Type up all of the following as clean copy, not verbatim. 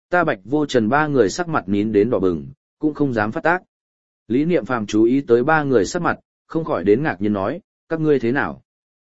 ta Bạch Vô Trần ba người sắc mặt nín đến đỏ bừng, cũng không dám phát tác. Lý Niệm Phàm chú ý tới ba người sắc mặt, không khỏi đến ngạc nhiên nói, các ngươi thế nào?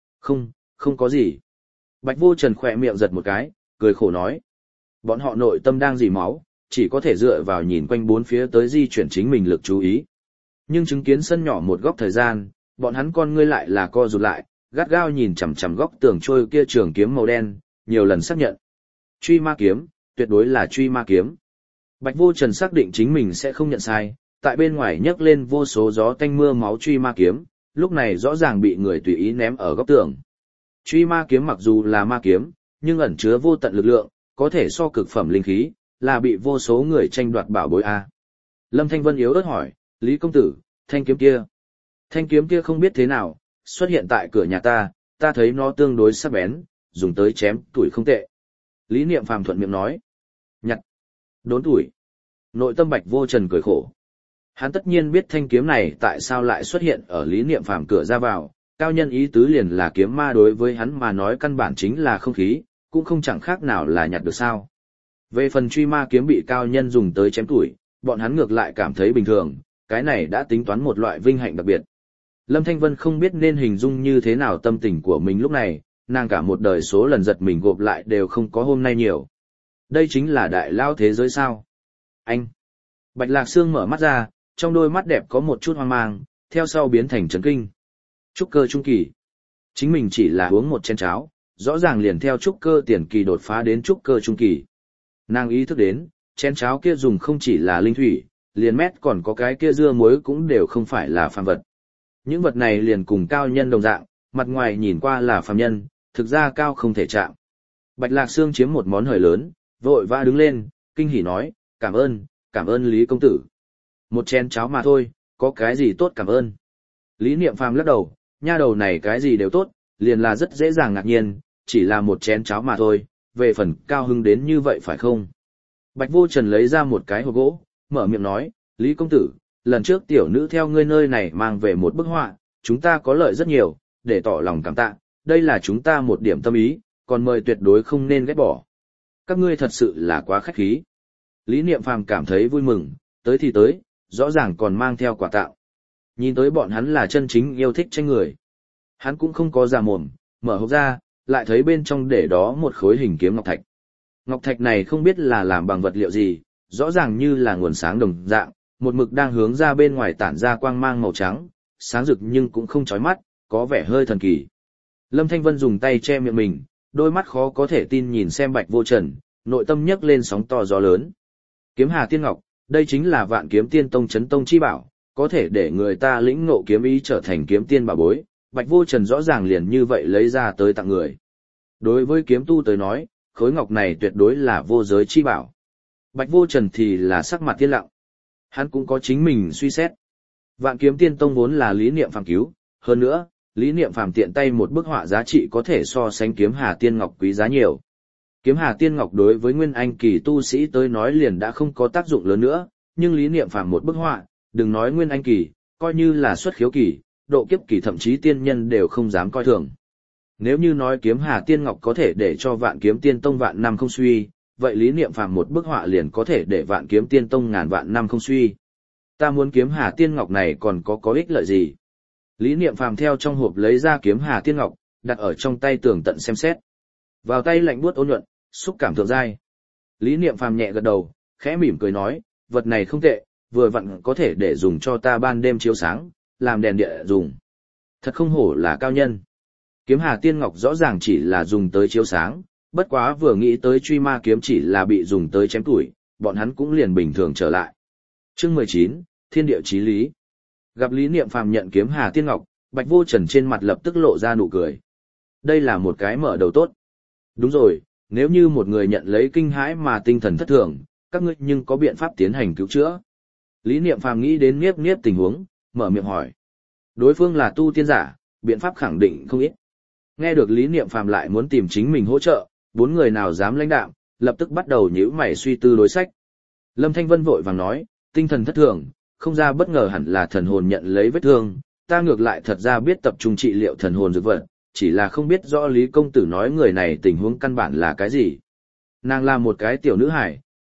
Không có gì. Bạch Vô Trần khỏe miệng giật một cái, cười khổ nói. Bọn họ nội tâm đang dì máu, chỉ có thể dựa vào nhìn quanh bốn phía tới di chuyển chính mình lực chú ý. Nhưng chứng kiến sân nhỏ một góc thời gian, bọn hắn con ngươi lại là co rụt lại, gắt gao nhìn chằm chằm góc tường trôi kia trường kiếm màu đen, nhiều lần xác nhận. Truy ma kiếm, tuyệt đối là truy ma kiếm. Bạch Vô Trần xác định chính mình sẽ không nhận sai, tại bên ngoài nhấc lên vô số gió tanh mưa máu truy ma kiếm, lúc này rõ ràng bị người tùy ý ném ở góc tường. Truy ma kiếm mặc dù là ma kiếm, nhưng ẩn chứa vô tận lực lượng, có thể so cực phẩm linh khí, là bị vô số người tranh đoạt bảo bối a. Lâm Thanh Vân yếu ớt hỏi, Lý công tử, thanh kiếm kia. Thanh kiếm kia không biết thế nào, xuất hiện tại cửa nhà ta thấy nó tương đối sắc bén, dùng tới chém tuổi không tệ. Lý Niệm Phàm thuận miệng nói, nhặt, đốn tuổi. Nội tâm Bạch Vô Trần cười khổ. Hắn tất nhiên biết thanh kiếm này tại sao lại xuất hiện ở Lý Niệm Phàm cửa ra vào, cao nhân ý tứ liền là kiếm ma đối với hắn mà nói căn bản chính là không khí, cũng không chẳng khác nào là nhặt được sao. Về phần truy ma kiếm bị cao nhân dùng tới chém tuổi, bọn hắn ngược lại cảm thấy bình thường, cái này đã tính toán một loại vinh hạnh đặc biệt. Lâm Thanh Vân không biết nên hình dung như thế nào tâm tình của mình lúc này, nàng cả một đời số lần giật mình gộp lại đều không có hôm nay nhiều. Đây chính là đại lao thế giới sao? Anh! Bạch Lạc Sương mở mắt ra, trong đôi mắt đẹp có một chút hoang mang, theo sau biến thành chấn kinh. Trúc cơ trung kỳ. Chính mình chỉ là uống một chén cháo, rõ ràng liền theo trúc cơ tiền kỳ đột phá đến trúc cơ trung kỳ. Nàng ý thức đến, chén cháo kia dùng không chỉ là linh thủy, liền mét còn có cái kia dưa muối cũng đều không phải là phàm vật. Những vật này liền cùng cao nhân đồng dạng, mặt ngoài nhìn qua là phàm nhân, thực ra cao không thể chạm. Bạch Lạc Sương chiếm một món hời lớn, vội vã đứng lên, kinh hỉ nói, cảm ơn Lý công tử. Một chén cháo mà thôi, có cái gì tốt cảm ơn. Lý Niệm Phàm lắc đầu, nha đầu này cái gì đều tốt, liền là rất dễ dàng ngạc nhiên, chỉ là một chén cháo mà thôi, về phần cao hứng đến như vậy phải không? Bạch Vô Trần lấy ra một cái hộp gỗ, mở miệng nói, Lý công tử, lần trước tiểu nữ theo ngươi nơi này mang về một bức họa, chúng ta có lợi rất nhiều, để tỏ lòng cảm tạ, đây là chúng ta một điểm tâm ý, còn mời tuyệt đối không nên ghét bỏ. Các ngươi thật sự là quá khách khí. Lý Niệm Phàm cảm thấy vui mừng, tới thì tới, rõ ràng còn mang theo quà tặng. Nhìn tới bọn hắn là chân chính yêu thích tranh người. Hắn cũng không có giả mồm, mở hộp ra, lại thấy bên trong để đó một khối hình kiếm ngọc thạch. Ngọc thạch này không biết là làm bằng vật liệu gì, rõ ràng như là nguồn sáng đồng dạng, một mực đang hướng ra bên ngoài tản ra quang mang màu trắng, sáng rực nhưng cũng không chói mắt, có vẻ hơi thần kỳ. Lâm Thanh Vân dùng tay che miệng mình, đôi mắt khó có thể tin nhìn xem Bạch Vô Trần, nội tâm nhấc lên sóng to gió lớn. Kiếm Hà Tiên Ngọc, đây chính là Vạn Kiếm Tiên Tông chấn tông chi bảo, có thể để người ta lĩnh ngộ kiếm ý trở thành kiếm tiên bảo bối, Bạch Vô Trần rõ ràng liền như vậy lấy ra tới tặng người. Đối với kiếm tu tới nói, khối ngọc này tuyệt đối là vô giới chi bảo. Bạch Vô Trần thì là sắc mặt tiên lặng. Hắn cũng có chính mình suy xét. Vạn Kiếm Tiên Tông vốn là Lý Niệm Phàm cứu, hơn nữa, Lý Niệm Phàm tiện tay một bức họa giá trị có thể so sánh kiếm Hà Tiên Ngọc quý giá nhiều. Kiếm Hà Tiên Ngọc đối với nguyên anh kỳ tu sĩ tới nói liền đã không có tác dụng lớn nữa, nhưng Lý Niệm Phàm một bức họa, đừng nói nguyên anh kỳ, coi như là xuất khiếu kỳ, độ kiếp kỳ thậm chí tiên nhân đều không dám coi thường. Nếu như nói kiếm Hà Tiên Ngọc có thể để cho Vạn Kiếm Tiên Tông vạn năm không suy, vậy Lý Niệm Phàm một bức họa liền có thể để Vạn Kiếm Tiên Tông ngàn vạn năm không suy. Ta muốn kiếm Hà Tiên Ngọc này còn có ích lợi gì? Lý Niệm Phàm theo trong hộp lấy ra kiếm Hà Tiên Ngọc, đặt ở trong tay tường tận xem xét. Vào tay lạnh buốt ôn nhuận, xúc cảm thượng giai. Lý Niệm Phàm nhẹ gật đầu, khẽ mỉm cười nói, vật này không tệ, vừa vặn có thể để dùng cho ta ban đêm chiếu sáng, làm đèn địa dùng. Thật không hổ là cao nhân. Kiếm Hà Tiên Ngọc rõ ràng chỉ là dùng tới chiếu sáng, bất quá vừa nghĩ tới truy ma kiếm chỉ là bị dùng tới chém tuổi, bọn hắn cũng liền bình thường trở lại. Chương 19, Thiên địa chí lý. Gặp Lý Niệm Phàm nhận kiếm Hà Tiên Ngọc, Bạch Vô Trần trên mặt lập tức lộ ra nụ cười. Đây là một cái mở đầu tốt. Đúng rồi, nếu như một người nhận lấy kinh hãi mà tinh thần thất thường, các ngươi nhưng có biện pháp tiến hành cứu chữa. Lý Niệm Phàm nghĩ đến Niếp tình huống, mở miệng hỏi. Đối phương là tu tiên giả, biện pháp khẳng định không ít. Nghe được Lý Niệm Phàm lại muốn tìm chính mình hỗ trợ, bốn người nào dám lãnh đạm, lập tức bắt đầu nhíu mày suy tư đối sách. Lâm Thanh Vân vội vàng nói, tinh thần thất thường, không ra bất ngờ hẳn là thần hồn nhận lấy vết thương, ta ngược lại thật ra biết tập trung trị liệu thần hồn dược vật, chỉ là không biết rõ Lý công tử nói người này tình huống căn bản là cái gì. Nàng là một cái tiểu nữ hải,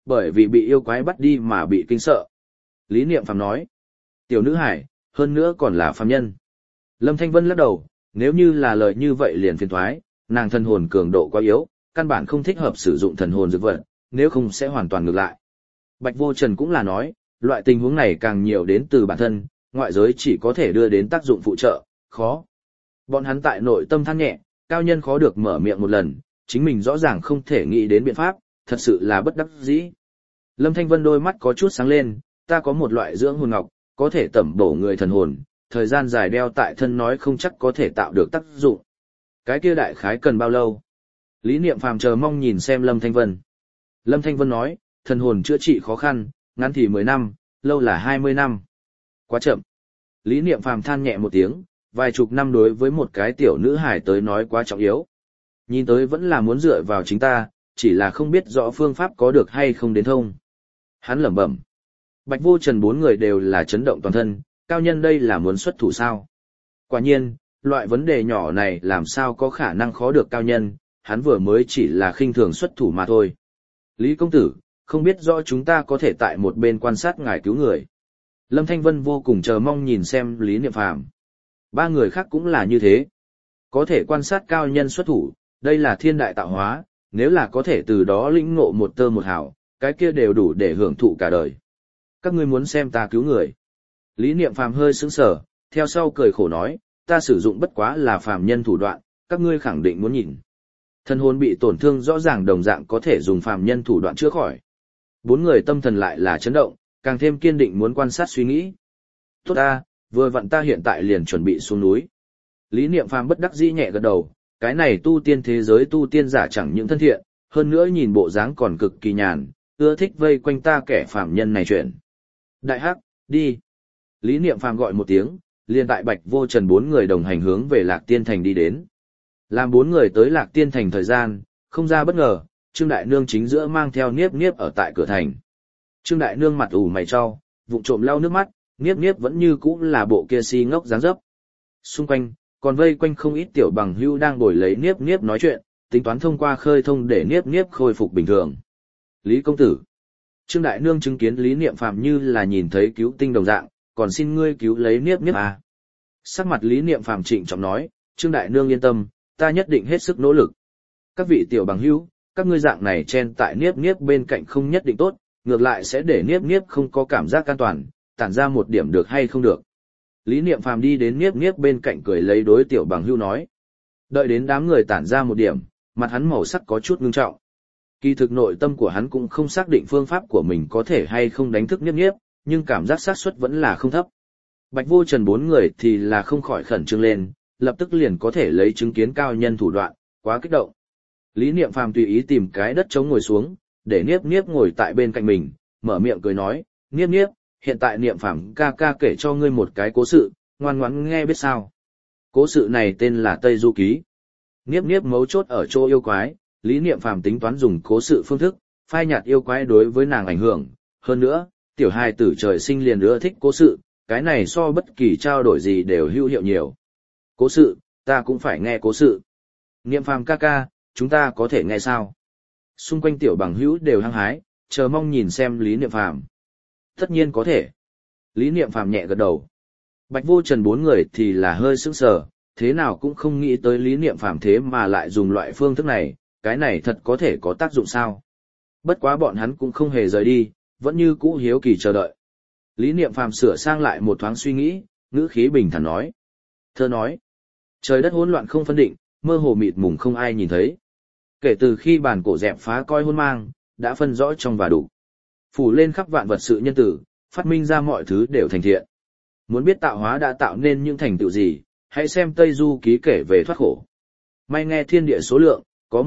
bởi vì bị yêu quái bắt đi mà bị kinh sợ. Lý Niệm Phàm nói, tiểu nữ hải, hơn nữa còn là phàm nhân. Lâm Thanh Vân lắc đầu, nếu như là lời như vậy liền phiền thoái, nàng thần hồn cường độ quá yếu, căn bản không thích hợp sử dụng thần hồn dược vật, nếu không sẽ hoàn toàn ngược lại. Bạch Vô Trần cũng là nói, loại tình huống này càng nhiều đến từ bản thân, ngoại giới chỉ có thể đưa đến tác dụng phụ trợ, khó. Bọn hắn tại nội tâm than nhẹ, cao nhân khó được mở miệng một lần, chính mình rõ ràng không thể nghĩ đến biện pháp, thật sự là bất đắc dĩ. Lâm Thanh Vân đôi mắt có chút sáng lên, ta có một loại dưỡng hồn ngọc, có thể tẩm bổ người thần hồn, thời gian dài đeo tại thân nói không chắc có thể tạo được tác dụng. Cái kia đại khái cần bao lâu? Lý Niệm Phàm chờ mong nhìn xem Lâm Thanh Vân. Lâm Thanh Vân nói, thần hồn chữa trị khó khăn, ngắn thì 10 năm, lâu là 20 năm. Quá chậm. Lý Niệm Phàm than nhẹ một tiếng, vài chục năm đối với một cái tiểu nữ hài tới nói quá trọng yếu. Nhìn tới vẫn là muốn dựa vào chính ta, chỉ là không biết rõ phương pháp có được hay không đến thông. Hắn lẩm bẩm. Bạch Vô Trần bốn người đều là chấn động toàn thân, cao nhân đây là muốn xuất thủ sao? Quả nhiên, loại vấn đề nhỏ này làm sao có khả năng khó được cao nhân, hắn vừa mới chỉ là khinh thường xuất thủ mà thôi. Lý công tử, không biết rõ chúng ta có thể tại một bên quan sát ngài cứu người. Lâm Thanh Vân vô cùng chờ mong nhìn xem Lý Niệm Phàm. Ba người khác cũng là như thế. Có thể quan sát cao nhân xuất thủ, đây là thiên đại tạo hóa, nếu là có thể từ đó lĩnh ngộ một tơ một hào, cái kia đều đủ để hưởng thụ cả đời. Các ngươi muốn xem ta cứu người. Lý Niệm Phàm hơi sững sờ, theo sau cười khổ nói, ta sử dụng bất quá là phàm nhân thủ đoạn, các ngươi khẳng định muốn nhìn. Thân hồn bị tổn thương rõ ràng đồng dạng có thể dùng phàm nhân thủ đoạn chữa khỏi. Bốn người tâm thần lại là chấn động, càng thêm kiên định muốn quan sát suy nghĩ. Tốt ta, vừa vặn ta hiện tại liền chuẩn bị xuống núi. Lý Niệm Phàm bất đắc dĩ nhẹ gật đầu, cái này tu tiên thế giới tu tiên giả chẳng những thân thiện, hơn nữa nhìn bộ dáng còn cực kỳ nhàn, ưa thích vây quanh ta kẻ phàm nhân này chuyện. Đại hắc, đi. Lý Niệm Phàm gọi một tiếng, liền tại Bạch Vô Trần bốn người đồng hành hướng về Lạc Tiên Thành đi đến. Làm bốn người tới Lạc Tiên Thành thời gian, không ra bất ngờ, Trương Đại Nương chính giữa mang theo Niếp Niếp ở tại cửa thành. Trương Đại Nương mặt ủ mày cho, vụng trộm lau nước mắt, Niếp Niếp vẫn như cũ là bộ kia si ngốc dáng dấp. Xung quanh, còn vây quanh không ít tiểu bằng hữu đang ngồi lấy Niếp Niếp nói chuyện, tính toán thông qua khơi thông để Niếp Niếp khôi phục bình thường. Lý công tử. Trương Đại Nương chứng kiến Lý Niệm Phàm như là nhìn thấy cứu tinh đồng dạng, còn xin ngươi cứu lấy Niếp Niếp à. Sắc mặt Lý Niệm Phàm trịnh trọng nói, Trương Đại Nương yên tâm, ta nhất định hết sức nỗ lực. Các vị tiểu bằng hữu, các ngươi dạng này chen tại Niếp Niếp bên cạnh không nhất định tốt, ngược lại sẽ để Niếp Niếp không có cảm giác an toàn, tản ra một điểm được hay không được. Lý Niệm Phàm đi đến Niếp Niếp bên cạnh cười lấy đối tiểu bằng hữu nói. Đợi đến đám người tản ra một điểm, mặt hắn màu sắc có chút ngưng trọng. Kỳ thực nội tâm của hắn cũng không xác định phương pháp của mình có thể hay không đánh thức Niếp Niếp, nhưng cảm giác xác suất vẫn là không thấp. Bạch Vô Trần bốn người thì là không khỏi khẩn trương lên, lập tức liền có thể lấy chứng kiến cao nhân thủ đoạn, quá kích động. Lý Niệm Phàm tùy ý tìm cái đất trống ngồi xuống, để Niếp Niếp ngồi tại bên cạnh mình, mở miệng cười nói, Niếp Niếp, hiện tại Niệm Phàm ca ca kể cho ngươi một cái cố sự, ngoan ngoãn nghe biết sao. Cố sự này tên là Tây Du Ký. Niếp Niếp mấu chốt ở chỗ yêu quái, Lý Niệm Phàm tính toán dùng cố sự phương thức, phai nhạt yêu quái đối với nàng ảnh hưởng, hơn nữa, tiểu hài tử trời sinh liền ưa thích cố sự, cái này so bất kỳ trao đổi gì đều hữu hiệu nhiều. Cố sự, ta cũng phải nghe cố sự. Niệm Phàm ca ca, chúng ta có thể nghe sao? Xung quanh tiểu bằng hữu đều hăng hái, chờ mong nhìn xem Lý Niệm Phàm. Tất nhiên có thể. Lý Niệm Phàm nhẹ gật đầu. Bạch Vô Trần bốn người thì là hơi sững sờ, thế nào cũng không nghĩ tới Lý Niệm Phàm thế mà lại dùng loại phương thức này, cái này thật có thể có tác dụng sao? Bất quá bọn hắn cũng không hề rời đi, vẫn như cũ hiếu kỳ chờ đợi. Lý Niệm Phàm sửa sang lại một thoáng suy nghĩ, ngữ khí bình thản nói. Thơ nói, trời đất hỗn loạn không phân định, mơ hồ mịt mùng không ai nhìn thấy. Kể từ khi bản cổ dẹp phá coi hôn mang, đã phân rõ trong và đủ. Phủ lên khắp vạn vật sự nhân tử, phát minh ra mọi thứ đều thành thiện. Muốn biết tạo hóa đã tạo nên những thành tựu gì, hãy xem Tây Du Ký kể về thoát khổ. May nghe thiên địa số lượng, có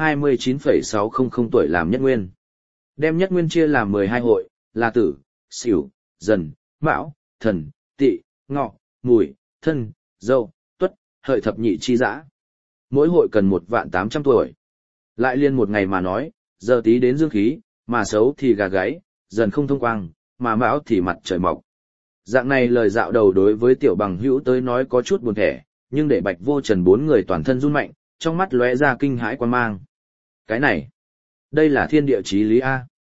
129,600 tuổi làm nhất nguyên. Đem nhất nguyên chia làm 12 hội, là tử, sửu, dần, mão, thần, tỵ, ngọ, mùi, thân, dậu, tuất, hợi thập nhị chi dã. Mỗi hội cần 1.800 tuổi. Lại liên một ngày mà nói, giờ tí đến dương khí, mà xấu thì gà gáy, dần không thông quang, mà mão thì mặt trời mọc. Dạng này lời dạo đầu đối với tiểu bằng hữu tới nói có chút buồn thẻ, nhưng để Bạch Vô Trần bốn người toàn thân run mạnh, trong mắt lóe ra kinh hãi quan mang. Cái này, đây là thiên địa chí lý A.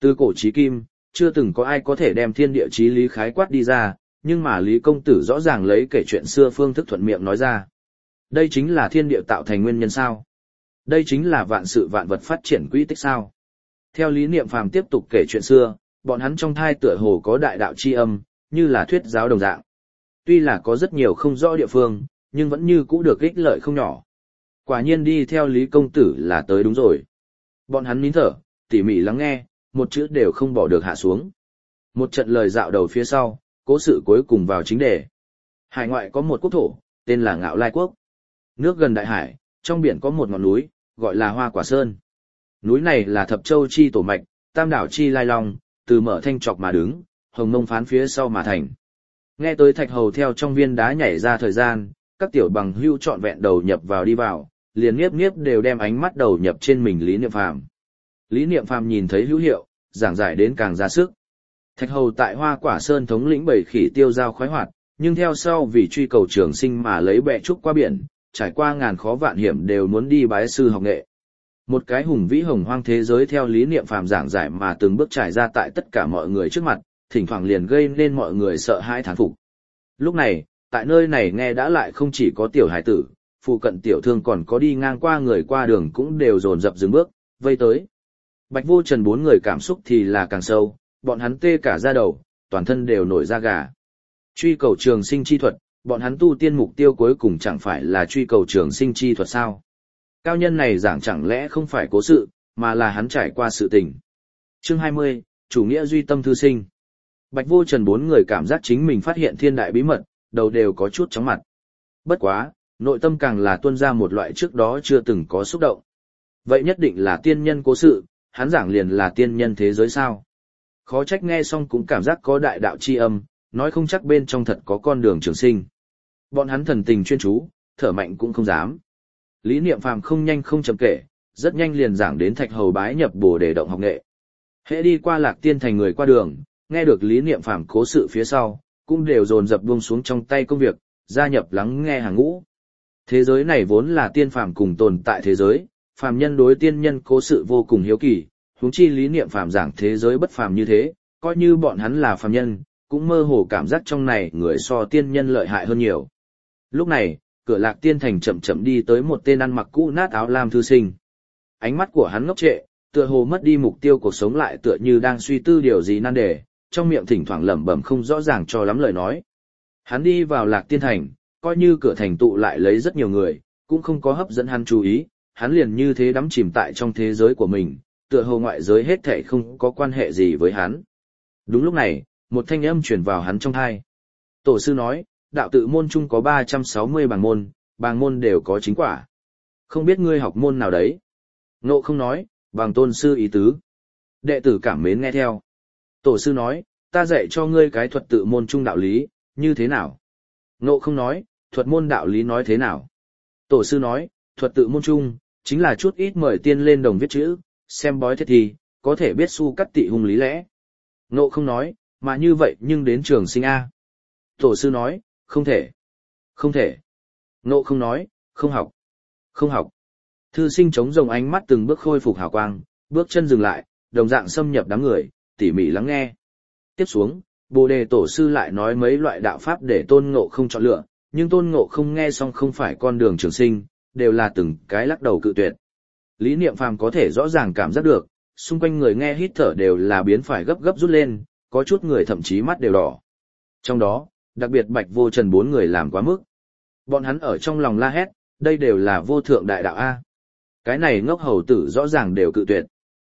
Từ cổ chí kim, chưa từng có ai có thể đem thiên địa chí lý khái quát đi ra, nhưng mà Lý công tử rõ ràng lấy kể chuyện xưa phương thức thuận miệng nói ra. Đây chính là thiên địa tạo thành nguyên nhân sao? Đây chính là vạn sự vạn vật phát triển quỹ tích sao? Theo Lý Niệm Phàm tiếp tục kể chuyện xưa, bọn hắn trong thai tựa hồ có đại đạo chi âm, như là thuyết giáo đồng dạng. Tuy là có rất nhiều không rõ địa phương, nhưng vẫn như cũ được ích lợi không nhỏ. Quả nhiên đi theo Lý công tử là tới đúng rồi. Bọn hắn nín thở, tỉ mỉ lắng nghe, một chữ đều không bỏ được hạ xuống. Một trận lời dạo đầu phía sau, cố sự cuối cùng vào chính đề. Hải ngoại có một quốc thổ, tên là Ngạo Lai Quốc. Nước gần đại hải, trong biển có một ngọn núi, gọi là Hoa Quả Sơn. Núi này là Thập Châu chi tổ mạch, Tam đảo chi lai long, từ mở thanh trọc mà đứng, hồng mông phán phía sau mà thành. Nghe tới Thạch Hầu theo trong viên đá nhảy ra thời gian, các tiểu bằng hưu trọn vẹn đầu nhập vào đi vào, liền nghiếp đều đem ánh mắt đầu nhập trên mình Lý Niệm Phàm. Lý Niệm Phàm nhìn thấy hữu hiệu, giảng giải đến càng ra sức. Thạch Hầu tại Hoa Quả Sơn thống lĩnh bầy khỉ tiêu giao khoái hoạt, nhưng theo sau vì truy cầu trường sinh mà lấy bè trúc qua biển, trải qua ngàn khó vạn hiểm đều muốn đi bái sư học nghệ. Một cái hùng vĩ hồng hoang thế giới theo Lý Niệm Phàm giảng giải mà từng bước trải ra tại tất cả mọi người trước mặt, thỉnh thoảng liền gây nên mọi người sợ hãi thán phục. Lúc này, tại nơi này nghe đã lại không chỉ có tiểu hải tử, phụ cận tiểu thương còn có đi ngang qua người qua đường cũng đều dồn dập dừng bước, vây tới. Bạch Vô Trần bốn người cảm xúc thì là càng sâu, bọn hắn tê cả da đầu, toàn thân đều nổi da gà. Truy cầu trường sinh chi thuật, bọn hắn tu tiên mục tiêu cuối cùng chẳng phải là truy cầu trường sinh chi thuật sao? Cao nhân này giảng chẳng lẽ không phải cố sự, mà là hắn trải qua sự tình. Chương 20, chủ nghĩa duy tâm thư sinh. Bạch Vô Trần bốn người cảm giác chính mình phát hiện thiên đại bí mật, đầu đều có chút chóng mặt. Bất quá, nội tâm càng là tuôn ra một loại trước đó chưa từng có xúc động. Vậy nhất định là tiên nhân cố sự, hắn giảng liền là tiên nhân thế giới sao? Khó trách nghe xong cũng cảm giác có đại đạo chi âm, nói không chắc bên trong thật có con đường trường sinh. Bọn hắn thần tình chuyên chú, thở mạnh cũng không dám. Lý Niệm Phàm không nhanh không chậm kể, rất nhanh liền giảng đến Thạch Hầu bái nhập Bồ Đề động học nghệ. Hễ đi qua Lạc Tiên thành người qua đường, nghe được Lý Niệm Phàm cố sự phía sau, cũng đều dồn dập buông xuống trong tay công việc, gia nhập lắng nghe hàng ngũ. Thế giới này vốn là tiên phàm cùng tồn tại thế giới, phàm nhân đối tiên nhân cố sự vô cùng hiếu kỳ, huống chi Lý Niệm Phàm giảng thế giới bất phàm như thế, coi như bọn hắn là phàm nhân, cũng mơ hồ cảm giác trong này người so tiên nhân lợi hại hơn nhiều. Lúc này, cửa Lạc Tiên thành chậm chậm đi tới một tên ăn mặc cũ nát áo lam thư sinh. Ánh mắt của hắn ngốc trệ, tựa hồ mất đi mục tiêu cuộc sống lại tựa như đang suy tư điều gì nan đề, trong miệng thỉnh thoảng lẩm bẩm không rõ ràng cho lắm lời nói. Hắn đi vào Lạc Tiên thành, coi như cửa thành tụ lại lấy rất nhiều người, cũng không có hấp dẫn hắn chú ý, hắn liền như thế đắm chìm tại trong thế giới của mình, tựa hồ ngoại giới hết thảy không có quan hệ gì với hắn. Đúng lúc này, một thanh âm truyền vào hắn trong tai. Tổ sư nói, đạo tự môn chung có 360 bàng môn đều có chính quả. Không biết ngươi học môn nào đấy? Ngộ Không nói, bằng tôn sư ý tứ. Đệ tử cảm mến nghe theo. Tổ sư nói, ta dạy cho ngươi cái thuật tự môn chung đạo lý, như thế nào? Ngộ Không nói, thuật môn đạo lý nói thế nào? Tổ sư nói, thuật tự môn chung, chính là chút ít mời tiên lên đồng viết chữ, xem bói thiết thì, có thể biết su cắt tị hung lý lẽ. Ngộ Không nói, mà như vậy nhưng đến trường sinh A. Tổ sư nói, không thể. Không thể. Ngộ Không nói, không học. Không học. Thư sinh chống rồng ánh mắt từng bước khôi phục hào quang, bước chân dừng lại, đồng dạng xâm nhập đám người, tỉ mỉ lắng nghe. Tiếp xuống, Bồ Đề tổ sư lại nói mấy loại đạo pháp để Tôn Ngộ Không chọn lựa, nhưng Tôn Ngộ Không nghe xong không phải con đường trường sinh, đều là từng cái lắc đầu cự tuyệt. Lý Niệm Phàm có thể rõ ràng cảm giác được, xung quanh người nghe hít thở đều là biến phải gấp gấp rút lên, có chút người thậm chí mắt đều đỏ. Trong đó, đặc biệt Bạch Vô Trần bốn người làm quá mức. Bọn hắn ở trong lòng la hét, đây đều là vô thượng đại đạo A. Cái này ngốc hầu tử rõ ràng đều cự tuyệt.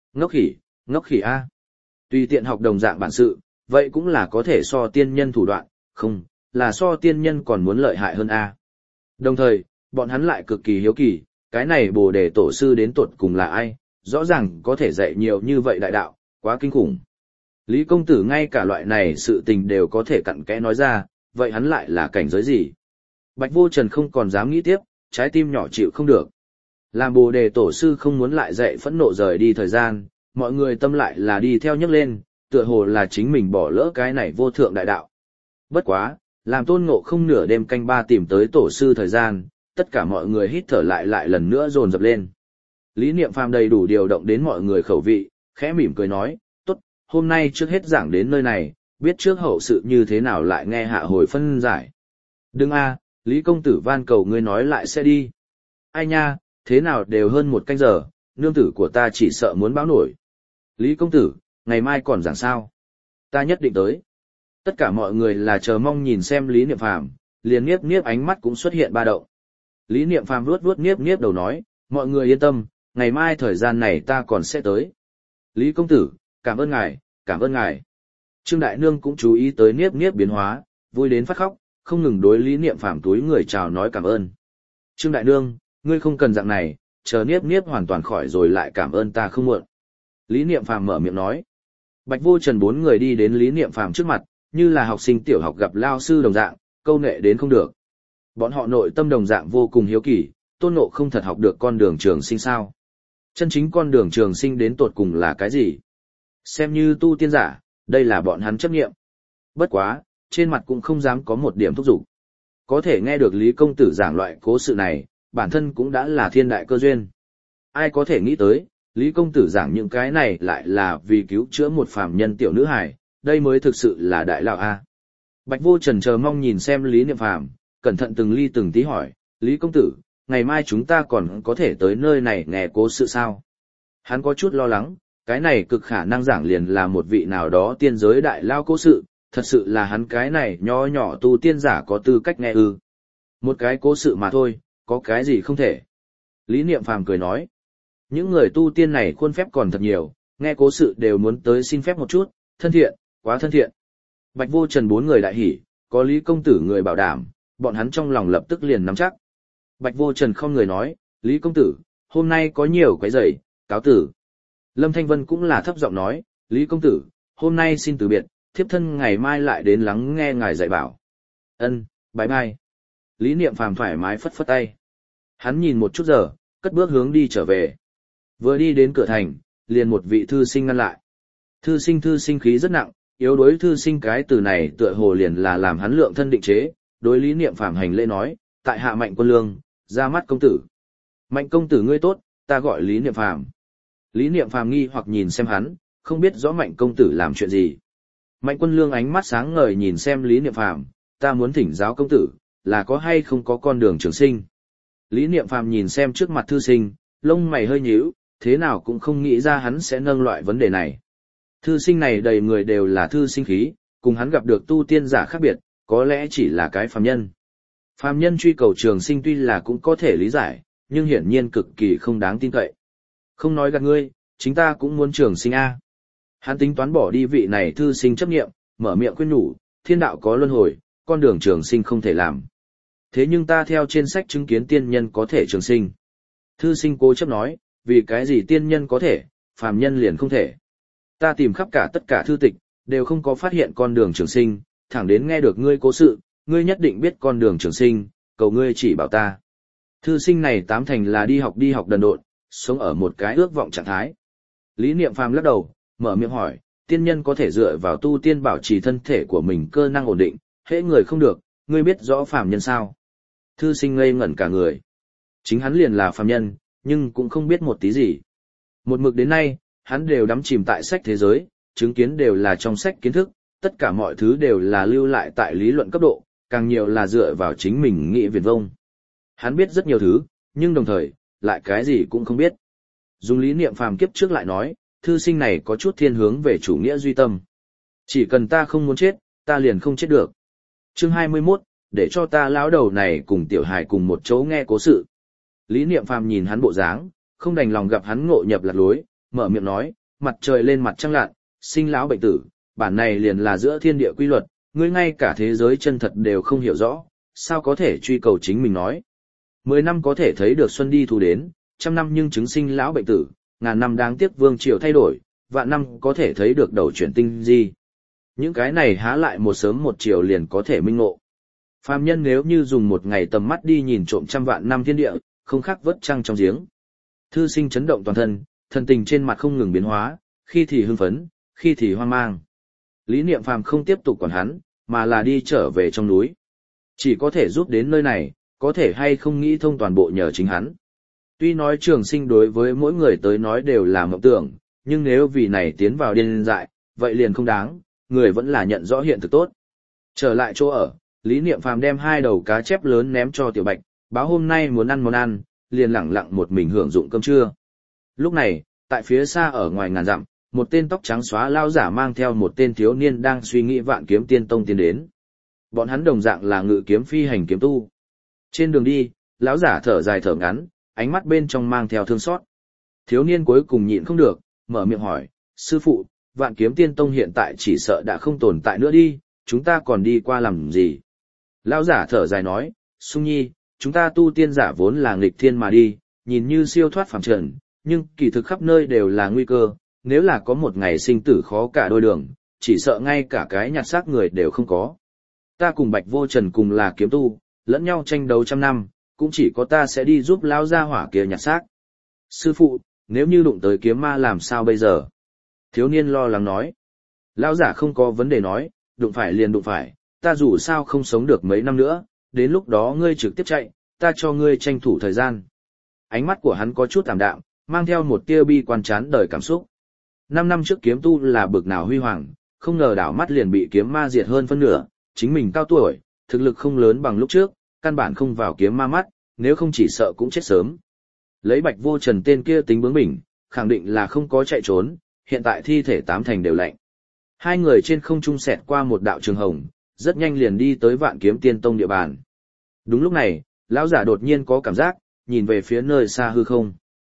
Ngốc khỉ A. Tùy tiện học đồng dạng bản sự, vậy cũng là có thể so tiên nhân thủ đoạn, không, là so tiên nhân còn muốn lợi hại hơn A. Đồng thời, bọn hắn lại cực kỳ hiếu kỳ, cái này Bồ Đề tổ sư đến tuột cùng là ai, rõ ràng có thể dạy nhiều như vậy đại đạo, quá kinh khủng. Lý công tử ngay cả loại này sự tình đều có thể cặn kẽ nói ra, vậy hắn lại là cảnh giới gì? Bạch Vô Trần không còn dám nghĩ tiếp, trái tim nhỏ chịu không được. Làm Bồ Đề tổ sư không muốn lại dạy phẫn nộ rời đi thời gian, mọi người tâm lại là đi theo nhấc lên, tựa hồ là chính mình bỏ lỡ cái này vô thượng đại đạo. Bất quá, làm Tôn Ngộ Không nửa đêm canh ba tìm tới tổ sư thời gian, tất cả mọi người hít thở lại lần nữa dồn dập lên. Lý Niệm Phàm đầy đủ điều động đến mọi người khẩu vị, khẽ mỉm cười nói, tốt, hôm nay trước hết giảng đến nơi này, biết trước hậu sự như thế nào lại nghe hạ hồi phân giải. Đừng a, Lý công tử van cầu ngươi nói lại sẽ đi. Ai nha, thế nào đều hơn một canh giờ, nương tử của ta chỉ sợ muốn báo nổi. Lý công tử, ngày mai còn giảng sao? Ta nhất định tới. Tất cả mọi người là chờ mong nhìn xem Lý Niệm Phàm, liền Niếp Niếp ánh mắt cũng xuất hiện ba động. Lý Niệm Phàm vuốt vuốt Niếp Niếp đầu nói, mọi người yên tâm, ngày mai thời gian này ta còn sẽ tới. Lý công tử, cảm ơn ngài, cảm ơn ngài. Trương Đại Nương cũng chú ý tới Niếp Niếp biến hóa, vui đến phát khóc, không ngừng đối Lý Niệm Phàm túi người chào nói cảm ơn. Trương Đại Nương, ngươi không cần dạng này, chờ Niếp Niếp hoàn toàn khỏi rồi lại cảm ơn ta không muộn. Lý Niệm Phàm mở miệng nói. Bạch Vô Trần bốn người đi đến Lý Niệm Phàm trước mặt, như là học sinh tiểu học gặp lao sư đồng dạng, câu nệ đến không được. Bọn họ nội tâm đồng dạng vô cùng hiếu kỳ, Tôn Ngộ không thật học được con đường trường sinh sao? Chân chính con đường trường sinh đến tột cùng là cái gì? Xem như tu tiên giả, đây là bọn hắn chấp nghiệm. Bất quá, trên mặt cũng không dám có một điểm thúc giục. Có thể nghe được Lý công tử giảng loại cố sự này, bản thân cũng đã là thiên đại cơ duyên. Ai có thể nghĩ tới, Lý công tử giảng những cái này lại là vì cứu chữa một phàm nhân tiểu nữ hài, đây mới thực sự là đại lão a. Bạch Vô Trần chờ mong nhìn xem Lý Niệm Phàm, cẩn thận từng ly từng tí hỏi, Lý công tử, ngày mai chúng ta còn có thể tới nơi này nghe cố sự sao? Hắn có chút lo lắng, cái này cực khả năng giảng liền là một vị nào đó tiên giới đại lao cố sự, thật sự là hắn cái này nho nhỏ tu tiên giả có tư cách nghe ư. Một cái cố sự mà thôi, có cái gì không thể. Lý Niệm Phàm cười nói, những người tu tiên này khuôn phép còn thật nhiều, nghe cố sự đều muốn tới xin phép một chút, thân thiện, quá thân thiện. Bạch Vô Trần bốn người đại hỉ, có Lý công tử người bảo đảm, bọn hắn trong lòng lập tức liền nắm chắc. Bạch Vô Trần không người nói, Lý công tử, hôm nay có nhiều quấy rầy, cáo tử. Lâm Thanh Vân cũng là thấp giọng nói, Lý công tử, hôm nay xin từ biệt, thiếp thân ngày mai lại đến lắng nghe ngài dạy bảo. Ân, bye bye. Lý Niệm Phàm thoải mái phất phất tay. Hắn nhìn một chút giờ, cất bước hướng đi trở về. Vừa đi đến cửa thành, liền một vị thư sinh ngăn lại. Thư sinh khí rất nặng, yếu đối thư sinh cái từ này tựa hồ liền là làm hắn lượng thân định chế, đối Lý Niệm Phàm hành lễ nói, tại hạ Mạnh Quân Lương, ra mắt công tử. Mạnh công tử ngươi tốt, ta gọi Lý Niệm Phàm. Lý Niệm Phàm nghi hoặc nhìn xem hắn, không biết rõ Mạnh công tử làm chuyện gì. Mạnh Quân Lương ánh mắt sáng ngời nhìn xem Lý Niệm Phàm, ta muốn thỉnh giáo công tử, là có hay không có con đường trường sinh. Lý Niệm Phàm nhìn xem trước mặt thư sinh, lông mày hơi nhíu, thế nào cũng không nghĩ ra hắn sẽ nâng loại vấn đề này. Thư sinh này đầy người đều là thư sinh khí, cùng hắn gặp được tu tiên giả khác biệt, có lẽ chỉ là cái phàm nhân. Phàm nhân truy cầu trường sinh tuy là cũng có thể lý giải, nhưng hiển nhiên cực kỳ không đáng tin cậy. Không nói gạt ngươi, chính ta cũng muốn trường sinh a. Hắn tính toán bỏ đi vị này thư sinh chấp nghiệm, mở miệng khuyên nhủ, thiên đạo có luân hồi, con đường trường sinh không thể làm. Thế nhưng ta theo trên sách chứng kiến tiên nhân có thể trường sinh. Thư sinh cố chấp nói, vì cái gì tiên nhân có thể, phàm nhân liền không thể. Ta tìm khắp cả tất cả thư tịch, đều không có phát hiện con đường trường sinh, thẳng đến nghe được ngươi cố sự, ngươi nhất định biết con đường trường sinh, cầu ngươi chỉ bảo ta. Thư sinh này tám thành là đi học đần độn, sống ở một cái ước vọng trạng thái. Lý Niệm Phàm lắc đầu, mở miệng hỏi, tiên nhân có thể dựa vào tu tiên bảo trì thân thể của mình cơ năng ổn định, hễ người không được, ngươi biết rõ phàm nhân sao? Thư sinh ngây ngẩn cả người. Chính hắn liền là phàm nhân, nhưng cũng không biết một tí gì. Một mực đến nay, hắn đều đắm chìm tại sách thế giới, chứng kiến đều là trong sách kiến thức, tất cả mọi thứ đều là lưu lại tại lý luận cấp độ, càng nhiều là dựa vào chính mình nghĩ viển vông. Hắn biết rất nhiều thứ, nhưng đồng thời, lại cái gì cũng không biết. Dùng Lý Niệm Phàm kiếp trước lại nói, thư sinh này có chút thiên hướng về chủ nghĩa duy tâm. Chỉ cần ta không muốn chết, ta liền không chết được. Chương 21, để cho ta lão đầu này cùng tiểu hài cùng một chỗ nghe cố sự. Lý Niệm Phàm nhìn hắn bộ dáng, không đành lòng gặp hắn ngộ nhập lạc lối, mở miệng nói, mặt trời lên mặt trăng lặn, sinh lão bệnh tử, bản này liền là giữa thiên địa quy luật, ngươi ngay cả thế giới chân thật đều không hiểu rõ, sao có thể truy cầu chính mình nói. 10 năm có thể thấy được xuân đi thu đến, 100 năm nhưng chứng sinh lão bệnh tử, ngàn năm đáng tiếc vương triều thay đổi, vạn năm có thể thấy được đầu chuyển tinh di. Những cái này há lại một sớm một chiều liền có thể minh ngộ. Phàm nhân nếu như dùng một ngày tầm mắt đi nhìn trộm trăm vạn năm thiên địa, không khác vớt trăng trong giếng. Thư sinh chấn động toàn thân, thần tình trên mặt không ngừng biến hóa, khi thì hưng phấn, khi thì hoang mang. Lý Niệm Phàm không tiếp tục quản hắn, mà là đi trở về trong núi. Chỉ có thể giúp đến nơi này, có thể hay không nghĩ thông toàn bộ nhờ chính hắn. Tuy nói trường sinh đối với mỗi người tới nói đều là mộng tưởng, nhưng nếu vì này tiến vào điên dại, vậy liền không đáng, người vẫn là nhận rõ hiện thực tốt. Trở lại chỗ ở, Lý Niệm Phàm đem 2 đầu cá chép lớn ném cho Tiểu Bạch, báo hôm nay muốn ăn món ăn, liền lẳng lặng một mình hưởng dụng cơm trưa. Lúc này, tại phía xa ở ngoài ngàn dặm, một tên tóc trắng xóa lao giả mang theo một tên thiếu niên đang suy nghĩ Vạn Kiếm Tiên Tông tiến đến. Bọn hắn đồng dạng là ngự kiếm phi hành kiếm tu. Trên đường đi, lão giả thở dài thở ngắn, ánh mắt bên trong mang theo thương xót. Thiếu niên cuối cùng nhịn không được, mở miệng hỏi, sư phụ, Vạn Kiếm Tiên Tông hiện tại chỉ sợ đã không tồn tại nữa đi, chúng ta còn đi qua làm gì? Lão giả thở dài nói, Sung Nhi, chúng ta tu tiên giả vốn là nghịch thiên mà đi, nhìn như siêu thoát phàm trần, nhưng kỳ thực khắp nơi đều là nguy cơ, nếu là có một ngày sinh tử khó cả đôi đường, chỉ sợ ngay cả cái nhặt xác người đều không có. Ta cùng Bạch Vô Trần cùng là kiếm tu, lẫn nhau tranh đấu trăm năm, cũng chỉ có ta sẽ đi giúp lão gia hỏa kia nhặt xác. Sư phụ, nếu như đụng tới kiếm ma làm sao bây giờ? Thiếu niên lo lắng nói. Lão giả không có vấn đề nói, đụng phải liền đụng phải, ta dù sao không sống được mấy năm nữa, đến lúc đó ngươi trực tiếp chạy, ta cho ngươi tranh thủ thời gian. Ánh mắt của hắn có chút tạm đạm, mang theo một tia bi quan chán đời cảm xúc. 5 năm trước kiếm tu là bực nào huy hoàng, không ngờ đảo mắt liền bị kiếm ma diệt hơn phân nửa, chính mình cao tuổi, thực lực không lớn bằng lúc trước, căn bản không vào kiếm ma mắt, nếu không chỉ sợ cũng chết sớm. Lấy Bạch Vô Trần tên kia tính bướng bỉnh, khẳng định là không có chạy trốn, hiện tại thi thể 8 thành đều lạnh. 2 người trên không trung xẹt qua một đạo trường hồng, rất nhanh liền đi tới Vạn Kiếm Tiên Tông địa bàn. Đúng lúc này, lão giả đột nhiên có cảm giác, nhìn về phía nơi xa hư không.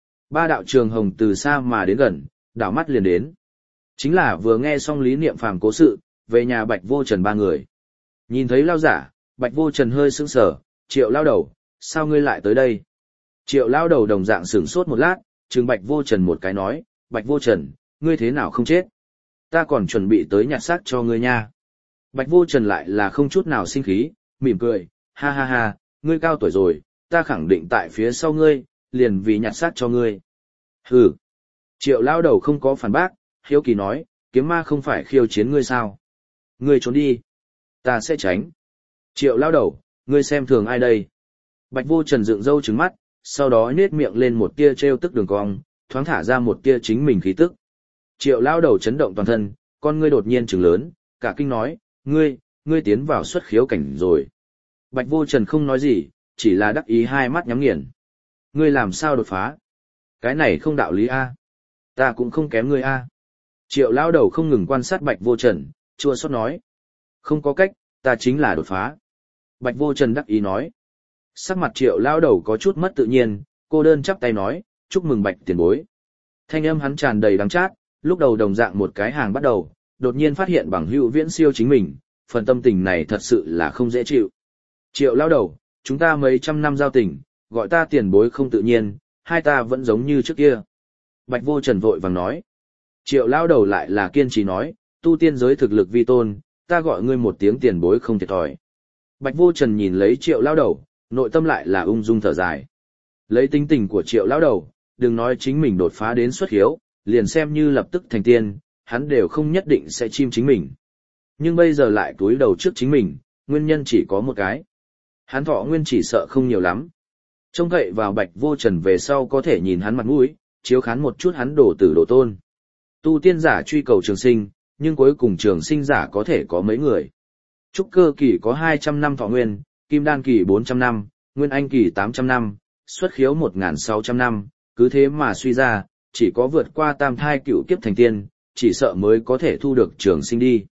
3 đạo trường hồng từ xa mà đến gần, đảo mắt liền đến. Chính là vừa nghe xong Lý Niệm Phàm cố sự, về nhà Bạch Vô Trần 3 người. Nhìn thấy lão giả, Bạch Vô Trần hơi sững sờ, Triệu lão đầu, sao ngươi lại tới đây? Triệu lão đầu đồng dạng sửng sốt một lát, trừng Bạch Vô Trần một cái nói, Bạch Vô Trần, ngươi thế nào không chết? Ta còn chuẩn bị tới nhặt xác cho ngươi nha. Bạch Vô Trần lại là không chút nào sinh khí, mỉm cười, ha ha ha, ngươi cao tuổi rồi, ta khẳng định tại phía sau ngươi, liền vì nhặt xác cho ngươi. Hừ. Triệu lão đầu không có phản bác, hiếu kỳ nói, kiếm ma không phải khiêu chiến ngươi sao? Ngươi trốn đi. Ta sẽ tránh. Triệu lão đầu, ngươi xem thường ai đây? Bạch Vô Trần dựng râu trừng mắt, sau đó nhếch miệng lên một tia trêu tức đường cong, thoáng thả ra một tia chính mình khí tức. Triệu lão đầu chấn động toàn thân, con ngươi đột nhiên trừng lớn, cả kinh nói, ngươi tiến vào xuất khiếu cảnh rồi. Bạch Vô Trần không nói gì, chỉ là đắc ý hai mắt nhắm nghiền. Ngươi làm sao đột phá? Cái này không đạo lý a. Ta cũng không kém ngươi a. Triệu lão đầu không ngừng quan sát Bạch Vô Trần, chua xót nói. Không có cách, ta chính là đột phá. Bạch Vô Trần đắc ý nói. Sắc mặt Triệu lão đầu có chút mất tự nhiên, cô đơn chắp tay nói, chúc mừng Bạch tiền bối. Thanh âm hắn tràn đầy đắng chát, lúc đầu đồng dạng một cái hàng bắt đầu, đột nhiên phát hiện bằng hữu viễn siêu chính mình, phần tâm tình này thật sự là không dễ chịu. Triệu lão đầu, chúng ta mấy trăm năm giao tình, gọi ta tiền bối không tự nhiên, hai ta vẫn giống như trước kia. Bạch Vô Trần vội vàng nói. Triệu lão đầu lại là kiên trì nói, tu tiên giới thực lực vi tôn, ta gọi ngươi một tiếng tiền bối không thiệt thòi. Bạch Vô Trần nhìn lấy Triệu lão đầu, nội tâm lại là ung dung thở dài. Lấy tính tình của Triệu lão đầu, đừng nói chính mình đột phá đến xuất hiếu, liền xem như lập tức thành tiên, hắn đều không nhất định sẽ chim chính mình. Nhưng bây giờ lại túi đầu trước chính mình, nguyên nhân chỉ có một cái. Hắn thọ nguyên chỉ sợ không nhiều lắm. Trông cậy vào Bạch Vô Trần về sau có thể nhìn hắn mặt mũi, chiếu khán một chút hắn đổ tử đổ tôn. Tu tiên giả truy cầu trường sinh, nhưng cuối cùng trường sinh giả có thể có mấy người. Trúc cơ kỳ có 200 năm thọ nguyên, kim đan kỳ 400 năm, nguyên anh kỳ 800 năm, xuất khiếu 1.600 năm, cứ thế mà suy ra, chỉ có vượt qua tam thai cựu kiếp thành tiên, chỉ sợ mới có thể thu được trường sinh đi.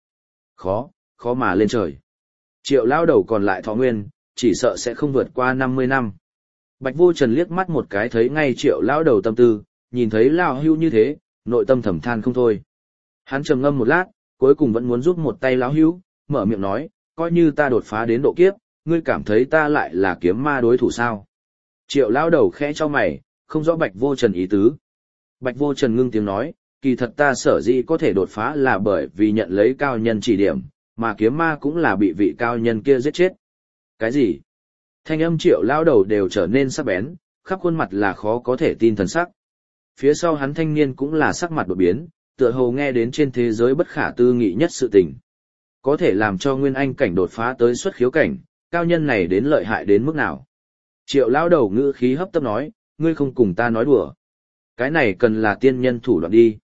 Khó mà lên trời. Triệu lão đầu còn lại thọ nguyên, chỉ sợ sẽ không vượt qua 50 năm. Bạch Vô Trần liếc mắt một cái thấy ngay Triệu lão đầu tâm tư, nhìn thấy lão hưu như thế, nội tâm thầm than không thôi. Hắn trầm ngâm một lát, cuối cùng vẫn muốn giúp một tay lão hưu, mở miệng nói, coi như ta đột phá đến độ kiếp, ngươi cảm thấy ta lại là kiếm ma đối thủ sao? Triệu lão đầu khẽ cho mày, không rõ Bạch Vô Trần ý tứ. Bạch Vô Trần ngưng tiếng nói, kỳ thật ta sở dĩ có thể đột phá là bởi vì nhận lấy cao nhân chỉ điểm, mà kiếm ma cũng là bị vị cao nhân kia giết chết. Cái gì? Thanh âm Triệu lão đầu đều trở nên sắc bén, khắp khuôn mặt là khó có thể tin thần sắc. Phía sau hắn thanh niên cũng là sắc mặt đột biến, tựa hồ nghe đến trên thế giới bất khả tư nghị nhất sự tình. Có thể làm cho nguyên anh cảnh đột phá tới xuất khiếu cảnh, cao nhân này đến lợi hại đến mức nào? Triệu lão đầu ngữ khí hấp tấp nói, ngươi không cùng ta nói đùa. Cái này cần là tiên nhân thủ đoạn đi.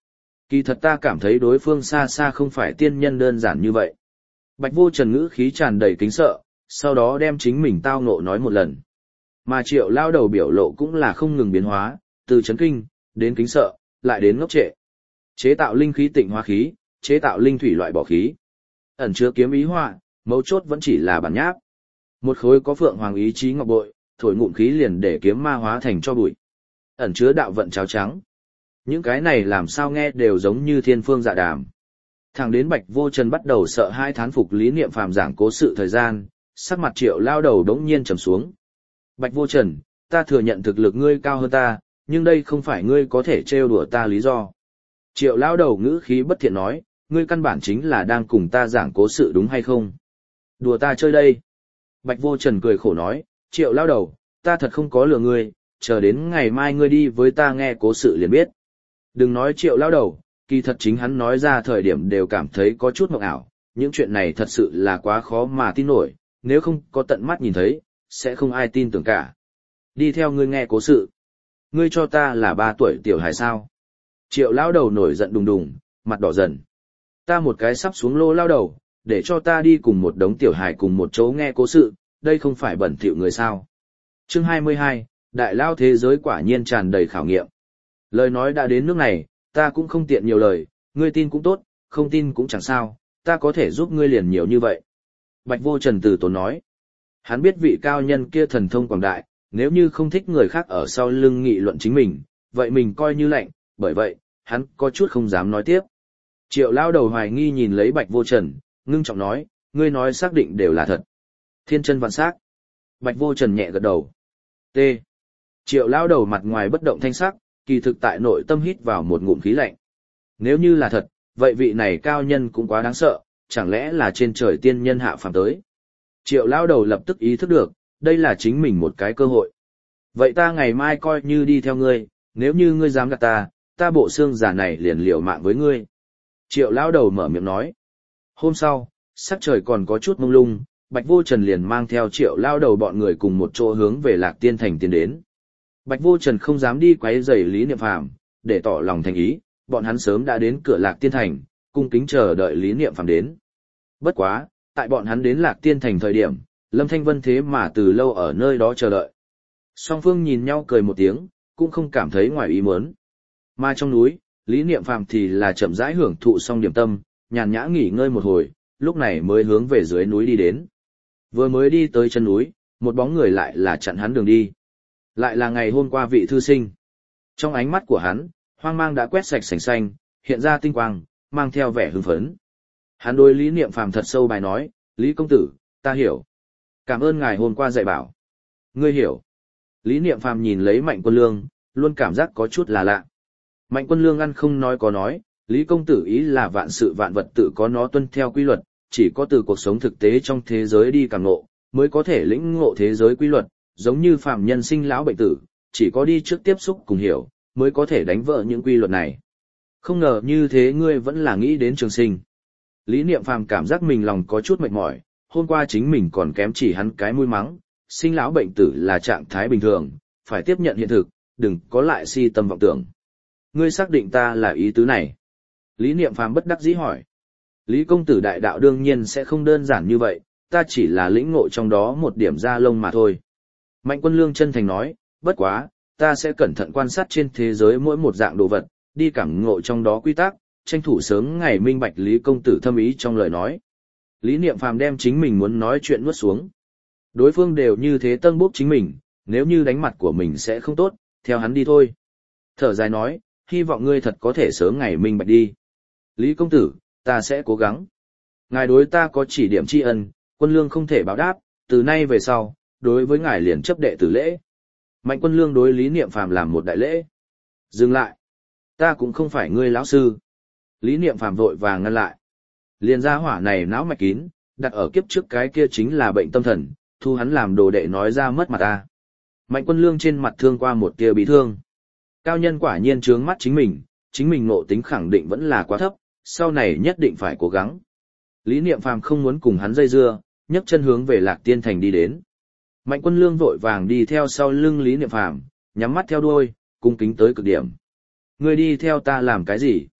Kỳ thật ta cảm thấy đối phương xa xa không phải tiên nhân đơn giản như vậy. Bạch Vô Trần ngữ khí tràn đầy kính sợ, sau đó đem chính mình tao ngộ nói một lần. Mà Triệu lao đầu biểu lộ cũng là không ngừng biến hóa, từ chấn kinh, đến kính sợ, lại đến ngốc trệ. Chế tạo linh khí tịnh hóa khí, chế tạo linh thủy loại bỏ khí. Ẩn chứa kiếm ý họa, mấu chốt vẫn chỉ là bản nháp. Một khối có phượng hoàng ý chí ngọc bội, thổi ngụm khí liền để kiếm ma hóa thành cho bụi. Ẩn chứa đạo vận cháo trắng. Những cái này làm sao nghe đều giống như thiên phương dạ đàm. Thẳng đến Bạch Vô Trần bắt đầu sợ hai thán phục Lý Niệm Phàm giảng cố sự thời gian, sắc mặt Triệu lao đầu đống nhiên trầm xuống. Bạch Vô Trần, ta thừa nhận thực lực ngươi cao hơn ta, nhưng đây không phải ngươi có thể trêu đùa ta lý do. Triệu lao đầu ngữ khí bất thiện nói, ngươi căn bản chính là đang cùng ta giảng cố sự đúng hay không? Đùa ta chơi đây. Bạch Vô Trần cười khổ nói, Triệu lao đầu, ta thật không có lừa ngươi, chờ đến ngày mai ngươi đi với ta nghe cố sự liền biết. Đừng nói Triệu lao đầu, kỳ thật chính hắn nói ra thời điểm đều cảm thấy có chút mộng ảo, những chuyện này thật sự là quá khó mà tin nổi, nếu không có tận mắt nhìn thấy, sẽ không ai tin tưởng cả. Đi theo ngươi nghe cố sự. Ngươi cho ta là 3 tuổi tiểu hài sao? Triệu lao đầu nổi giận đùng đùng, mặt đỏ dần. Ta một cái sắp xuống lô lao đầu, để cho ta đi cùng một đống tiểu hài cùng một chỗ nghe cố sự, đây không phải bẩn thỉu người sao? Chương 22, Đại lao thế giới quả nhiên tràn đầy khảo nghiệm. Lời nói đã đến nước này, ta cũng không tiện nhiều lời, ngươi tin cũng tốt, không tin cũng chẳng sao, ta có thể giúp ngươi liền nhiều như vậy. Bạch Vô Trần từ tốn nói. Hắn biết vị cao nhân kia thần thông quảng đại, nếu như không thích người khác ở sau lưng nghị luận chính mình, vậy mình coi như lạnh, bởi vậy, hắn có chút không dám nói tiếp. Triệu lao đầu hoài nghi nhìn lấy Bạch Vô Trần, ngưng trọng nói, ngươi nói xác định đều là thật. Thiên chân vạn sắc. Bạch Vô Trần nhẹ gật đầu. T. Triệu lao đầu mặt ngoài bất động thanh sắc, kỳ thực tại nội tâm hít vào một ngụm khí lạnh. Nếu như là thật, vậy vị này cao nhân cũng quá đáng sợ, chẳng lẽ là trên trời tiên nhân hạ phàm tới. Triệu lao đầu lập tức ý thức được, đây là chính mình một cái cơ hội. Vậy ta ngày mai coi như đi theo ngươi, nếu như ngươi dám gạt ta, ta bộ xương giả này liền liều mạng với ngươi. Triệu lao đầu mở miệng nói. Hôm sau, sắc trời còn có chút mông lung, Bạch Vô Trần liền mang theo Triệu lao đầu bọn người cùng một chỗ hướng về Lạc Tiên Thành tiến đến. Bạch Vô Trần không dám đi quấy rầy Lý Niệm Phàm, để tỏ lòng thành ý, bọn hắn sớm đã đến cửa Lạc Tiên Thành, cung kính chờ đợi Lý Niệm Phàm đến. Bất quá, tại bọn hắn đến Lạc Tiên Thành thời điểm, Lâm Thanh Vân thế mà từ lâu ở nơi đó chờ đợi. Song phương nhìn nhau cười một tiếng, cũng không cảm thấy ngoài ý muốn. Mà trong núi, Lý Niệm Phàm thì là chậm rãi hưởng thụ xong điểm tâm, nhàn nhã nghỉ ngơi một hồi, lúc này mới hướng về dưới núi đi đến. Vừa mới đi tới chân núi, một bóng người lại là chặn hắn đường đi. Lại là ngày hôm qua vị thư sinh. Trong ánh mắt của hắn, hoang mang đã quét sạch sành xanh, hiện ra tinh quang, mang theo vẻ hưng phấn. Hắn đối Lý Niệm Phàm thật sâu bài nói, Lý công tử, ta hiểu. Cảm ơn ngài hôm qua dạy bảo. Ngươi hiểu. Lý Niệm Phàm nhìn lấy Mạnh Quân Lương, luôn cảm giác có chút là lạ. Mạnh Quân Lương ăn không nói có nói, Lý công tử ý là vạn sự vạn vật tự có nó tuân theo quy luật, chỉ có từ cuộc sống thực tế trong thế giới đi cảm ngộ, mới có thể lĩnh ngộ thế giới quy luật, giống như phàm nhân sinh lão bệnh tử, chỉ có đi trước tiếp xúc cùng hiểu, mới có thể đánh vỡ những quy luật này. Không ngờ như thế ngươi vẫn là nghĩ đến trường sinh. Lý Niệm Phàm cảm giác mình lòng có chút mệt mỏi, hôm qua chính mình còn kém chỉ hắn cái mũi mắng, sinh lão bệnh tử là trạng thái bình thường, phải tiếp nhận hiện thực, đừng có lại si tâm vọng tưởng. Ngươi xác định ta là ý tứ này. Lý Niệm Phàm bất đắc dĩ hỏi. Lý công tử đại đạo đương nhiên sẽ không đơn giản như vậy, ta chỉ là lĩnh ngộ trong đó một điểm da lông mà thôi. Mạnh Quân Lương chân thành nói, bất quá, ta sẽ cẩn thận quan sát trên thế giới mỗi một dạng đồ vật, đi cảm ngộ trong đó quy tắc, tranh thủ sớm ngày minh bạch Lý công tử thâm ý trong lời nói. Lý Niệm Phàm đem chính mình muốn nói chuyện nuốt xuống. Đối phương đều như thế tân bốc chính mình, nếu như đánh mặt của mình sẽ không tốt, theo hắn đi thôi. Thở dài nói, hy vọng ngươi thật có thể sớm ngày minh bạch đi. Lý công tử, ta sẽ cố gắng. Ngài đối ta có chỉ điểm tri ân, Quân Lương không thể báo đáp, từ nay về sau, đối với ngài liền chấp đệ tử lễ. Mạnh Quân Lương đối Lý Niệm Phàm làm một đại lễ. Dừng lại. Ta cũng không phải ngươi lão sư. Lý Niệm Phàm vội vàng ngăn lại. Liền gia hỏa này não mạch kín, đặt ở kiếp trước cái kia chính là bệnh tâm thần, thu hắn làm đồ đệ nói ra mất mặt ta. Mạnh Quân Lương trên mặt thương qua một tia bí thương. Cao nhân quả nhiên trướng mắt chính mình ngộ tính khẳng định vẫn là quá thấp, sau này nhất định phải cố gắng. Lý Niệm Phàm không muốn cùng hắn dây dưa, nhấc chân hướng về Lạc Tiên Thành đi đến. Mạnh Quân Lương vội vàng đi theo sau lưng Lý Niệm Phàm, nhắm mắt theo đuôi, cung kính tới cực điểm. Ngươi đi theo ta làm cái gì?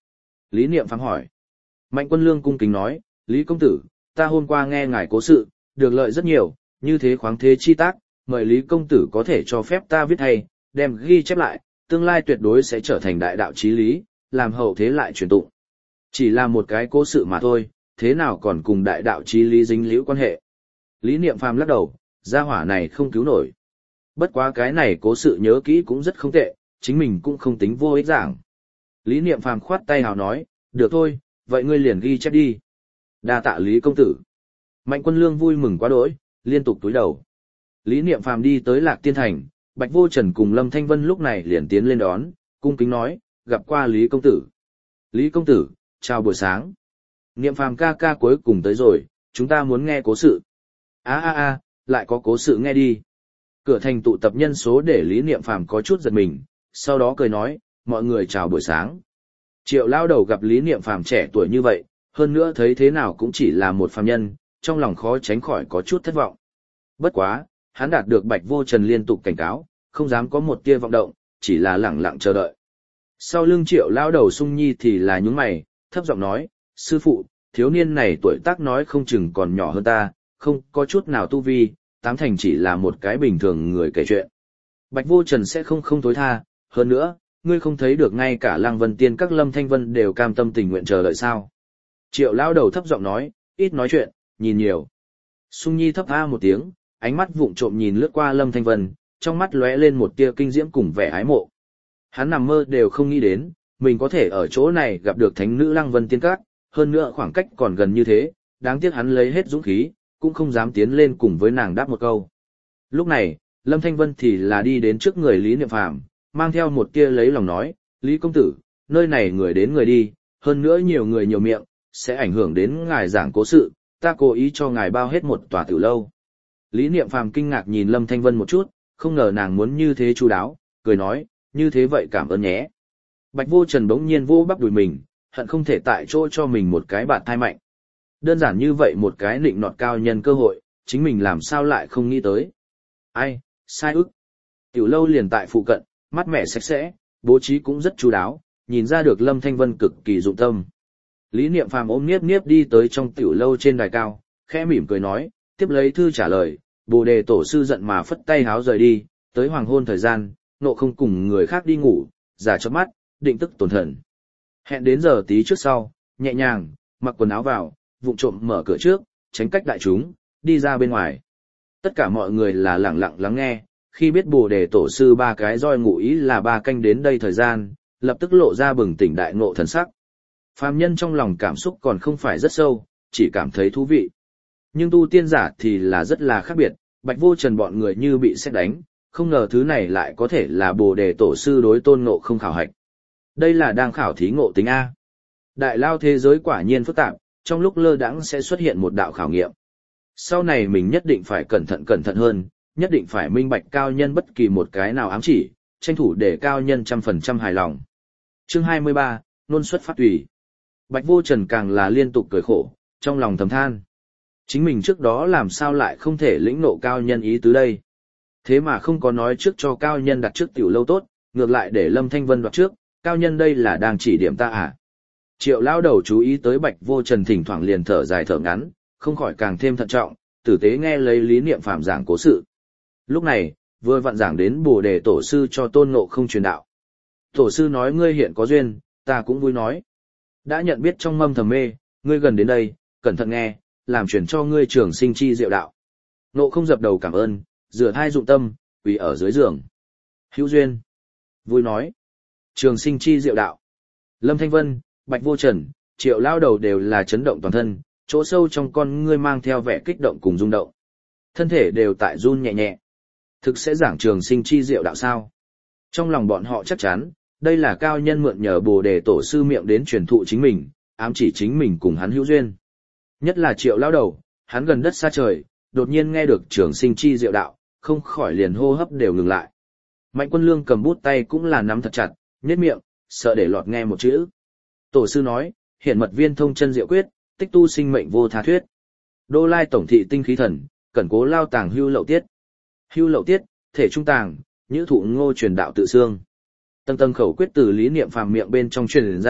Lý Niệm Phàm hỏi. Mạnh Quân Lương cung kính nói, Lý công tử, ta hôm qua nghe ngài cố sự, được lợi rất nhiều, như thế khoáng thế chi tác, mời Lý công tử có thể cho phép ta viết hay, đem ghi chép lại, tương lai tuyệt đối sẽ trở thành đại đạo chí lý, làm hậu thế lại truyền tụng. Chỉ là một cái cố sự mà thôi, thế nào còn cùng đại đạo chí lý dính liễu quan hệ. Lý Niệm Phàm lắc đầu, gia hỏa này không cứu nổi. Bất quá cái này cố sự nhớ kỹ cũng rất không tệ, chính mình cũng không tính vô ích giảng. Lý Niệm Phàm khoát tay hào nói, được thôi, vậy ngươi liền ghi chép đi. Đa tạ Lý công tử. Mạnh Quân Lương vui mừng quá đỗi, liên tục túi đầu. Lý Niệm Phàm đi tới Lạc Tiên Thành, Bạch Vô Trần cùng Lâm Thanh Vân lúc này liền tiến lên đón, cung kính nói, gặp qua Lý công tử. Lý công tử, chào buổi sáng. Niệm Phàm ca ca cuối cùng tới rồi, chúng ta muốn nghe cố sự. Lại có cố sự nghe đi. Cửa thành tụ tập nhân số để Lý Niệm Phàm có chút giật mình, sau đó cười nói, mọi người chào buổi sáng. Triệu lao đầu gặp Lý Niệm Phàm trẻ tuổi như vậy, hơn nữa thấy thế nào cũng chỉ là một phàm nhân, trong lòng khó tránh khỏi có chút thất vọng. Bất quá, hắn đạt được Bạch Vô Trần liên tục cảnh cáo, không dám có một tia vọng động, chỉ là lẳng lặng chờ đợi. Sau lưng Triệu lao đầu Sung Nhi thì là nhướng mày, thấp giọng nói, sư phụ, thiếu niên này tuổi tác nói không chừng còn nhỏ hơn ta, không có chút nào tu vi, tám thành chỉ là một cái bình thường người kể chuyện. Bạch Vô Trần sẽ không tối tha, hơn nữa, ngươi không thấy được ngay cả Lăng Vân Tiên các Lâm Thanh Vân đều cam tâm tình nguyện chờ đợi sao. Triệu lao đầu thấp giọng nói, ít nói chuyện, nhìn nhiều. Sung Nhi thấp a một tiếng, ánh mắt vụng trộm nhìn lướt qua Lâm Thanh Vân, trong mắt lóe lên một tia kinh diễm cùng vẻ ái mộ. Hắn nằm mơ đều không nghĩ đến, mình có thể ở chỗ này gặp được thánh nữ Lăng Vân Tiên các, hơn nữa khoảng cách còn gần như thế, đáng tiếc hắn lấy hết dũng khí, cũng không dám tiến lên cùng với nàng đáp một câu. Lúc này, Lâm Thanh Vân thì là đi đến trước người Lý Niệm Phàm, mang theo một tia lấy lòng nói, Lý công tử, nơi này người đến người đi, hơn nữa nhiều người nhiều miệng, sẽ ảnh hưởng đến ngài giảng cố sự, ta cố ý cho ngài bao hết một tòa tử lâu. Lý Niệm Phàm kinh ngạc nhìn Lâm Thanh Vân một chút, không ngờ nàng muốn như thế chu đáo, cười nói, như thế vậy cảm ơn nhé. Bạch Vô Trần bỗng nhiên vô bắp đùi mình, hận không thể tại chỗ cho mình một cái bạt thai mạnh. Đơn giản như vậy một cái nịnh nọt cao nhân cơ hội, chính mình làm sao lại không nghĩ tới. Ai, sai ức. Tiểu lâu liền tại phụ cận, mát mẻ sạch sẽ, bố trí cũng rất chu đáo, nhìn ra được Lâm Thanh Vân cực kỳ dụng tâm. Lý Niệm Phàm ôm niếp niếp đi tới trong tiểu lâu trên đài cao, khẽ mỉm cười nói, tiếp lấy thư trả lời, Bồ Đề tổ sư giận mà phất tay háo rời đi, tới hoàng hôn thời gian, nộ không cùng người khác đi ngủ, giả chớp mắt, định tức tổn thần. Hẹn đến giờ tí trước sau, nhẹ nhàng, mặc quần áo vào, vụng trộm mở cửa trước, tránh cách đại chúng, đi ra bên ngoài. Tất cả mọi người là lặng lặng lắng nghe, khi biết Bồ Đề tổ sư ba cái roi ngụ ý là ba canh đến đây thời gian, lập tức lộ ra bừng tỉnh đại ngộ thần sắc. Phàm nhân trong lòng cảm xúc còn không phải rất sâu, chỉ cảm thấy thú vị. Nhưng tu tiên giả thì là rất là khác biệt, Bạch Vô Trần bọn người như bị sét đánh, không ngờ thứ này lại có thể là Bồ Đề tổ sư đối tôn ngộ không khảo hạch. Đây là đang khảo thí ngộ tính A. Đại lao thế giới quả nhiên phức tạp, trong lúc lơ đãng sẽ xuất hiện một đạo khảo nghiệm. Sau này mình nhất định phải cẩn thận hơn, nhất định phải minh bạch cao nhân bất kỳ một cái nào ám chỉ, tranh thủ để cao nhân 100% hài lòng. Chương 23, Nôn xuất phát tùy. Bạch Vô Trần càng là liên tục cười khổ, trong lòng thầm than. Chính mình trước đó làm sao lại không thể lĩnh nộ cao nhân ý tứ đây. Thế mà không có nói trước cho cao nhân đặt trước tiểu lâu tốt, ngược lại để Lâm Thanh Vân đoạt trước, cao nhân đây là đang chỉ điểm ta à. Triệu lao đầu chú ý tới Bạch Vô Trần thỉnh thoảng liền thở dài thở ngắn, không khỏi càng thêm thận trọng, tử tế nghe lấy Lý Niệm Phàm giảng cố sự. Lúc này, vừa vặn giảng đến Bồ Đề tổ sư cho tôn ngộ không truyền đạo. Tổ sư nói ngươi hiện có duyên, ta cũng vui nói. Đã nhận biết trong mâm thầm mê, ngươi gần đến đây, cẩn thận nghe, làm truyền cho ngươi trường sinh chi diệu đạo. Ngộ không dập đầu cảm ơn, rửa thai dụng tâm, quỳ ở dưới giường. Hữu duyên. Vui nói. Trường sinh chi diệu đạo. Lâm Thanh Vân, Bạch Vô Trần, Triệu lao đầu đều là chấn động toàn thân, chỗ sâu trong con ngươi mang theo vẻ kích động cùng rung động. Thân thể đều tại run nhẹ nhẹ. Thực sẽ giảng trường sinh chi diệu đạo sao? Trong lòng bọn họ chắc chắn, đây là cao nhân mượn nhờ Bồ Đề tổ sư miệng đến truyền thụ chính mình, ám chỉ chính mình cùng hắn hữu duyên. Nhất là Triệu lao đầu, hắn gần đất xa trời, đột nhiên nghe được trường sinh chi diệu đạo, không khỏi liền hô hấp đều ngừng lại. Mạnh Quân Lương cầm bút tay cũng là nắm thật chặt, nhếch miệng, sợ để lọt nghe một chữ. Tổ sư nói, hiện mật viên thông chân diệu quyết, tích tu sinh mệnh vô tha thuyết. Đô Lai tổng thị tinh khí thần, cẩn cố lao tàng hưu lậu tiết. Hưu lậu tiết, thể trung tàng, nhữ thụ ngô truyền đạo tự xương. Tầng tầng khẩu quyết từ Lý Niệm Phàm miệng bên trong truyền ra,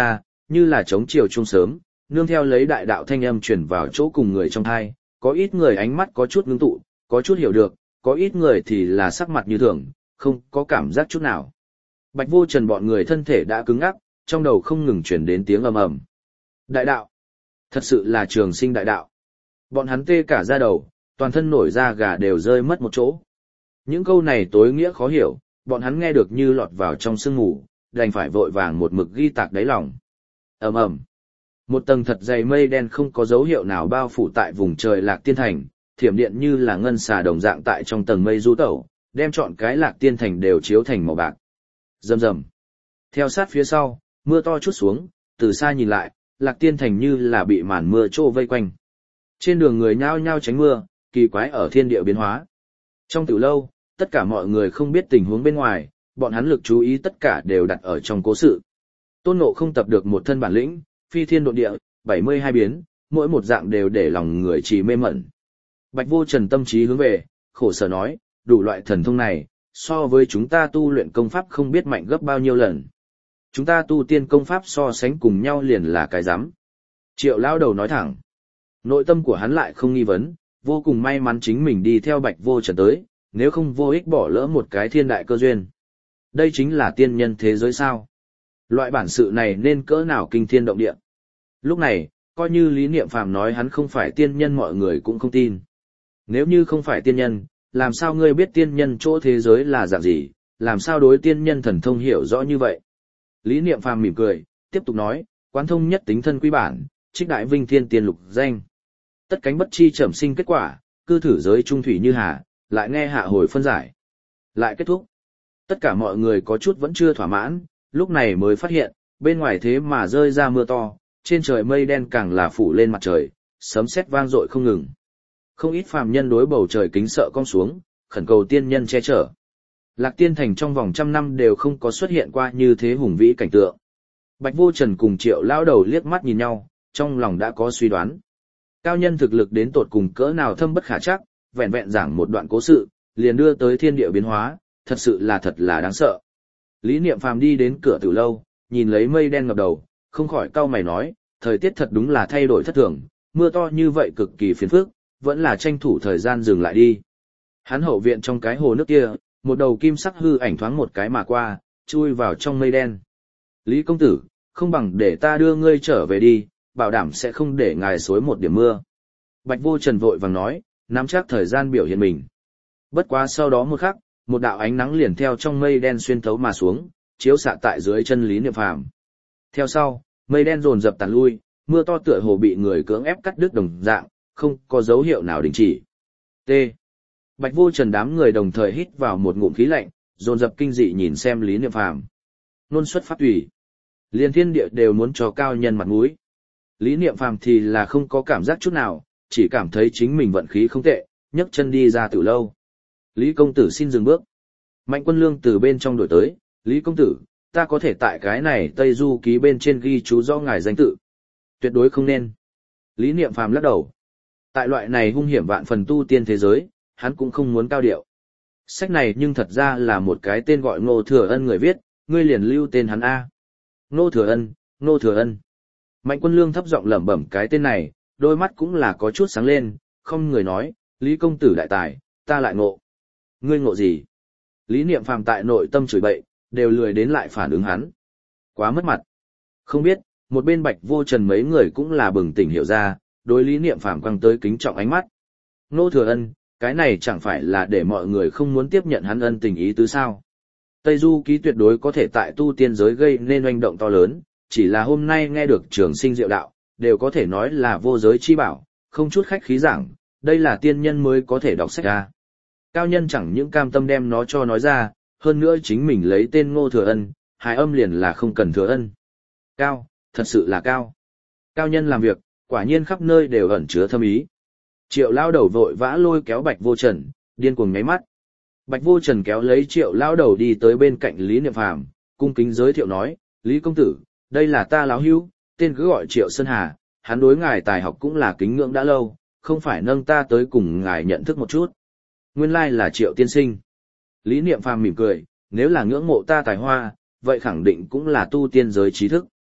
Như là chống chiều chuông sớm, nương theo lấy đại đạo thanh âm truyền vào chỗ cùng người trong thai, có ít người ánh mắt có chút ngưng tụ, có chút hiểu được, có ít người thì là sắc mặt như thường, không có cảm giác chút nào. Bạch Vô Trần bọn người thân thể đã cứng ngắc, trong đầu không ngừng truyền đến tiếng ầm ầm. Đại đạo, thật sự là trường sinh đại đạo. Bọn hắn tê cả da đầu, toàn thân nổi da gà đều rơi mất một chỗ. Những câu này tối nghĩa khó hiểu, bọn hắn nghe được như lọt vào trong sương mù, đành phải vội vàng một mực ghi tạc đáy lòng. Ầm ầm. Một tầng thật dày mây đen không có dấu hiệu nào bao phủ tại vùng trời Lạc Tiên Thành, thiểm điện như là ngân xà đồng dạng tại trong tầng mây du tẩu, đem trọn cái Lạc Tiên Thành đều chiếu thành màu bạc. Rầm rầm. Theo sát phía sau, mưa to trút xuống, từ xa nhìn lại, Lạc Tiên Thành như là bị màn mưa trô vây quanh. Trên đường người nhao nhao tránh mưa, kỳ quái ở thiên địa biến hóa. Trong tiểu lâu, tất cả mọi người không biết tình huống bên ngoài, bọn hắn lực chú ý tất cả đều đặt ở trong cố sự. Tôn Ngộ không tập được một thân bản lĩnh, phi thiên độ địa, 72 biến, mỗi một dạng đều để lòng người trì mê mẩn. Bạch Vô Trần tâm trí hướng về, khổ sở nói, đủ loại thần thông này, so với chúng ta tu luyện công pháp không biết mạnh gấp bao nhiêu lần. Chúng ta tu tiên công pháp so sánh cùng nhau liền là cái rắm. Triệu lao đầu nói thẳng. Nội tâm của hắn lại không nghi vấn, vô cùng may mắn chính mình đi theo Bạch Vô Trần tới, nếu không vô ích bỏ lỡ một cái thiên đại cơ duyên. Đây chính là tiên nhân thế giới sao. Loại bản sự này nên cỡ nào kinh thiên động địa. Lúc này, coi như Lý Niệm Phàm nói hắn không phải tiên nhân mọi người cũng không tin. Nếu như không phải tiên nhân, làm sao ngươi biết tiên nhân chỗ thế giới là dạng gì, làm sao đối tiên nhân thần thông hiểu rõ như vậy. Lý Niệm Phàm mỉm cười, tiếp tục nói, quán thông nhất tính thân quy bản, trích đại vinh thiên tiên lục danh. Tất cánh bất chi trầm sinh kết quả, cư thử giới trung thủy như hà, lại nghe hạ hồi phân giải. Lại kết thúc. Tất cả mọi người có chút vẫn chưa thỏa mãn, lúc này mới phát hiện, bên ngoài thế mà rơi ra mưa to, trên trời mây đen càng là phủ lên mặt trời, sấm sét vang dội không ngừng. Không ít phàm nhân đối bầu trời kính sợ cong xuống, khẩn cầu tiên nhân che chở. Lạc Tiên Thành trong vòng 100 năm đều không có xuất hiện qua như thế hùng vĩ cảnh tượng. Bạch Vô Trần cùng Triệu lão đầu liếc mắt nhìn nhau, trong lòng đã có suy đoán. Cao nhân thực lực đến tột cùng cỡ nào thâm bất khả trắc, vẹn vẹn giảng một đoạn cố sự, liền đưa tới thiên địa biến hóa, thật là đáng sợ. Lý Niệm Phàm đi đến cửa tử lâu, nhìn lấy mây đen ngập đầu, không khỏi cau mày nói, thời tiết thật đúng là thay đổi thất thường, mưa to như vậy cực kỳ phiền phức, vẫn là tranh thủ thời gian dừng lại đi. Hắn hậu viện trong cái hồ nước kia, một đầu kim sắc hư ảnh thoáng một cái mà qua, chui vào trong mây đen. Lý công tử, không bằng để ta đưa ngươi trở về đi, bảo đảm sẽ không để ngài xối một điểm mưa. Bạch Vô Trần vội vàng nói, nắm chắc thời gian biểu hiện mình. Bất quá sau đó một khắc, một đạo ánh nắng liền theo trong mây đen xuyên thấu mà xuống, chiếu xạ tại dưới chân Lý Niệm Phàm. Theo sau, mây đen dồn dập tàn lui, mưa to tựa hồ bị người cưỡng ép cắt đứt đồng dạng, không có dấu hiệu nào đình chỉ. T. Bạch Vô Trần đám người đồng thời hít vào một ngụm khí lạnh, dồn dập kinh dị nhìn xem Lý Niệm Phàm. Nôn xuất pháp tùy, liên thiên địa đều muốn cho cao nhân mặt mũi. Lý Niệm Phàm thì là không có cảm giác chút nào, chỉ cảm thấy chính mình vận khí không tệ, nhấc chân đi ra từ lâu. Lý công tử xin dừng bước. Mạnh Quân Lương từ bên trong đổi tới, Lý công tử, ta có thể tại cái này Tây Du ký bên trên ghi chú rõ ngài danh tự. Tuyệt đối không nên. Lý Niệm Phàm lắc đầu. Tại loại này hung hiểm vạn phần tu tiên thế giới, hắn cũng không muốn cao điệu. Sách này nhưng thật ra là một cái tên gọi Ngô Thừa Ân người viết, ngươi liền lưu tên hắn A. Ngô Thừa Ân, Ngô Thừa Ân. Mạnh Quân Lương thấp giọng lẩm bẩm cái tên này, đôi mắt cũng là có chút sáng lên, không người nói, Lý công tử đại tài, ta lại ngộ. Ngươi ngộ gì? Lý Niệm Phàm tại nội tâm chửi bậy, đều lười đến lại phản ứng hắn. Quá mất mặt. Không biết, một bên Bạch Vô Trần mấy người cũng là bừng tỉnh hiểu ra, đối Lý Niệm Phàm quăng tới kính trọng ánh mắt. Ngô Thừa Ân, cái này chẳng phải là để mọi người không muốn tiếp nhận hắn ân tình ý tứ sao? Tây Du ký tuyệt đối có thể tại tu tiên giới gây nên oanh động to lớn, chỉ là hôm nay nghe được Trường Sinh Diệu Đạo, đều có thể nói là vô giới chi bảo, không chút khách khí giảng, đây là tiên nhân mới có thể đọc sách ra. Cao nhân chẳng những cam tâm đem nó cho nói ra, hơn nữa chính mình lấy tên Ngô Thừa Ân, hài âm liền là không cần thừa ân. Cao, thật sự là cao. Cao nhân làm việc, quả nhiên khắp nơi đều ẩn chứa thâm ý. Triệu lao đầu vội vã lôi kéo Bạch Vô Trần, điên cuồng nháy mắt. Bạch Vô Trần kéo lấy Triệu lao đầu đi tới bên cạnh Lý Niệm Phàm, cung kính giới thiệu nói, Lý công tử, đây là ta lão hữu, tên cứ gọi Triệu Sơn Hà, hắn đối ngài tài học cũng là kính ngưỡng đã lâu, không phải nâng ta tới cùng ngài nhận thức một chút. Nguyên lai là Triệu tiên sinh. Lý Niệm Phàm mỉm cười, nếu là ngưỡng mộ ta tài hoa, vậy khẳng định cũng là tu tiên giới trí thức.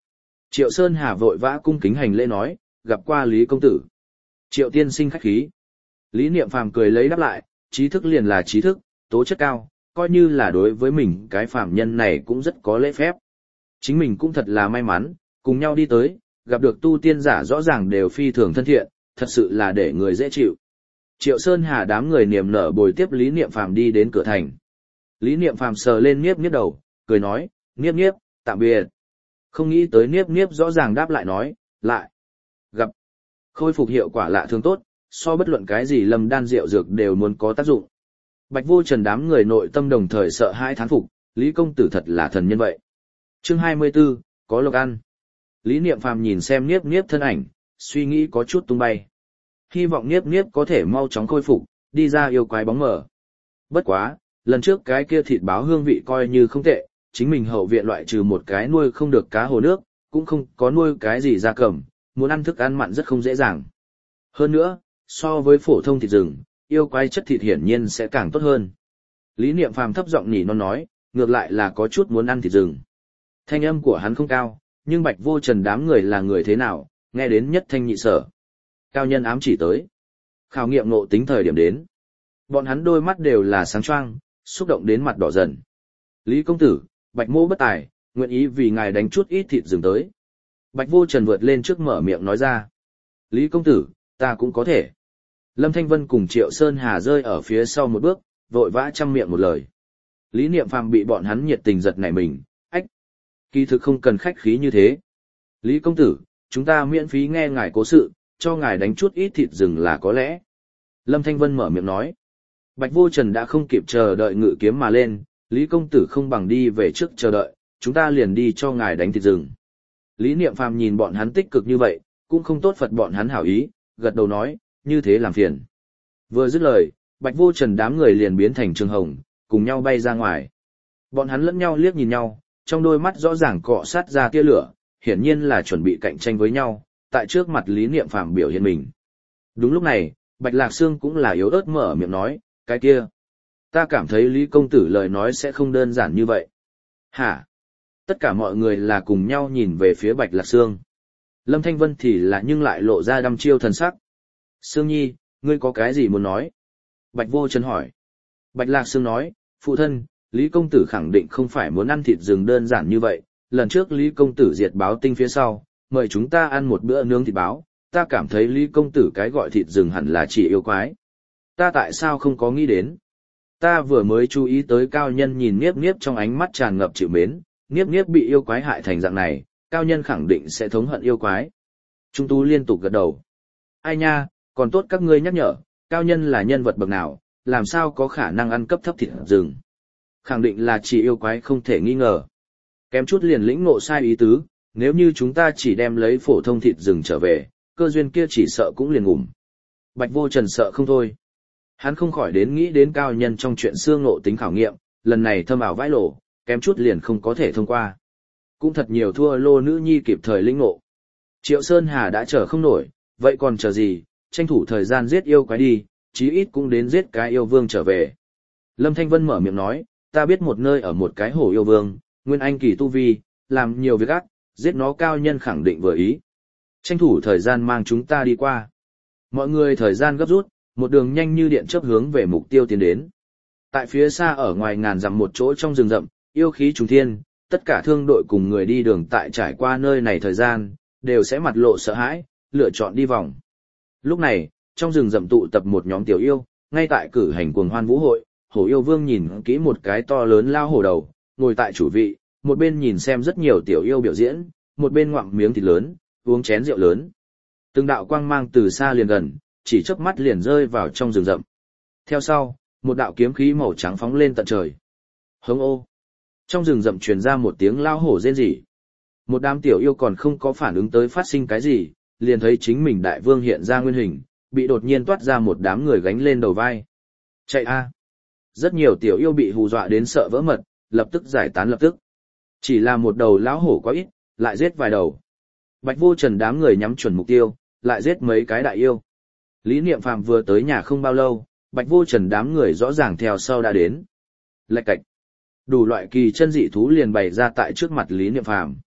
Triệu Sơn Hà vội vã cung kính hành lễ nói, gặp qua Lý công tử. Triệu tiên sinh khách khí. Lý Niệm Phàm cười lấy đáp lại, trí thức liền là trí thức, tố chất cao, coi như là đối với mình cái phàm nhân này cũng rất có lễ phép. Chính mình cũng thật là may mắn, cùng nhau đi tới, gặp được tu tiên giả rõ ràng đều phi thường thân thiện, thật sự là để người dễ chịu. Triệu Sơn Hà đám người niềm nở bồi tiếp Lý Niệm Phàm đi đến cửa thành. Lý Niệm Phàm sờ lên Niếp Niếp đầu, cười nói, Niếp Niếp, tạm biệt. Không nghĩ tới Niếp Niếp rõ ràng đáp lại nói, lại. Gặp. Khôi phục hiệu quả lạ thường tốt, so bất luận cái gì lâm đan rượu dược đều muốn có tác dụng. Bạch Vô Trần đám người nội tâm đồng thời sợ hãi thán phục, Lý công tử thật là thần nhân vậy. Chương 24, có lộc ăn. Lý Niệm Phàm nhìn xem Niếp Niếp thân ảnh, suy nghĩ có chút tung bay. Hy vọng Niếp Niếp có thể mau chóng khôi phục, đi ra yêu quái bóng mờ. Bất quá, lần trước cái kia thịt báo hương vị coi như không tệ, chính mình hậu viện loại trừ một cái nuôi không được cá hồ nước, cũng không có nuôi cái gì gia cầm, muốn ăn thức ăn mặn rất không dễ dàng. Hơn nữa, so với phổ thông thịt rừng, yêu quái chất thịt hiển nhiên sẽ càng tốt hơn. Lý Niệm Phàm thấp giọng nhỉ non nói, ngược lại là có chút muốn ăn thịt rừng. Thanh âm của hắn không cao, nhưng Bạch Vô Trần đám người là người thế nào, nghe đến nhất thanh nhị sở. Cao nhân ám chỉ tới. Khảo nghiệm ngộ tính thời điểm đến. Bọn hắn đôi mắt đều là sáng choang, xúc động đến mặt đỏ dần. Lý công tử, Bạch mô bất tài, nguyện ý vì ngài đánh chút ít thịt rừng tới. Bạch Vô Trần vượt lên trước mở miệng nói ra. Lý công tử, ta cũng có thể. Lâm Thanh Vân cùng Triệu Sơn Hà rơi ở phía sau một bước, vội vã chăm miệng một lời. Lý Niệm Phàm bị bọn hắn nhiệt tình giật nảy mình, ách. Kỳ thực không cần khách khí như thế. Lý công tử, chúng ta miễn phí nghe ngài cố sự, cho ngài đánh chút ít thịt rừng là có lẽ. Lâm Thanh Vân mở miệng nói. Bạch Vô Trần đã không kịp chờ đợi ngự kiếm mà lên, Lý công tử không bằng đi về trước chờ đợi, chúng ta liền đi cho ngài đánh thịt rừng. Lý Niệm Phàm nhìn bọn hắn tích cực như vậy, cũng không tốt phật bọn hắn hảo ý, gật đầu nói, như thế làm phiền. Vừa dứt lời, Bạch Vô Trần đám người liền biến thành trường hồng, cùng nhau bay ra ngoài. Bọn hắn lẫn nhau liếc nhìn nhau, trong đôi mắt rõ ràng cọ sát ra tia lửa, hiển nhiên là chuẩn bị cạnh tranh với nhau, tại trước mặt Lý Niệm Phàm biểu hiện mình. Đúng lúc này, Bạch Lạc Sương cũng là yếu ớt mở miệng nói, cái kia. Ta cảm thấy Lý công tử lời nói sẽ không đơn giản như vậy. Hả? Tất cả mọi người là cùng nhau nhìn về phía Bạch Lạc Sương. Lâm Thanh Vân thì là nhưng lại lộ ra đăm chiêu thần sắc. Sương Nhi, ngươi có cái gì muốn nói? Bạch Vô Trần hỏi. Bạch Lạc Sương nói, phụ thân, Lý công tử khẳng định không phải muốn ăn thịt rừng đơn giản như vậy. Lần trước Lý công tử diệt báo tinh phía sau, mời chúng ta ăn một bữa nướng thịt báo, ta cảm thấy Lý công tử cái gọi thịt rừng hẳn là chỉ yêu quái. Ta tại sao không có nghĩ đến? Ta vừa mới chú ý tới cao nhân nhìn Niếp Niếp trong ánh mắt tràn ngập chịu mến, Niếp Niếp bị yêu quái hại thành dạng này, cao nhân khẳng định sẽ thống hận yêu quái. Trung Tú liên tục gật đầu. Ai nha, còn tốt các ngươi nhắc nhở, cao nhân là nhân vật bậc nào, làm sao có khả năng ăn cấp thấp thịt rừng. Khẳng định là chỉ yêu quái không thể nghi ngờ. Kém chút liền lĩnh ngộ sai ý tứ, nếu như chúng ta chỉ đem lấy phổ thông thịt rừng trở về, cơ duyên kia chỉ sợ cũng liền ngủm. Bạch Vô Trần sợ không thôi. Hắn không khỏi đến nghĩ đến cao nhân trong chuyện xưa ngộ tính khảo nghiệm, lần này thâm ảo vãi lộ, kém chút liền không có thể thông qua. Cũng thật nhiều thua lô nữ nhi kịp thời lĩnh ngộ. Triệu Sơn Hà đã chờ không nổi, vậy còn chờ gì, tranh thủ thời gian giết yêu quái đi, chí ít cũng đến giết cái yêu vương trở về. Lâm Thanh Vân mở miệng nói, ta biết một nơi ở một cái hồ yêu vương, nguyên anh kỳ tu vi, làm nhiều việc ác, giết nó cao nhân khẳng định vừa ý. Tranh thủ thời gian mang chúng ta đi qua. Mọi người thời gian gấp rút, một đường nhanh như điện chớp hướng về mục tiêu tiến đến. Tại phía xa ở ngoài ngàn dặm một chỗ trong rừng rậm, yêu khí trùng thiên, tất cả thương đội cùng người đi đường tại trải qua nơi này thời gian, đều sẽ mặt lộ sợ hãi, lựa chọn đi vòng. Lúc này, trong rừng rậm tụ tập một nhóm tiểu yêu, ngay tại cử hành cuồng hoan vũ hội, hổ yêu vương nhìn kỹ một cái to lớn lao hổ đầu, ngồi tại chủ vị, một bên nhìn xem rất nhiều tiểu yêu biểu diễn, một bên ngoạm miếng thịt lớn, uống chén rượu lớn. Từng đạo quang mang từ xa liền gần, chỉ chớp mắt liền rơi vào trong rừng rậm. Theo sau, một đạo kiếm khí màu trắng phóng lên tận trời. Hống ô! Trong rừng rậm truyền ra một tiếng lao hổ rên rỉ. Một đám tiểu yêu còn không có phản ứng tới phát sinh cái gì, liền thấy chính mình đại vương hiện ra nguyên hình, bị đột nhiên toát ra một đám người gánh lên đầu vai. Chạy a! Rất nhiều tiểu yêu bị hù dọa đến sợ vỡ mật, lập tức giải tán lập tức. Chỉ là một đầu lão hổ quá ít, lại giết vài đầu. Bạch Vô Trần đám người nhắm chuẩn mục tiêu, lại giết mấy cái đại yêu. Lý Niệm Phàm vừa tới nhà không bao lâu, Bạch Vô Trần đám người rõ ràng theo sau đã đến. Lạch cạch. Đủ loại kỳ chân dị thú liền bày ra tại trước mặt Lý Niệm Phàm.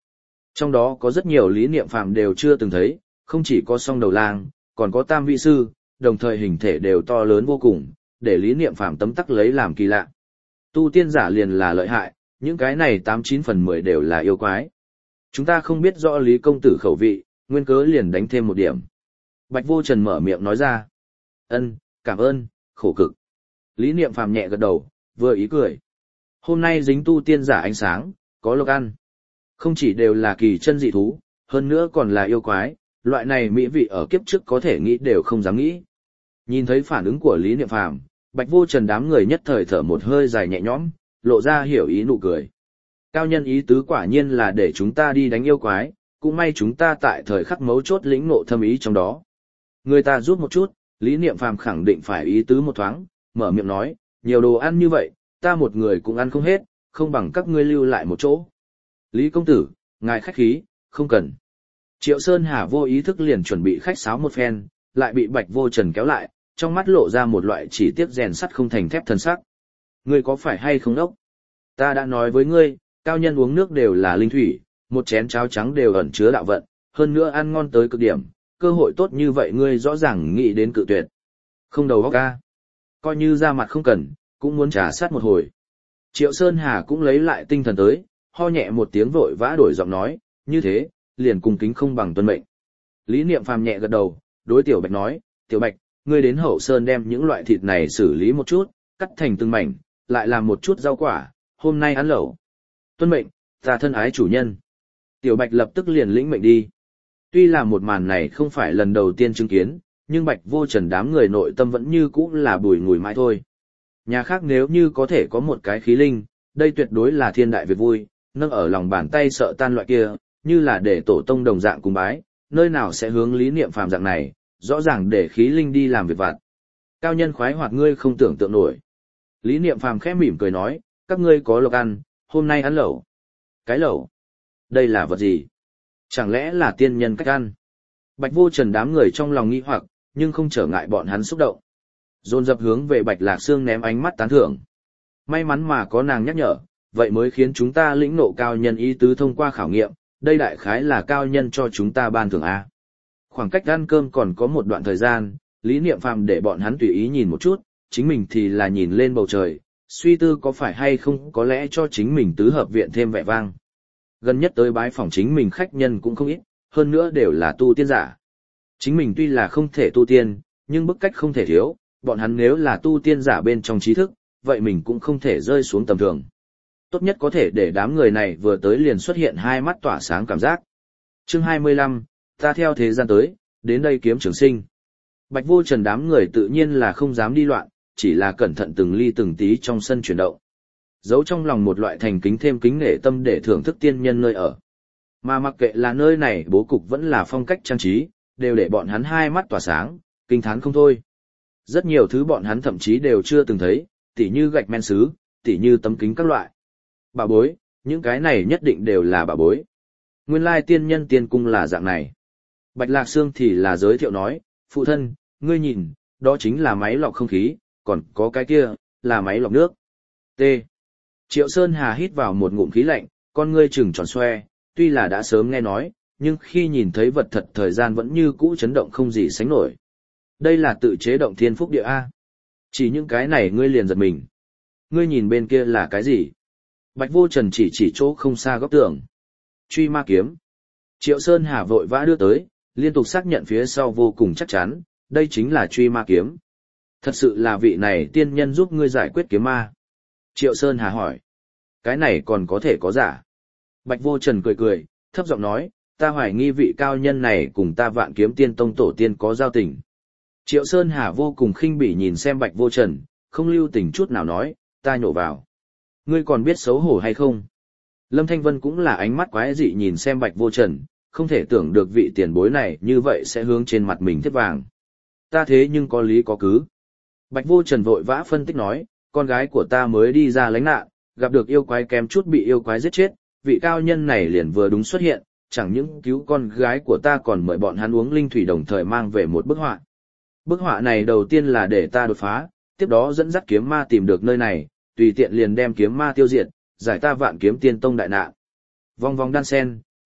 Trong đó có rất nhiều lý niệm phàm đều chưa từng thấy, không chỉ có song đầu lang, còn có tam vị sư, đồng thời hình thể đều to lớn vô cùng, để lý niệm phàm tấm tắc lấy làm kỳ lạ. Tu tiên giả liền là lợi hại, những cái này 89/10 đều là yêu quái. Chúng ta không biết rõ Lý công tử khẩu vị, nguyên cớ liền đánh thêm một điểm. Bạch Vô Trần mở miệng nói ra. Ân, cảm ơn, khổ cực. Lý niệm phàm nhẹ gật đầu, vừa ý cười. Hôm nay dính tu tiên giả ánh sáng, có lộc ăn. Không chỉ đều là kỳ chân dị thú, hơn nữa còn là yêu quái, loại này mỹ vị ở kiếp trước có thể nghĩ đều không dám nghĩ. Nhìn thấy phản ứng của Lý niệm phàm, Bạch Vô Trần đám người nhất thời thở một hơi dài nhẹ nhõm, lộ ra hiểu ý nụ cười. Cao nhân ý tứ quả nhiên là để chúng ta đi đánh yêu quái, cũng may chúng ta tại thời khắc mấu chốt lĩnh ngộ thâm ý trong đó. Người ta rút một chút, Lý niệm phàm khẳng định phải ý tứ một thoáng, mở miệng nói, nhiều đồ ăn như vậy, ta một người cũng ăn không hết, không bằng các ngươi lưu lại một chỗ. Lý công tử, ngài khách khí, không cần. Triệu Sơn Hà vô ý thức liền chuẩn bị khách sáo một phen, lại bị Bạch Vô Trần kéo lại, trong mắt lộ ra một loại chỉ tiếc rèn sắt không thành thép thần sắc. Ngươi có phải hay không đốc? Ta đã nói với ngươi, cao nhân uống nước đều là linh thủy, một chén cháo trắng đều ẩn chứa đạo vận, hơn nữa ăn ngon tới cực điểm, cơ hội tốt như vậy ngươi rõ ràng nghĩ đến cự tuyệt. Không đầu óc ca. Coi như ra mặt không cần, cũng muốn trả sát một hồi. Triệu Sơn Hà cũng lấy lại tinh thần tới, ho nhẹ một tiếng vội vã đổi giọng nói, như thế, liền cung kính không bằng tuân mệnh. Lý niệm phàm nhẹ gật đầu, đối Tiểu Bạch nói, Tiểu Bạch, ngươi đến Hậu Sơn đem những loại thịt này xử lý một chút, cắt thành từng mảnh, lại làm một chút rau quả, hôm nay ăn lẩu. Tuân mệnh, ta thân ái chủ nhân. Tiểu Bạch lập tức liền lĩnh mệnh đi. Tuy là một màn này không phải lần đầu tiên chứng kiến, nhưng Bạch Vô Trần đám người nội tâm vẫn như cũ là bùi ngùi mãi thôi. Nhà khác nếu như có thể có một cái khí linh, đây tuyệt đối là thiên đại việc vui, nâng ở lòng bàn tay sợ tan loại kia, như là để tổ tông đồng dạng cùng bái, nơi nào sẽ hướng lý niệm phàm dạng này, rõ ràng để khí linh đi làm việc vặt. Cao nhân khoái hoạt ngươi không tưởng tượng nổi. Lý niệm phàm khẽ mỉm cười nói, các ngươi có lộc ăn, hôm nay ăn lẩu. Cái lẩu? Đây là vật gì? Chẳng lẽ là tiên nhân cách ăn? Bạch Vô Trần đám người trong lòng nghi hoặc, nhưng không trở ngại bọn hắn xúc động. Dồn dập hướng về Bạch Lạc Sương ném ánh mắt tán thưởng. May mắn mà có nàng nhắc nhở, vậy mới khiến chúng ta lĩnh nộ cao nhân ý tứ thông qua khảo nghiệm, đây đại khái là cao nhân cho chúng ta ban thưởng A. Khoảng cách ăn cơm còn có một đoạn thời gian, Lý niệm phàm để bọn hắn tùy ý nhìn một chút, chính mình thì là nhìn lên bầu trời, suy tư có phải hay không có lẽ cho chính mình tứ hợp viện thêm vẻ vang. Gần nhất tới bái phỏng chính mình khách nhân cũng không ít, hơn nữa đều là tu tiên giả. Chính mình tuy là không thể tu tiên, nhưng bức cách không thể thiếu, bọn hắn nếu là tu tiên giả bên trong trí thức, vậy mình cũng không thể rơi xuống tầm thường. Tốt nhất có thể để đám người này vừa tới liền xuất hiện hai mắt tỏa sáng cảm giác. Chương 25, ta theo thế gian tới, đến đây kiếm trường sinh. Bạch Vô Trần đám người tự nhiên là không dám đi loạn, chỉ là cẩn thận từng ly từng tí trong sân chuyển động. Giấu trong lòng một loại thành kính thêm kính nể tâm để thưởng thức tiên nhân nơi ở. Mà mặc kệ là nơi này bố cục vẫn là phong cách trang trí, đều để bọn hắn hai mắt tỏa sáng, kinh thán không thôi. Rất nhiều thứ bọn hắn thậm chí đều chưa từng thấy, tỉ như gạch men sứ, tỉ như tấm kính các loại. Bảo bối, những cái này nhất định đều là bảo bối. Nguyên lai tiên nhân tiên cung là dạng này. Bạch Lạc Sương thì là giới thiệu nói, phụ thân, ngươi nhìn, đó chính là máy lọc không khí, còn có cái kia, là máy lọc nước. T. Triệu Sơn Hà hít vào một ngụm khí lạnh, con ngươi trừng tròn xoe, tuy là đã sớm nghe nói, nhưng khi nhìn thấy vật thật thời gian vẫn như cũ chấn động không gì sánh nổi. Đây là tự chế động thiên phúc địa A. Chỉ những cái này ngươi liền giật mình. Ngươi nhìn bên kia là cái gì? Bạch Vô Trần chỉ chỗ không xa góc tường. Truy ma kiếm. Triệu Sơn Hà vội vã đưa tới, liên tục xác nhận phía sau vô cùng chắc chắn, đây chính là truy ma kiếm. Thật sự là vị này tiên nhân giúp ngươi giải quyết kiếm ma. Triệu Sơn Hà hỏi. Cái này còn có thể có giả. Bạch Vô Trần cười cười, thấp giọng nói, ta hoài nghi vị cao nhân này cùng ta Vạn Kiếm Tiên Tông tổ tiên có giao tình. Triệu Sơn Hà vô cùng khinh bỉ nhìn xem Bạch Vô Trần, không lưu tình chút nào nói, ta nhổ vào. Ngươi còn biết xấu hổ hay không? Lâm Thanh Vân cũng là ánh mắt quái dị nhìn xem Bạch Vô Trần, không thể tưởng được vị tiền bối này như vậy sẽ hướng trên mặt mình thiếp vàng. Ta thế nhưng có lý có cứ. Bạch Vô Trần vội vã phân tích nói, con gái của ta mới đi ra lánh nạn, gặp được yêu quái kém chút bị yêu quái giết chết, vị cao nhân này liền vừa đúng xuất hiện, chẳng những cứu con gái của ta còn mời bọn hắn uống linh thủy đồng thời mang về một bức họa. Bức họa này đầu tiên là để ta đột phá, tiếp đó dẫn dắt kiếm ma tìm được nơi này, tùy tiện liền đem kiếm ma tiêu diệt, giải ta Vạn Kiếm Tiên Tông đại nạn. Vòng vòng đan sen,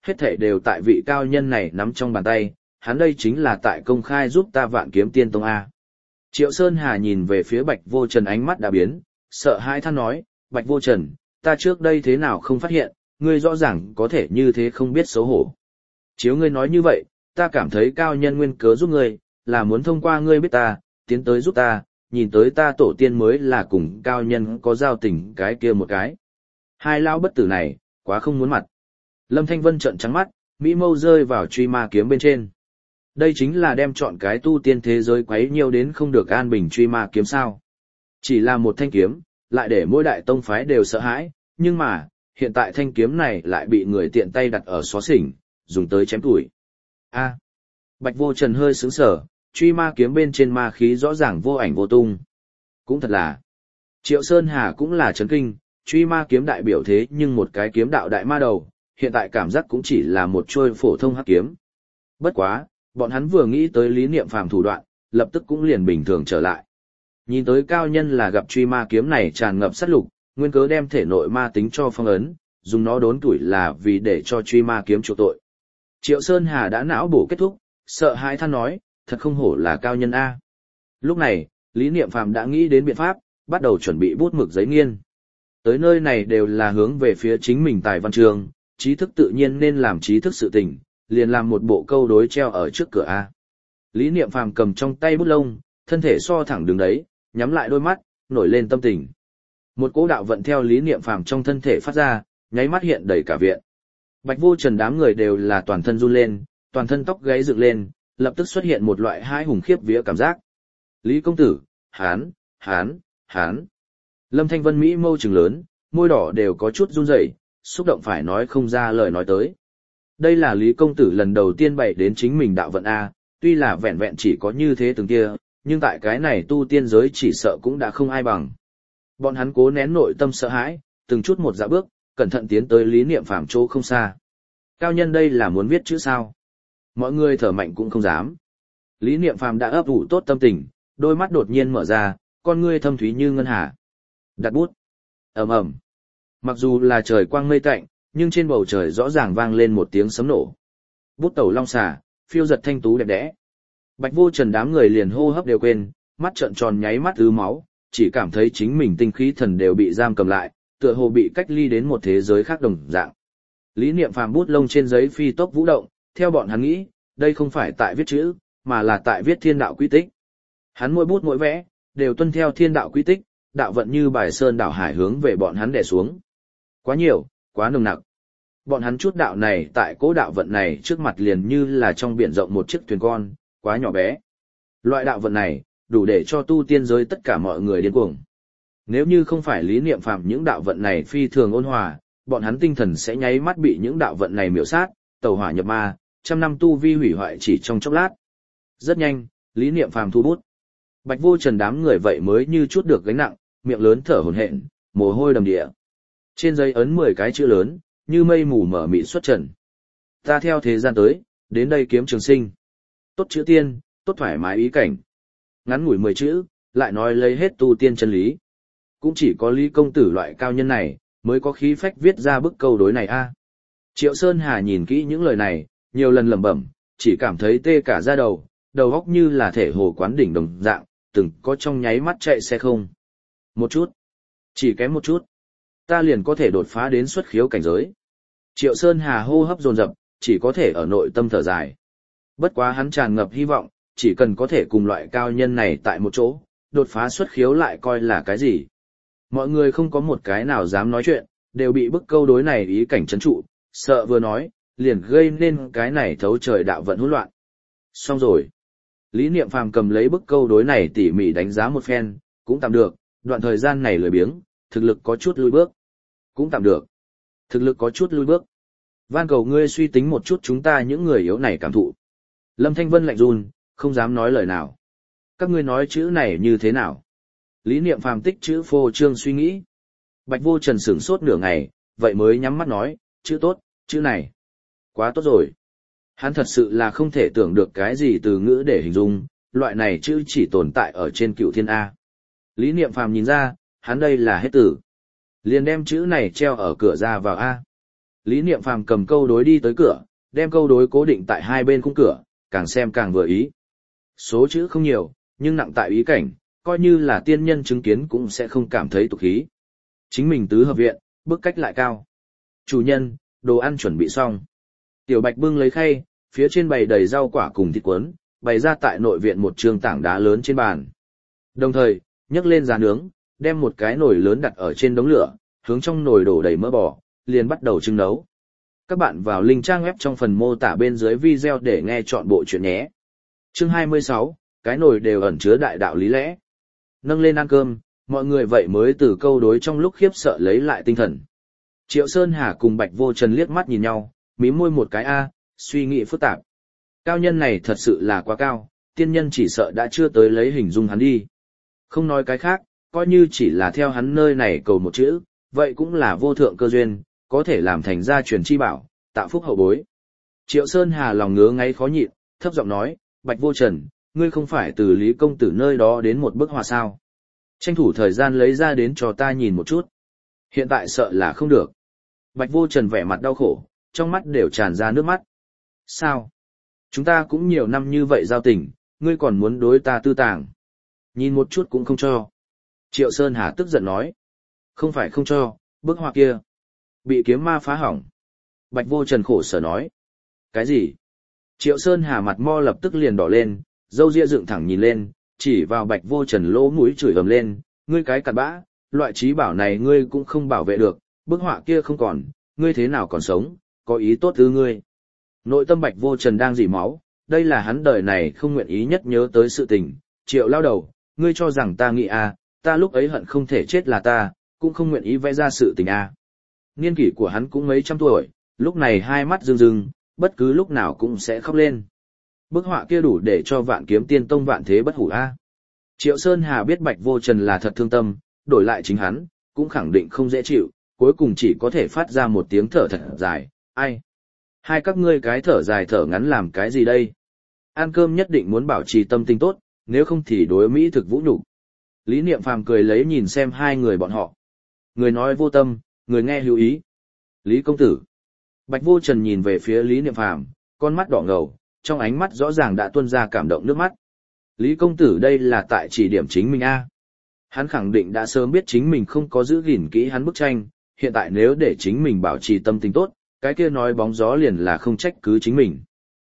hết thảy đều tại vị cao nhân này nắm trong bàn tay, hắn đây chính là tại công khai giúp ta Vạn Kiếm Tiên Tông A. Triệu Sơn Hà nhìn về phía Bạch Vô Trần, ánh mắt đã biến, sợ hãi than nói, Bạch Vô Trần, ta trước đây thế nào không phát hiện, ngươi rõ ràng có thể như thế không biết xấu hổ. Chiếu ngươi nói như vậy, ta cảm thấy cao nhân nguyên cớ giúp ngươi, là muốn thông qua ngươi biết ta, tiến tới giúp ta, nhìn tới ta tổ tiên mới là cùng cao nhân có giao tình cái kia một cái. Hai lão bất tử này, quá không muốn mặt. Lâm Thanh Vân trợn trắng mắt, mỹ mâu rơi vào truy ma kiếm bên trên. Đây chính là đem chọn cái tu tiên thế giới quấy nhiều đến không được an bình truy ma kiếm sao. Chỉ là một thanh kiếm, lại để mỗi đại tông phái đều sợ hãi, nhưng mà, hiện tại thanh kiếm này lại bị người tiện tay đặt ở xó xỉnh, dùng tới chém tuổi. A. Bạch Vô Trần hơi sững sờ, truy ma kiếm bên trên ma khí rõ ràng vô ảnh vô tung. Cũng thật là. Triệu Sơn Hà cũng là chấn kinh, truy ma kiếm đại biểu thế nhưng một cái kiếm đạo đại ma đầu, hiện tại cảm giác cũng chỉ là một trôi phổ thông hắc kiếm. Bất quá, bọn hắn vừa nghĩ tới lý niệm phàm thủ đoạn, lập tức cũng liền bình thường trở lại. Nhìn tới cao nhân là gặp truy ma kiếm này tràn ngập sát lục, nguyên cớ đem thể nội ma tính cho phong ấn, dùng nó đốn tuổi là vì để cho truy ma kiếm chịu tội. Triệu Sơn Hà đã não bổ kết thúc, sợ hãi than nói, thật không hổ là cao nhân A. Lúc này, Lý Niệm Phàm đã nghĩ đến biện pháp, bắt đầu chuẩn bị bút mực giấy nghiên. Tới nơi này đều là hướng về phía chính mình tài văn trường, trí thức tự nhiên nên làm trí thức sự tình, liền làm một bộ câu đối treo ở trước cửa A. Lý Niệm Phàm cầm trong tay bút lông, thân thể so thẳng đứng đấy, nhắm lại đôi mắt, nổi lên tâm tình. Một cỗ đạo vận theo Lý Niệm Phàm trong thân thể phát ra, nháy mắt hiện đầy cả viện. Bạch Vô Trần đám người đều là toàn thân run lên, toàn thân tóc gáy dựng lên, lập tức xuất hiện một loại hai hùng khiếp vía cảm giác. Lý công tử, hán. Lâm Thanh Vân Mỹ mâu trừng lớn, môi đỏ đều có chút run rẩy, xúc động phải nói không ra lời nói tới. Đây là Lý công tử lần đầu tiên bày đến chính mình đạo vận A, tuy là vẹn vẹn chỉ có như thế từng kia, nhưng tại cái này tu tiên giới chỉ sợ cũng đã không ai bằng. Bọn hắn cố nén nội tâm sợ hãi, từng chút một dạo bước, cẩn thận tiến tới Lý Niệm Phàm chỗ không xa. Cao nhân đây là muốn viết chữ sao? Mọi người thở mạnh cũng không dám. Lý Niệm Phàm đã ấp ủ tốt tâm tình, đôi mắt đột nhiên mở ra, con ngươi thâm thúy như ngân hà. Đặt bút. Ầm ầm. Mặc dù là trời quang mây tạnh, nhưng trên bầu trời rõ ràng vang lên một tiếng sấm nổ. Bút tẩu long xà, phiêu giật thanh tú đẹp đẽ. Bạch Vô Trần đám người liền hô hấp đều quên, mắt trợn tròn nháy mắt ứ máu, chỉ cảm thấy chính mình tinh khí thần đều bị giam cầm lại, tựa hồ bị cách ly đến một thế giới khác đồng dạng. Lý Niệm Phàm bút lông trên giấy phi tốc vũ động, theo bọn hắn nghĩ, đây không phải tại viết chữ, mà là tại viết thiên đạo quy tích. Hắn mỗi bút mỗi vẽ, đều tuân theo thiên đạo quy tích, đạo vận như bài sơn đảo hải hướng về bọn hắn đè xuống. Quá nhiều, quá nồng nặc. Bọn hắn chút đạo này tại cố đạo vận này trước mặt liền như là trong biển rộng một chiếc thuyền con, quá nhỏ bé. Loại đạo vận này, đủ để cho tu tiên giới tất cả mọi người điên cuồng. Nếu như không phải Lý Niệm Phàm những đạo vận này phi thường ôn hòa, bọn hắn tinh thần sẽ nháy mắt bị những đạo vận này miểu sát, tẩu hỏa nhập ma, trăm năm tu vi hủy hoại chỉ trong chốc lát. Rất nhanh, Lý Niệm Phàm thu bút. Bạch Vô Trần đám người vậy mới như chút được gánh nặng, miệng lớn thở hổn hển, mồ hôi đầm đìa. Trên giấy ấn 10 cái chữ lớn, như mây mù mở mịt xuất trần. Ta theo thế gian tới, đến đây kiếm trường sinh. Tốt chữ tiên, tốt thoải mái ý cảnh. Ngắn ngủi 10 chữ, lại nói lấy hết tu tiên chân lý. Cũng chỉ có Lý công tử loại cao nhân này, mới có khí phách viết ra bức câu đối này a. Triệu Sơn Hà nhìn kỹ những lời này, nhiều lần lẩm bẩm, chỉ cảm thấy tê cả da đầu, đầu óc như là thể hồ quán đỉnh đồng dạng, từng có trong nháy mắt chạy xe không. Một chút, chỉ kém một chút, ta liền có thể đột phá đến xuất khiếu cảnh giới. Triệu Sơn Hà hô hấp dồn dập, chỉ có thể ở nội tâm thở dài. Bất quá hắn tràn ngập hy vọng, chỉ cần có thể cùng loại cao nhân này tại một chỗ, đột phá xuất khiếu lại coi là cái gì. Mọi người không có một cái nào dám nói chuyện, đều bị bức câu đối này ý cảnh trấn trụ, sợ vừa nói, liền gây nên cái này thấu trời đạo vận hỗn loạn. Xong rồi. Lý Niệm Phàm cầm lấy bức câu đối này tỉ mỉ đánh giá một phen, cũng tạm được, đoạn thời gian này lười biếng, thực lực có chút lùi bước. Cũng tạm được. Thực lực có chút lùi bước. Van cầu ngươi suy tính một chút chúng ta những người yếu này cảm thụ. Lâm Thanh Vân lạnh run, không dám nói lời nào. Các ngươi nói chữ này như thế nào? Lý Niệm Phàm tích chữ phô trương suy nghĩ. Bạch Vô Trần sửng sốt nửa ngày, vậy mới nhắm mắt nói, chữ tốt, chữ này. Quá tốt rồi. Hắn thật sự là không thể tưởng được cái gì từ ngữ để hình dung, loại này chữ chỉ tồn tại ở trên Cựu Thiên A. Lý Niệm Phàm nhìn ra, hắn đây là hết tử. Liền đem chữ này treo ở cửa ra vào A. Lý Niệm Phàm cầm câu đối đi tới cửa, đem câu đối cố định tại hai bên khung cửa, càng xem càng vừa ý. Số chữ không nhiều, nhưng nặng tại ý cảnh, coi như là tiên nhân chứng kiến cũng sẽ không cảm thấy tục khí. Chính mình tứ hợp viện, bức cách lại cao. Chủ nhân, đồ ăn chuẩn bị xong. Tiểu Bạch bưng lấy khay, phía trên bày đầy rau quả cùng thịt cuốn, bày ra tại nội viện một trường tảng đá lớn trên bàn. Đồng thời, nhấc lên giá nướng, đem một cái nồi lớn đặt ở trên đống lửa, hướng trong nồi đổ đầy mỡ bò, liền bắt đầu trưng nấu. Các bạn vào link trang web trong phần mô tả bên dưới video để nghe chọn bộ chuyện nhé. Chương 26, cái nồi đều ẩn chứa đại đạo lý lẽ. Nâng lên ăn cơm, mọi người vậy mới từ câu đối trong lúc khiếp sợ lấy lại tinh thần. Triệu Sơn Hà cùng Bạch Vô Trần liếc mắt nhìn nhau, mím môi một cái suy nghĩ phức tạp. Cao nhân này thật sự là quá cao, tiên nhân chỉ sợ đã chưa tới lấy hình dung hắn đi. Không nói cái khác, coi như chỉ là theo hắn nơi này cầu một chữ, vậy cũng là vô thượng cơ duyên, có thể làm thành gia truyền chi bảo, tạo phúc hậu bối. Triệu Sơn Hà lòng ngứa ngáy khó nhịn, thấp giọng nói, Bạch Vô Trần, ngươi không phải từ Lý công tử nơi đó đến một bức họa sao? Tranh thủ thời gian lấy ra đến cho ta nhìn một chút. Hiện tại sợ là không được. Bạch Vô Trần vẻ mặt đau khổ, trong mắt đều tràn ra nước mắt. Sao? Chúng ta cũng nhiều năm như vậy giao tình, ngươi còn muốn đối ta tư tàng. Nhìn một chút cũng không cho. Triệu Sơn Hà tức giận nói. Không phải không cho, bức họa kia. Bị kiếm ma phá hỏng. Bạch Vô Trần khổ sở nói. Cái gì? Triệu Sơn Hà mặt mo lập tức liền đỏ lên, râu ria dựng thẳng nhìn lên, chỉ vào Bạch Vô Trần lỗ mũi chửi ầm lên, ngươi cái cặn bã, loại trí bảo này ngươi cũng không bảo vệ được, bức họa kia không còn, ngươi thế nào còn sống, có ý tốt ư ngươi. Nội tâm Bạch Vô Trần đang rỉ máu, đây là hắn đời này không nguyện ý nhất nhớ tới sự tình. Triệu lao đầu, ngươi cho rằng ta nghĩ ta lúc ấy hận không thể chết là ta, cũng không nguyện ý vẽ ra sự tình Niên kỷ của hắn cũng mấy trăm tuổi, lúc này hai mắt rưng rưng, bất cứ lúc nào cũng sẽ khóc lên. Bức họa kia đủ để cho Vạn Kiếm Tiên Tông vạn thế bất hủ Triệu Sơn Hà biết Bạch Vô Trần là thật thương tâm, đổi lại chính hắn, cũng khẳng định không dễ chịu, cuối cùng chỉ có thể phát ra một tiếng thở thật dài, ai? Hai các ngươi cái thở dài thở ngắn làm cái gì đây? Ăn cơm nhất định muốn bảo trì tâm tình tốt, nếu không thì đối mỹ thực vũ nhục. Lý Niệm Phàm cười lấy nhìn xem hai người bọn họ. Người nói vô tâm, người nghe hữu ý. Lý công tử. Bạch Vô Trần nhìn về phía Lý Niệm Phàm, con mắt đỏ ngầu, trong ánh mắt rõ ràng đã tuôn ra cảm động nước mắt. Lý công tử đây là tại chỉ điểm chính mình Hắn khẳng định đã sớm biết chính mình không có giữ gìn kỹ hắn bức tranh, hiện tại nếu để chính mình bảo trì tâm tình tốt, cái kia nói bóng gió liền là không trách cứ chính mình.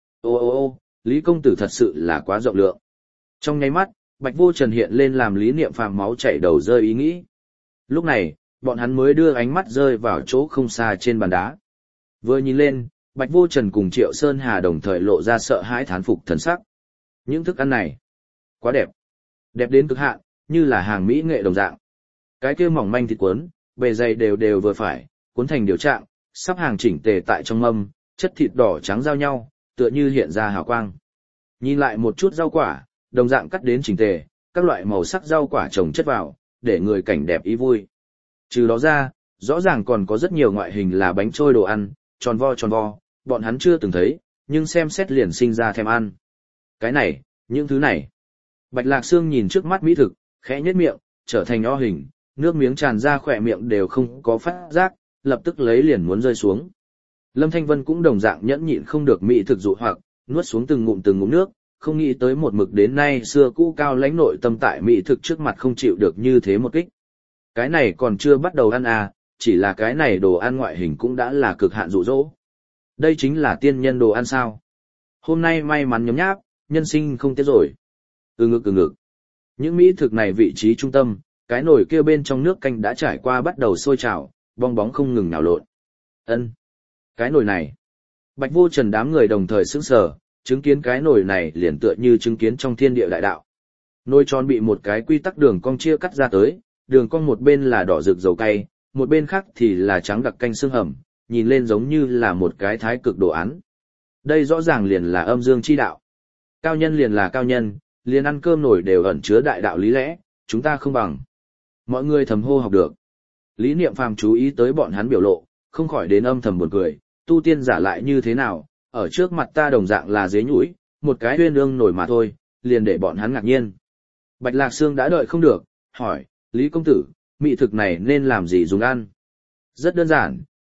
Ô, Lý công tử thật sự là quá rộng lượng. Trong nháy mắt, Bạch Vô Trần hiện lên làm Lý Niệm Phàm máu chảy đầu rơi ý nghĩ. Lúc này, bọn hắn mới đưa ánh mắt rơi vào chỗ không xa trên bàn đá. Vừa nhìn lên, Bạch Vô Trần cùng Triệu Sơn Hà đồng thời lộ ra sợ hãi thán phục thần sắc. Những thức ăn này, quá đẹp. Đẹp đến cực hạn, như là hàng mỹ nghệ đồng dạng. Cái kia mỏng manh thịt cuốn, bề dày đều đều vừa phải, cuốn thành điều trạng, sắp hàng chỉnh tề tại trong mâm, chất thịt đỏ trắng giao nhau, tựa như hiện ra hào quang. Nhìn lại một chút rau quả, đồng dạng cắt đến chỉnh tề, các loại màu sắc rau quả trồng chất vào, để người cảnh đẹp ý vui. Trừ đó ra, rõ ràng còn có rất nhiều ngoại hình là bánh trôi đồ ăn, tròn vo, bọn hắn chưa từng thấy, nhưng xem xét liền sinh ra thèm ăn. Cái này, những thứ này. Bạch Lạc Sương nhìn trước mắt mỹ thực, khẽ nhếch miệng, trở thành nho hình, nước miếng tràn ra khỏe miệng đều không có phát giác, lập tức lấy liền muốn rơi xuống. Lâm Thanh Vân cũng đồng dạng nhẫn nhịn không được mỹ thực dụ hoặc, nuốt xuống từng ngụm nước, không nghĩ tới một mực đến nay xưa cũ cao lãnh nội tâm tại mỹ thực trước mặt không chịu được như thế một kích. Cái này còn chưa bắt đầu ăn chỉ là cái này đồ ăn ngoại hình cũng đã là cực hạn dụ dỗ. Đây chính là tiên nhân đồ ăn sao? Hôm nay may mắn nhấm nháp, nhân sinh không tiếc rồi. Ừ ngực. Những mỹ thực này vị trí trung tâm, cái nồi kia bên trong nước canh đã trải qua bắt đầu sôi trào, bong bóng không ngừng nhào lộn. Ân, cái nồi này. Bạch Vô Trần đám người đồng thời sững sờ, chứng kiến cái nồi này liền tựa như chứng kiến trong thiên địa đại đạo. Nồi tròn bị một cái quy tắc đường cong chia cắt ra tới, đường cong một bên là đỏ rực dầu cay, một bên khác thì là trắng đặc canh xương hầm, nhìn lên giống như là một cái thái cực đồ án. Đây rõ ràng liền là âm dương chi đạo. Cao nhân liền là cao nhân, liền ăn cơm nổi đều ẩn chứa đại đạo lý lẽ, chúng ta không bằng. Mọi người thầm hô học được. Lý Niệm Phàm chú ý tới bọn hắn biểu lộ, không khỏi đến âm thầm buồn cười, tu tiên giả lại như thế nào, ở trước mặt ta đồng dạng là dế nhũi, một cái huyên ương nổi mà thôi, liền để bọn hắn ngạc nhiên. Bạch Lạc Sương đã đợi không được, hỏi, Lý công tử, mỹ thực này nên làm gì dùng ăn? Rất đơn giản,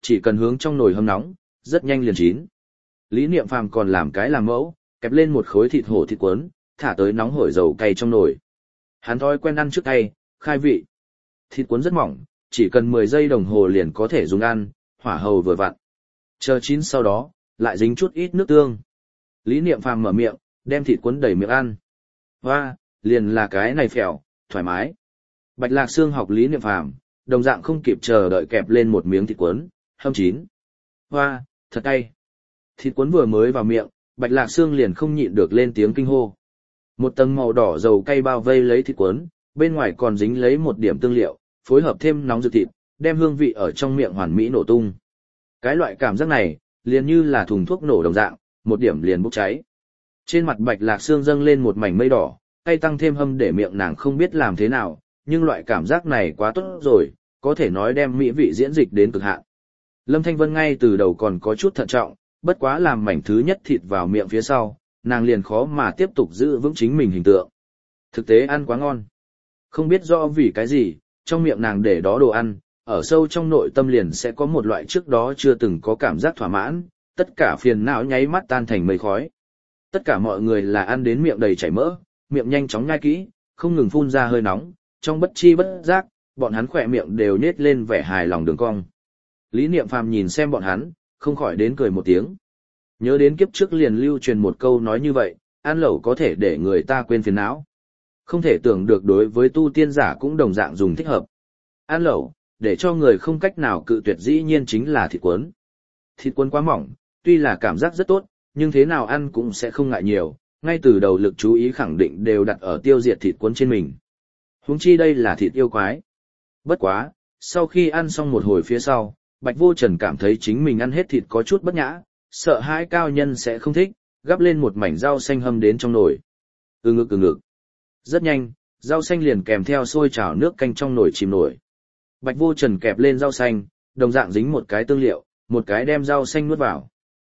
chỉ cần hướng trong nồi hâm nóng, rất nhanh liền chín. Lý Niệm Phàm còn làm cái làm mẫu, kẹp lên một khối thịt hổ thịt cuốn, thả tới nóng hổi dầu cay trong nồi. Hắn thói quen ăn trước cay, khai vị. Thịt cuốn rất mỏng, chỉ cần 10 giây đồng hồ liền có thể dùng ăn, hỏa hầu vừa vặn. Chờ chín sau đó, lại dính chút ít nước tương. Lý Niệm Phàm mở miệng, đem thịt cuốn đầy miệng ăn. Hoa, liền là cái này phèo, thoải mái. Bạch Lạc Sương học Lý Niệm Phàm, đồng dạng không kịp chờ đợi kẹp lên một miếng thịt cuốn, hâm chín. Hoa, thật cay. Thịt cuốn vừa mới vào miệng, Bạch Lạc Sương liền không nhịn được lên tiếng kinh hô. Một tầng màu đỏ dầu cay bao vây lấy thịt cuốn, bên ngoài còn dính lấy một điểm tương liệu, phối hợp thêm nóng rực thịt, đem hương vị ở trong miệng hoàn mỹ nổ tung. Cái loại cảm giác này, liền như là thùng thuốc nổ đồng dạng, một điểm liền bốc cháy. Trên mặt Bạch Lạc Sương dâng lên một mảnh mây đỏ, cay tăng thêm hâm để miệng nàng không biết làm thế nào, nhưng loại cảm giác này quá tốt rồi, có thể nói đem mỹ vị diễn dịch đến cực hạn. Lâm Thanh Vân ngay từ đầu còn có chút thận trọng, bất quá làm mảnh thứ nhất thịt vào miệng phía sau, nàng liền khó mà tiếp tục giữ vững chính mình hình tượng. Thực tế ăn quá ngon. Không biết rõ vì cái gì, trong miệng nàng để đó đồ ăn, ở sâu trong nội tâm liền sẽ có một loại trước đó chưa từng có cảm giác thỏa mãn, tất cả phiền não nháy mắt tan thành mây khói. Tất cả mọi người là ăn đến miệng đầy chảy mỡ, miệng nhanh chóng nhai kỹ, không ngừng phun ra hơi nóng, trong bất chi bất giác, bọn hắn khỏe miệng đều nhếch lên vẻ hài lòng đường cong. Lý Niệm Phàm nhìn xem bọn hắn, không khỏi đến cười một tiếng. Nhớ đến kiếp trước liền lưu truyền một câu nói như vậy, ăn lẩu có thể để người ta quên phiền não. Không thể tưởng được đối với tu tiên giả cũng đồng dạng dùng thích hợp. Ăn lẩu, để cho người không cách nào cự tuyệt dĩ nhiên chính là thịt cuốn. Thịt cuốn quá mỏng, tuy là cảm giác rất tốt, nhưng thế nào ăn cũng sẽ không ngại nhiều, ngay từ đầu lực chú ý khẳng định đều đặt ở tiêu diệt thịt cuốn trên mình. Huống chi đây là thịt yêu quái. Bất quá, sau khi ăn xong một hồi phía sau, Bạch Vô Trần cảm thấy chính mình ăn hết thịt có chút bất nhã, sợ hãi cao nhân sẽ không thích, gắp lên một mảnh rau xanh hâm đến trong nồi. Ừ ngực. Rất nhanh, rau xanh liền kèm theo sôi trào nước canh trong nồi chìm nổi. Bạch Vô Trần kẹp lên rau xanh, đồng dạng dính một cái tương liệu, một cái đem rau xanh nuốt vào.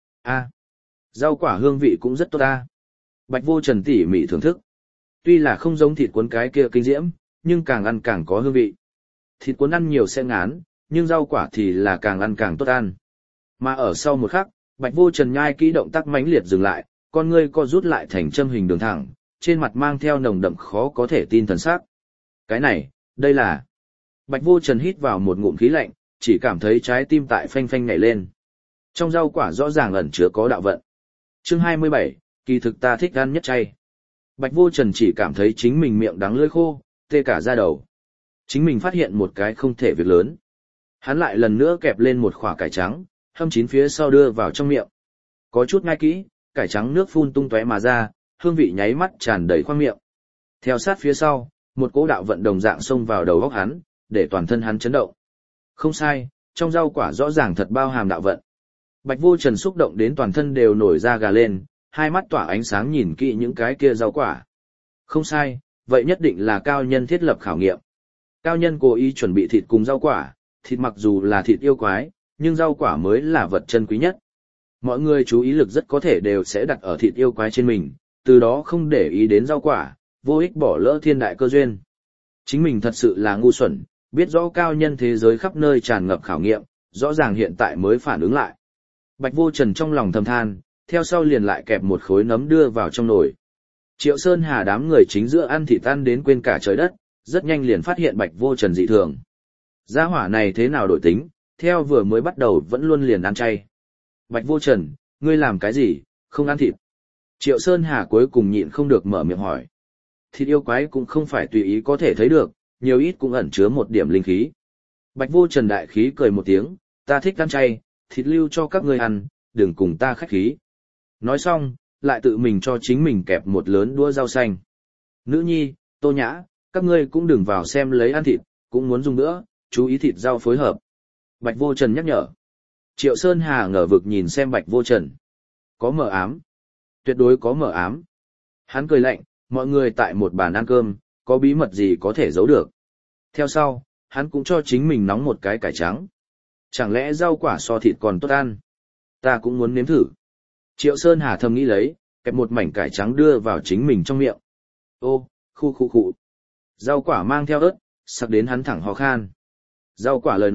Rau quả hương vị cũng rất tốt ta. Bạch Vô Trần tỉ mỉ thưởng thức. Tuy là không giống thịt cuốn cái kia kinh diễm, nhưng càng ăn càng có hương vị. Thịt cuốn ăn nhiều sẽ ngán, nhưng rau quả thì là càng ăn càng tốt ăn. Mà ở sau một khắc, Bạch Vô Trần nhai kỹ động tác mãnh liệt dừng lại, con ngươi co rút lại thành châm hình đường thẳng, trên mặt mang theo nồng đậm khó có thể tin thần sắc. Cái này, đây là... Bạch Vô Trần hít vào một ngụm khí lạnh, chỉ cảm thấy trái tim tại phanh phanh nhảy lên. Trong rau quả rõ ràng ẩn chứa có đạo vận. Chương 27, kỳ thực ta thích ăn nhất chay. Bạch Vô Trần chỉ cảm thấy chính mình miệng đắng lưỡi khô, tê cả da đầu. Chính mình phát hiện một cái không thể việc lớn. Hắn lại lần nữa kẹp lên một quả cải trắng, hâm chín phía sau đưa vào trong miệng. Có chút ngai kỹ, cải trắng nước phun tung tóe mà ra, hương vị nháy mắt tràn đầy khoang miệng. Theo sát phía sau, một cỗ đạo vận đồng dạng xông vào đầu óc hắn, để toàn thân hắn chấn động. Không sai, trong rau quả rõ ràng thật bao hàm đạo vận. Bạch Vô Trần xúc động đến toàn thân đều nổi da gà lên, hai mắt tỏa ánh sáng nhìn kỹ những cái kia rau quả. Không sai, vậy nhất định là cao nhân thiết lập khảo nghiệm. Cao nhân cố ý chuẩn bị thịt cùng rau quả, thịt mặc dù là thịt yêu quái, nhưng rau quả mới là vật chân quý nhất. Mọi người chú ý lực rất có thể đều sẽ đặt ở thịt yêu quái trên mình, từ đó không để ý đến rau quả, vô ích bỏ lỡ thiên đại cơ duyên. Chính mình thật sự là ngu xuẩn, biết rõ cao nhân thế giới khắp nơi tràn ngập khảo nghiệm, rõ ràng hiện tại mới phản ứng lại. Bạch Vô Trần trong lòng thầm than, theo sau liền lại kẹp một khối nấm đưa vào trong nồi. Triệu Sơn Hà đám người chính giữa ăn thịt ăn đến quên cả trời đất, rất nhanh liền phát hiện Bạch Vô Trần dị thường. Gia hỏa này thế nào đổi tính, theo vừa mới bắt đầu vẫn luôn liền ăn chay. Bạch Vô Trần, ngươi làm cái gì, không ăn thịt? Triệu Sơn Hà cuối cùng nhịn không được mở miệng hỏi. Thịt yêu quái cũng không phải tùy ý có thể thấy được, nhiều ít cũng ẩn chứa một điểm linh khí. Bạch Vô Trần đại khí cười một tiếng, ta thích ăn chay, thịt lưu cho các ngươi ăn, đừng cùng ta khách khí. Nói xong, lại tự mình cho chính mình kẹp một lớn đũa rau xanh. Nữ nhi, Tô Nhã, các ngươi cũng đừng vào xem lấy ăn thịt, cũng muốn dùng nữa, chú ý thịt rau phối hợp. Bạch Vô Trần nhắc nhở. Triệu Sơn Hà ngờ vực nhìn xem Bạch Vô Trần. Có mờ ám. Tuyệt đối có mờ ám. Hắn cười lạnh, mọi người tại một bàn ăn cơm, có bí mật gì có thể giấu được. Theo sau, hắn cũng cho chính mình nóng một cái cải trắng. Chẳng lẽ rau quả so thịt còn tốt ăn? Ta cũng muốn nếm thử. Triệu Sơn Hà thầm nghĩ lấy, kẹp một mảnh cải trắng đưa vào chính mình trong miệng. Ô, khu. Rau quả mang theo ớt, sặc đến hắn thẳng ho khan. Rau quả lời nói,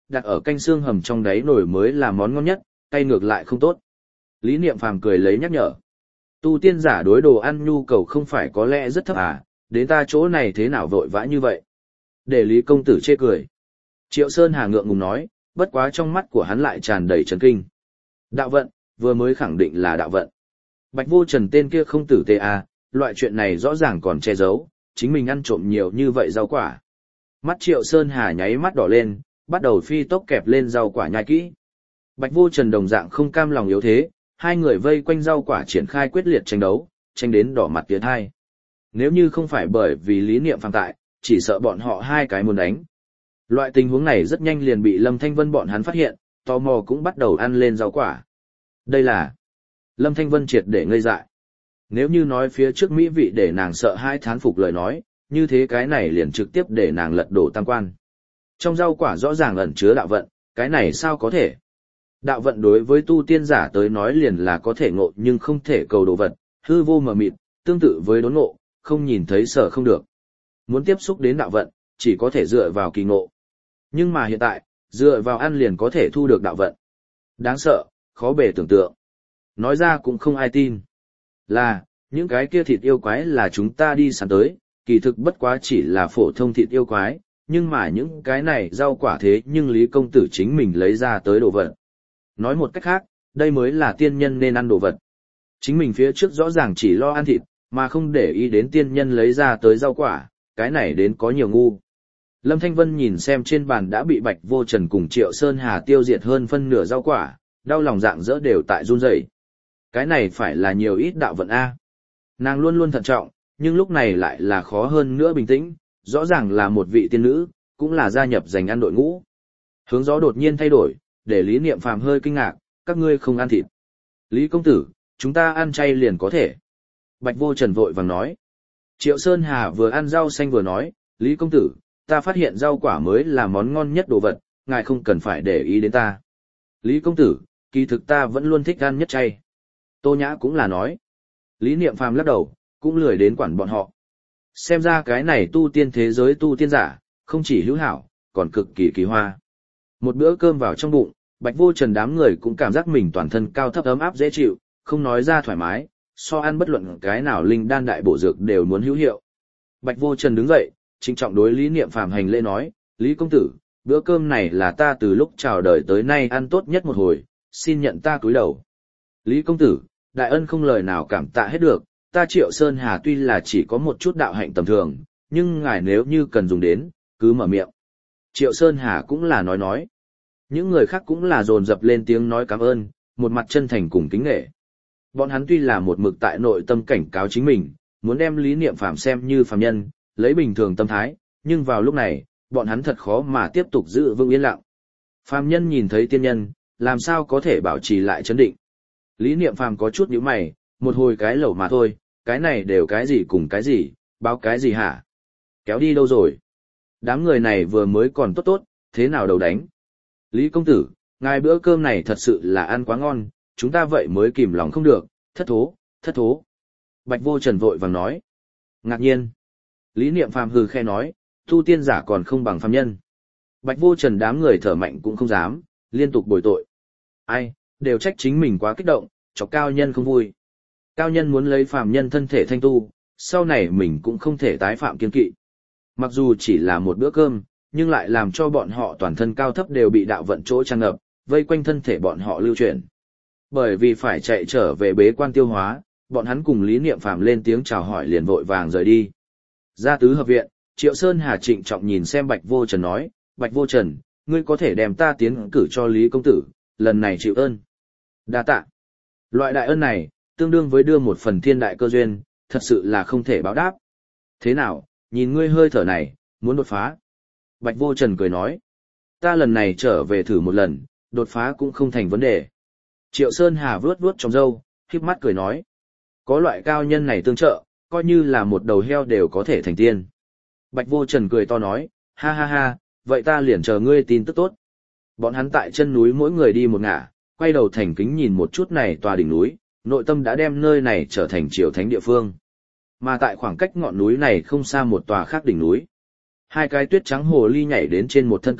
đặt ở canh xương hầm trong đáy nồi mới là món ngon nhất, cay ngược lại không tốt. Lý Niệm Phàm cười lấy nhắc nhở. Tu tiên giả đối đồ ăn nhu cầu không phải có lẽ rất thấp à, đến ta chỗ này thế nào vội vã như vậy? Để Lý công tử chê cười. Triệu Sơn Hà ngượng ngùng nói, bất quá trong mắt của hắn lại tràn đầy chấn kinh. Đạo vận, vừa mới khẳng định là đạo vận. Bạch Vô Trần tên kia không tử tế à, loại chuyện này rõ ràng còn che giấu, chính mình ăn trộm nhiều như vậy rau quả. Mắt Triệu Sơn Hà nháy mắt đỏ lên, bắt đầu phi tốc kẹp lên rau quả nhai kỹ. Bạch Vô Trần đồng dạng không cam lòng yếu thế, hai người vây quanh rau quả triển khai quyết liệt tranh đấu, tranh đến đỏ mặt tiến hai. Nếu như không phải bởi vì lý niệm phàm tại, chỉ sợ bọn họ hai cái muốn đánh. Loại tình huống này rất nhanh liền bị Lâm Thanh Vân bọn hắn phát hiện, tò mò cũng bắt đầu ăn lên rau quả. Đây là... Lâm Thanh Vân triệt để ngây dại. Nếu như nói phía trước mỹ vị để nàng sợ hai thán phục lời nói, như thế cái này liền trực tiếp để nàng lật đổ tam quan. Trong rau quả rõ ràng ẩn chứa đạo vận, cái này sao có thể? Đạo vận đối với tu tiên giả tới nói liền là có thể ngộ nhưng không thể cầu đồ vật, hư vô mờ mịt, tương tự với đốn ngộ, không nhìn thấy sở không được. Muốn tiếp xúc đến đạo vận, chỉ có thể dựa vào kỳ ngộ. Nhưng mà hiện tại, dựa vào ăn liền có thể thu được đạo vận. Đáng sợ, khó bề tưởng tượng. Nói ra cũng không ai tin. Là, những cái kia thịt yêu quái là chúng ta đi săn tới, kỳ thực bất quá chỉ là phổ thông thịt yêu quái, nhưng mà những cái này rau quả thế nhưng Lý công tử chính mình lấy ra tới đồ vật. Nói một cách khác, đây mới là tiên nhân nên ăn đồ vật. Chính mình phía trước rõ ràng chỉ lo ăn thịt, mà không để ý đến tiên nhân lấy ra tới rau quả, cái này đến có nhiều ngu. Lâm Thanh Vân nhìn xem trên bàn đã bị Bạch Vô Trần cùng Triệu Sơn Hà tiêu diệt hơn phân nửa rau quả, đau lòng dạng dỡ đều tại run rẩy. Cái này phải là nhiều ít đạo vận A. Nàng luôn luôn thận trọng, nhưng lúc này lại là khó hơn nữa bình tĩnh, rõ ràng là một vị tiên nữ, cũng là gia nhập giành ăn đội ngũ. Hướng gió đột nhiên thay đổi, để Lý Niệm Phàm hơi kinh ngạc, các ngươi không ăn thịt. Lý công tử, chúng ta ăn chay liền có thể. Bạch Vô Trần vội vàng nói. Triệu Sơn Hà vừa ăn rau xanh vừa nói, Lý công tử, ta phát hiện rau quả mới là món ngon nhất đồ vật, ngài không cần phải để ý đến ta. Lý công tử, kỳ thực ta vẫn luôn thích ăn nhất chay. Tô Nhã cũng là nói. Lý Niệm Phàm lắc đầu, cũng lười đến quản bọn họ. Xem ra cái này tu tiên thế giới tu tiên giả, không chỉ hữu hảo, còn cực kỳ kỳ hoa. Một bữa cơm vào trong bụng, Bạch Vô Trần đám người cũng cảm giác mình toàn thân cao thấp ấm áp dễ chịu, không nói ra thoải mái, so ăn bất luận cái nào linh đan đại bổ dược đều muốn hữu hiệu. Bạch Vô Trần đứng dậy, trịnh trọng đối Lý Niệm Phàm hành lễ nói, Lý công tử, bữa cơm này là ta từ lúc chào đời tới nay ăn tốt nhất một hồi, xin nhận ta cúi đầu. Lý công tử, đại ân không lời nào cảm tạ hết được, ta Triệu Sơn Hà tuy là chỉ có một chút đạo hạnh tầm thường, nhưng ngài nếu như cần dùng đến, cứ mở miệng. Triệu Sơn Hà cũng là nói. Những người khác cũng là dồn dập lên tiếng nói cảm ơn, một mặt chân thành cùng kính nể. Bọn hắn tuy là một mực tại nội tâm cảnh cáo chính mình, muốn đem Lý Niệm Phàm xem như phàm nhân, lấy bình thường tâm thái, nhưng vào lúc này, bọn hắn thật khó mà tiếp tục giữ vững yên lặng. Phàm nhân nhìn thấy tiên nhân, làm sao có thể bảo trì lại chấn định. Lý Niệm Phàm có chút nhíu mày, một hồi cái lẩu mà thôi, cái này đều cái gì cùng cái gì, báo cái gì hả? Kéo đi đâu rồi? Đám người này vừa mới còn tốt, thế nào đầu đánh? Lý công tử, ngài bữa cơm này thật sự là ăn quá ngon, chúng ta vậy mới kìm lòng không được, thất thố. Bạch Vô Trần vội vàng nói. Ngạc nhiên. Lý Niệm Phàm hừ khe nói, tu tiên giả còn không bằng phàm nhân. Bạch Vô Trần đám người thở mạnh cũng không dám, liên tục bồi tội. Ai, đều trách chính mình quá kích động, chọc cao nhân không vui. Cao nhân muốn lấy phàm nhân thân thể thanh tu, sau này mình cũng không thể tái phạm kiên kỵ. Mặc dù chỉ là một bữa cơm, nhưng lại làm cho bọn họ toàn thân cao thấp đều bị đạo vận chỗ tràn ngập, vây quanh thân thể bọn họ lưu chuyển. Bởi vì phải chạy trở về bế quan tiêu hóa, bọn hắn cùng Lý Niệm Phàm lên tiếng chào hỏi liền vội vàng rời đi. Ra tứ hợp viện, Triệu Sơn Hà trịnh trọng nhìn xem Bạch Vô Trần nói, Bạch Vô Trần, ngươi có thể đem ta tiến cử cho Lý công tử, lần này chịu ơn. Đa tạ. Loại đại ơn này, tương đương với đưa một phần thiên đại cơ duyên, thật sự là không thể báo đáp. Thế nào, nhìn ngươi hơi thở này, muốn đột phá. Bạch Vô Trần cười nói, ta lần này trở về thử một lần, đột phá cũng không thành vấn đề. Triệu Sơn Hà vuốt vuốt trong râu, khép mắt cười nói, có loại cao nhân này tương trợ, coi như là một đầu heo đều có thể thành tiên. Bạch Vô Trần cười to nói, ha ha ha, vậy ta liền chờ ngươi tin tức tốt. Bọn hắn tại chân núi mỗi người đi một ngả, quay đầu thành kính nhìn một chút này tòa đỉnh núi, nội tâm đã đem nơi này trở thành triều thánh địa phương. Mà tại khoảng cách ngọn núi này không xa một tòa khác đỉnh núi. Hai cái tuyết trắng hồ ly nhảy đến trên một thân cây,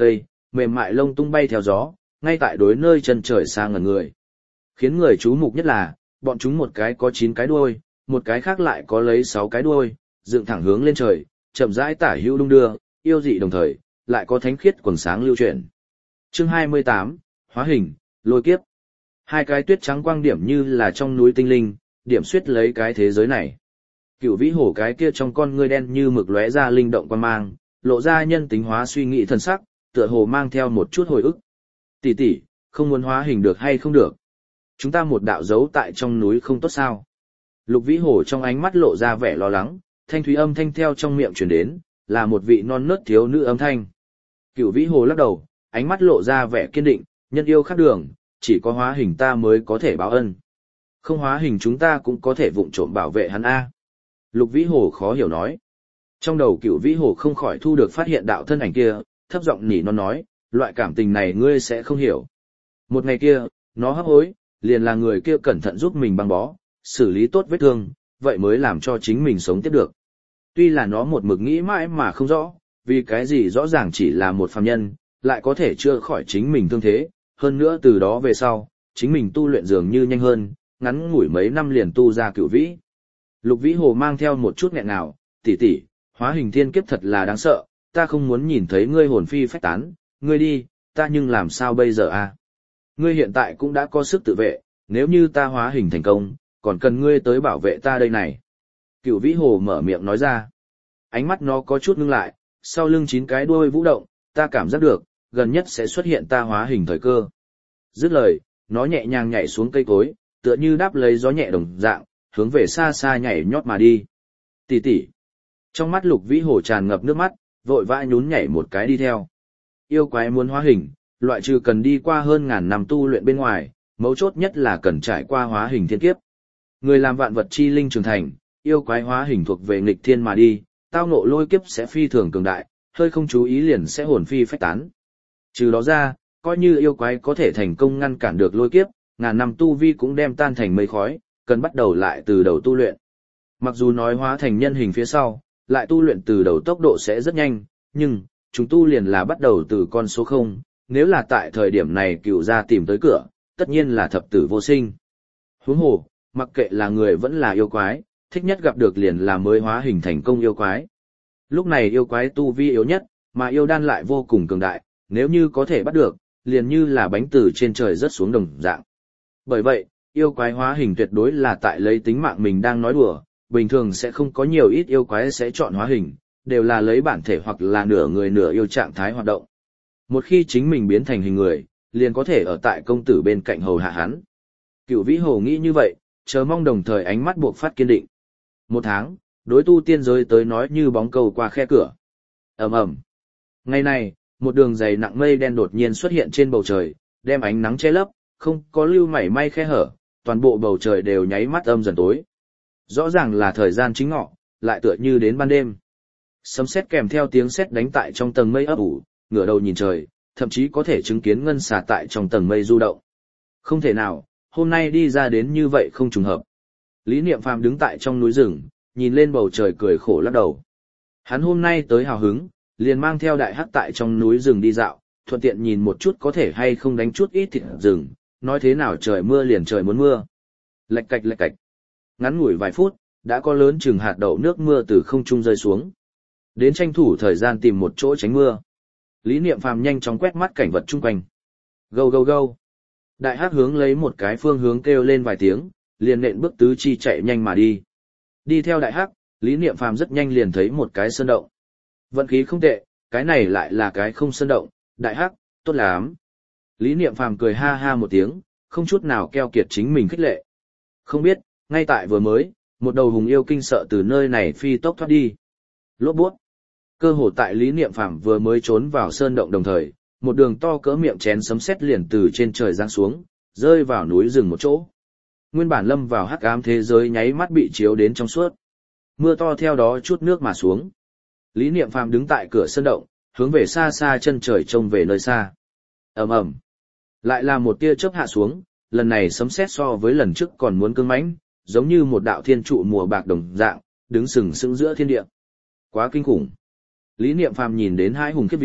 mềm mại lông tung bay theo gió, ngay tại đối nơi chân trời xa ngẩn người. Khiến người chú mục nhất là, bọn chúng một cái có 9 cái đuôi, một cái khác lại có lấy 6 cái đuôi, dựng thẳng hướng lên trời, chậm rãi tả hữu đung đưa, yêu dị đồng thời, lại có thánh khiết quần sáng lưu chuyển. Chương 28, Hóa hình, Lôi kiếp. Hai cái tuyết trắng quang điểm như là trong núi tinh linh, điểm xuyết lấy cái thế giới này. Cửu vĩ hổ cái kia trong con ngươi đen như mực lóe ra linh động quan mang, lộ ra nhân tính hóa suy nghĩ thần sắc, tựa hồ mang theo một chút hồi ức. Tỷ tỷ, không muốn hóa hình được hay không được? Chúng ta một đạo dấu tại trong núi không tốt sao? Lục vĩ hổ trong ánh mắt lộ ra vẻ lo lắng, thanh thúy âm thanh theo trong miệng truyền đến, là một vị non nớt thiếu nữ âm thanh. Cửu vĩ hồ lắc đầu, ánh mắt lộ ra vẻ kiên định, nhân yêu khác đường, chỉ có hóa hình ta mới có thể báo ân. Không hóa hình chúng ta cũng có thể vụng trộm bảo vệ hắn a. Lục vĩ hồ khó hiểu nói. Trong đầu Cửu vĩ hồ không khỏi thu được phát hiện đạo thân ảnh kia, thấp giọng nỉ non nói, loại cảm tình này ngươi sẽ không hiểu. Một ngày kia, nó hấp hối, liền là người kia cẩn thận giúp mình băng bó, xử lý tốt vết thương, vậy mới làm cho chính mình sống tiếp được. Tuy là nó một mực nghĩ mãi mà không rõ, vì cái gì rõ ràng chỉ là một phàm nhân, lại có thể chữa khỏi chính mình thương thế, hơn nữa từ đó về sau, chính mình tu luyện dường như nhanh hơn, ngắn ngủi mấy năm liền tu ra Cửu vĩ. Lục vĩ hồ mang theo một chút nghẹn ngào, tỷ tỷ, hóa hình thiên kiếp thật là đáng sợ, ta không muốn nhìn thấy ngươi hồn phi phách tán, ngươi đi, ta nhưng làm sao bây giờ a? Ngươi hiện tại cũng đã có sức tự vệ, nếu như ta hóa hình thành công, còn cần ngươi tới bảo vệ ta đây này. Cửu vĩ hồ mở miệng nói ra. Ánh mắt nó có chút ngưng lại, sau lưng 9 cái đuôi vũ động, ta cảm giác được, gần nhất sẽ xuất hiện ta hóa hình thời cơ. Dứt lời, nó nhẹ nhàng nhảy xuống cây cối, tựa như đáp lấy gió nhẹ đồng dạng, hướng về xa xa nhảy nhót mà đi. Tỷ tỷ. Trong mắt Lục vĩ hồ tràn ngập nước mắt, vội vã nhún nhảy một cái đi theo. Yêu quái muốn hóa hình, loại trừ cần đi qua hơn ngàn năm tu luyện bên ngoài, mấu chốt nhất là cần trải qua hóa hình thiên kiếp. Người làm vạn vật chi linh trưởng thành, yêu quái hóa hình thuộc về nghịch thiên mà đi, tao ngộ lôi kiếp sẽ phi thường cường đại, hơi không chú ý liền sẽ hồn phi phách tán. Trừ đó ra, coi như yêu quái có thể thành công ngăn cản được lôi kiếp, ngàn năm tu vi cũng đem tan thành mây khói, cần bắt đầu lại từ đầu tu luyện. Mặc dù nói hóa thành nhân hình phía sau, lại tu luyện từ đầu tốc độ sẽ rất nhanh, nhưng chúng tu liền là bắt đầu từ con số 0, nếu là tại thời điểm này Cửu gia tìm tới cửa, tất nhiên là thập tử vô sinh. Huống hồ, mặc kệ là người vẫn là yêu quái, thích nhất gặp được liền là mới hóa hình thành công yêu quái. Lúc này yêu quái tu vi yếu nhất, mà yêu đan lại vô cùng cường đại, nếu như có thể bắt được, liền như là bánh từ trên trời rớt xuống đồng dạng. Bởi vậy, yêu quái hóa hình tuyệt đối là tại lấy tính mạng mình đang nói đùa, bình thường sẽ không có nhiều ít yêu quái sẽ chọn hóa hình, đều là lấy bản thể hoặc là nửa người nửa yêu trạng thái hoạt động. Một khi chính mình biến thành hình người, liền có thể ở tại công tử bên cạnh hầu hạ hắn. Cửu vĩ hồ nghĩ như vậy, chờ mong đồng thời ánh mắt buộc phát kiên định. 1 tháng, đối tu tiên giới tới nói như bóng cầu qua khe cửa. Ầm ầm. Ngày này, một đường dày nặng mây đen đột nhiên xuất hiện trên bầu trời, đem ánh nắng che lấp, không có lưu mảy may khe hở, toàn bộ bầu trời đều nháy mắt âm dần tối. Rõ ràng là thời gian chính ngọ, lại tựa như đến ban đêm. Sấm sét kèm theo tiếng sét đánh tại trong tầng mây ấp ủ, ngửa đầu nhìn trời, thậm chí có thể chứng kiến ngân xà tại trong tầng mây du động. Không thể nào, hôm nay đi ra đến như vậy không trùng hợp. Lý Niệm Phàm đứng tại trong núi rừng, nhìn lên bầu trời cười khổ lắc đầu. Hắn hôm nay tới hào hứng, liền mang theo đại hắc tại trong núi rừng đi dạo, thuận tiện nhìn một chút có thể hay không đánh chút ít thịt rừng, nói thế nào trời mưa liền trời muốn mưa. Lạch cạch lạch cạch. Ngắn ngủi vài phút, đã có lớn chừng hạt đậu nước mưa từ không trung rơi xuống. Đến tranh thủ thời gian tìm một chỗ tránh mưa. Lý Niệm Phàm nhanh chóng quét mắt cảnh vật chung quanh. Gâu gâu gâu. Đại hắc hướng lấy một cái phương hướng kêu lên vài tiếng, liền nện bước tứ chi chạy nhanh mà đi. Đi theo đại hắc, Lý Niệm Phàm rất nhanh liền thấy một cái sơn động. Vận khí không tệ, cái này lại là cái không sơn động, đại hắc, tốt lắm. Lý Niệm Phàm cười ha ha một tiếng, không chút nào keo kiệt chính mình khích lệ. Không biết, ngay tại vừa mới, một đầu hùng yêu kinh sợ từ nơi này phi tốc thoát đi. Lốp bút. Cơ hồ tại Lý Niệm Phàm vừa mới trốn vào sơn động đồng thời, một đường to cỡ miệng chén sấm sét liền từ trên trời giáng xuống, rơi vào núi rừng một chỗ. Nguyên bản lâm vào hắc ám thế giới nháy mắt bị chiếu đến trong suốt. Mưa to theo đó chút nước mà xuống. Lý Niệm Phàm đứng tại cửa sơn động, hướng về xa xa chân trời trông về nơi xa. Ầm ầm. Lại là một tia chớp hạ xuống, lần này sấm sét so với lần trước còn muốn cứng mãnh, giống như một đạo thiên trụ mùa bạc đồng dạng, đứng sừng sững giữa thiên địa. Quá kinh khủng. Lý Niệm Phàm nhìn đến hai hùng khiếp vía,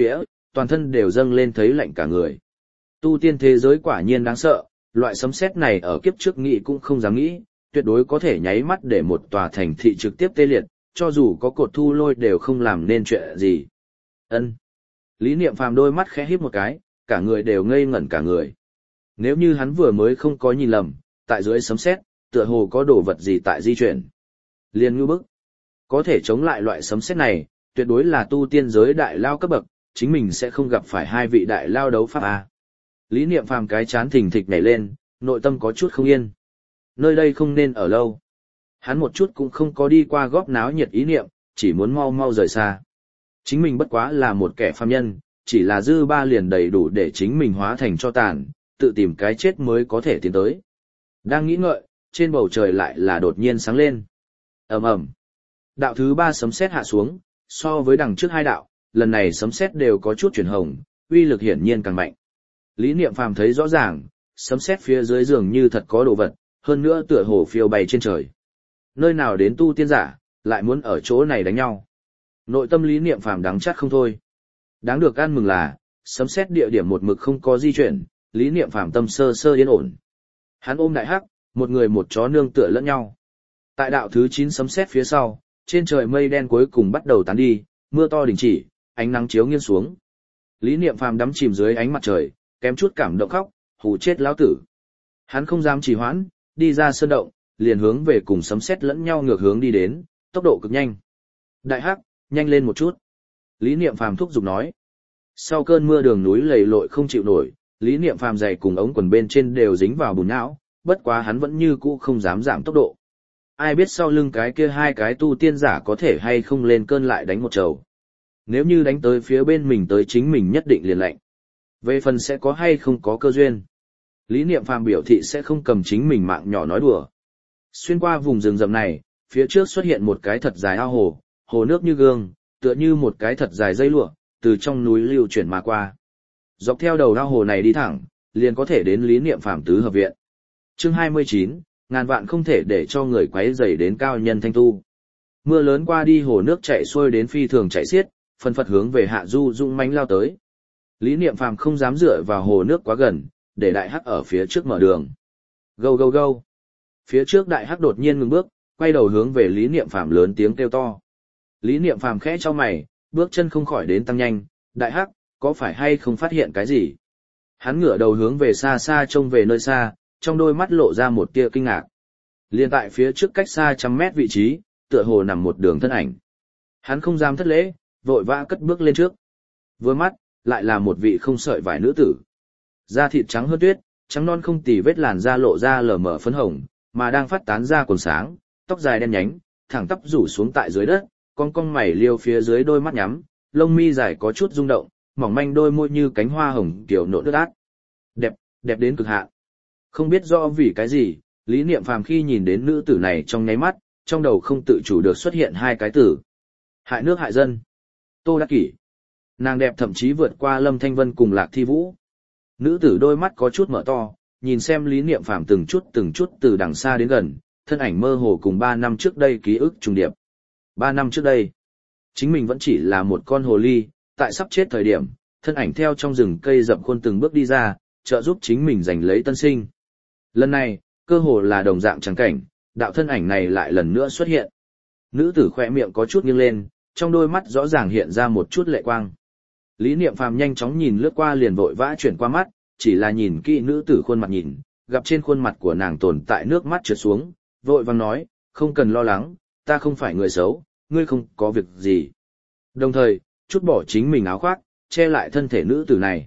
toàn thân đều dâng lên thấy lạnh cả người. Tu tiên thế giới quả nhiên đáng sợ, loại sấm sét này ở kiếp trước nghĩ cũng không dám nghĩ, tuyệt đối có thể nháy mắt để một tòa thành thị trực tiếp tê liệt, cho dù có cột thu lôi đều không làm nên chuyện gì. Ân. Lý Niệm Phàm đôi mắt khẽ híp một cái, cả người đều ngây ngẩn cả người. Nếu như hắn vừa mới không có nhìn lầm, tại dưới sấm sét, tựa hồ có đồ vật gì tại di chuyển. Liền ngư bức. Có thể chống lại loại sấm sét này, tuyệt đối là tu tiên giới đại lao cấp bậc, chính mình sẽ không gặp phải hai vị đại lao đấu pháp a. Lý Niệm Phàm cái chán thình thịch nhảy lên, nội tâm có chút không yên. Nơi đây không nên ở lâu. Hắn một chút cũng không có đi qua góp náo nhiệt ý niệm, chỉ muốn mau mau rời xa. Chính mình bất quá là một kẻ phàm nhân, chỉ là dư ba liền đầy đủ để chính mình hóa thành tro tàn, tự tìm cái chết mới có thể tiến tới. Đang nghĩ ngợi, trên bầu trời lại là đột nhiên sáng lên. Ầm ầm. Đạo thứ 3 sấm sét hạ xuống, so với đằng trước 2 đạo, lần này sấm sét đều có chút chuyển hồng, uy lực hiển nhiên càng mạnh. Lý Niệm Phàm thấy rõ ràng, sấm sét phía dưới dường như thật có đồ vật, hơn nữa tựa hồ phiêu bay trên trời. Nơi nào đến tu tiên giả, lại muốn ở chỗ này đánh nhau. Nội tâm Lý Niệm Phàm đắng chát không thôi. Đáng được ăn mừng là, sấm sét địa điểm một mực không có di chuyển, Lý Niệm Phàm tâm sơ sơ yên ổn. Hắn ôm Đại Hắc, một người một chó nương tựa lẫn nhau. Tại đạo thứ 9 sấm sét phía sau, trên trời mây đen cuối cùng bắt đầu tán đi, mưa to đình chỉ, ánh nắng chiếu nghiêng xuống. Lý Niệm Phàm đắm chìm dưới ánh mặt trời, kém chút cảm động khóc, hù chết lão tử. Hắn không dám trì hoãn, đi ra sơn động, liền hướng về cùng sấm sét lẫn nhau ngược hướng đi đến, tốc độ cực nhanh. Đại Hắc, nhanh lên một chút. Lý Niệm Phàm thúc giục nói. Sau cơn mưa đường núi lầy lội không chịu nổi, Lý Niệm Phàm giày cùng ống quần bên trên đều dính vào bùn não, bất quá hắn vẫn như cũ không dám giảm tốc độ. Ai biết sau lưng cái kia 2 cái tu tiên giả có thể hay không lên cơn lại đánh một trầu. Nếu như đánh tới phía bên mình tới chính mình nhất định liền lạnh. Về phần sẽ có hay không có cơ duyên. Lý Niệm Phàm biểu thị sẽ không cầm chính mình mạng nhỏ nói đùa. Xuyên qua vùng rừng rậm này, phía trước xuất hiện một cái thật dài ao hồ, hồ nước như gương, tựa như một cái thật dài dây lụa, từ trong núi lưu chuyển mà qua. Dọc theo đầu ao hồ này đi thẳng, liền có thể đến Lý Niệm Phàm tứ hợp viện. Chương 29, ngàn vạn không thể để cho người quấy rầy đến cao nhân thanh tu. Mưa lớn qua đi, hồ nước chảy xuôi đến phi thường chảy xiết, phân phật hướng về hạ du dũng mãnh lao tới. Lý Niệm Phàm không dám dựa vào hồ nước quá gần, để Đại Hắc ở phía trước mở đường. Gâu gâu gâu. Phía trước Đại Hắc đột nhiên ngừng bước, quay đầu hướng về Lý Niệm Phàm lớn tiếng kêu to. Lý Niệm Phàm khẽ chau mày, bước chân không khỏi đến tăng nhanh, Đại Hắc, có phải hay không phát hiện cái gì? Hắn ngửa đầu hướng về xa xa trông về nơi xa, trong đôi mắt lộ ra một tia kinh ngạc. Liên tại phía trước cách xa 100 mét vị trí, tựa hồ nằm một đường thân ảnh. Hắn không dám thất lễ, vội vã cất bước lên trước. Vừa mắt, lại là một vị không sợi vải nữ tử. Da thịt trắng hơn tuyết, trắng non không tì vết, làn da lộ ra lờ mờ phấn hồng, mà đang phát tán ra quần sáng, tóc dài đen nhánh, thẳng tắp rủ xuống tại dưới đất, con cong mày liêu phía dưới đôi mắt nhắm, lông mi dài có chút rung động, mỏng manh đôi môi như cánh hoa hồng kiểu nộn nước át. Đẹp, đẹp đến cực hạn. Không biết rõ vì cái gì, Lý Niệm Phàm khi nhìn đến nữ tử này trong nháy mắt, trong đầu không tự chủ được xuất hiện 2 cái từ. Hại nước hại dân. Tô Đắc Kỷ. Nàng đẹp thậm chí vượt qua Lâm Thanh Vân cùng Lạc Thi Vũ. Nữ tử đôi mắt có chút mở to, nhìn xem Lý Niệm Phàm từng chút từ đằng xa đến gần, thân ảnh mơ hồ cùng 3 năm trước đây ký ức trùng điệp. 3 năm trước đây, chính mình vẫn chỉ là một con hồ ly, tại sắp chết thời điểm, thân ảnh theo trong rừng cây rậm khuôn từng bước đi ra, trợ giúp chính mình giành lấy tân sinh. Lần này, cơ hồ là đồng dạng chẳng cảnh, đạo thân ảnh này lại lần nữa xuất hiện. Nữ tử khỏe miệng có chút nghiêng lên, trong đôi mắt rõ ràng hiện ra một chút lệ quang. Lý Niệm Phàm nhanh chóng nhìn lướt qua liền vội vã chuyển qua mắt, chỉ là nhìn kỹ nữ tử khuôn mặt nhìn, gặp trên khuôn mặt của nàng tồn tại nước mắt trượt xuống, vội vàng nói, không cần lo lắng, ta không phải người xấu, ngươi không có việc gì. Đồng thời, chút bỏ chính mình áo khoác, che lại thân thể nữ tử này.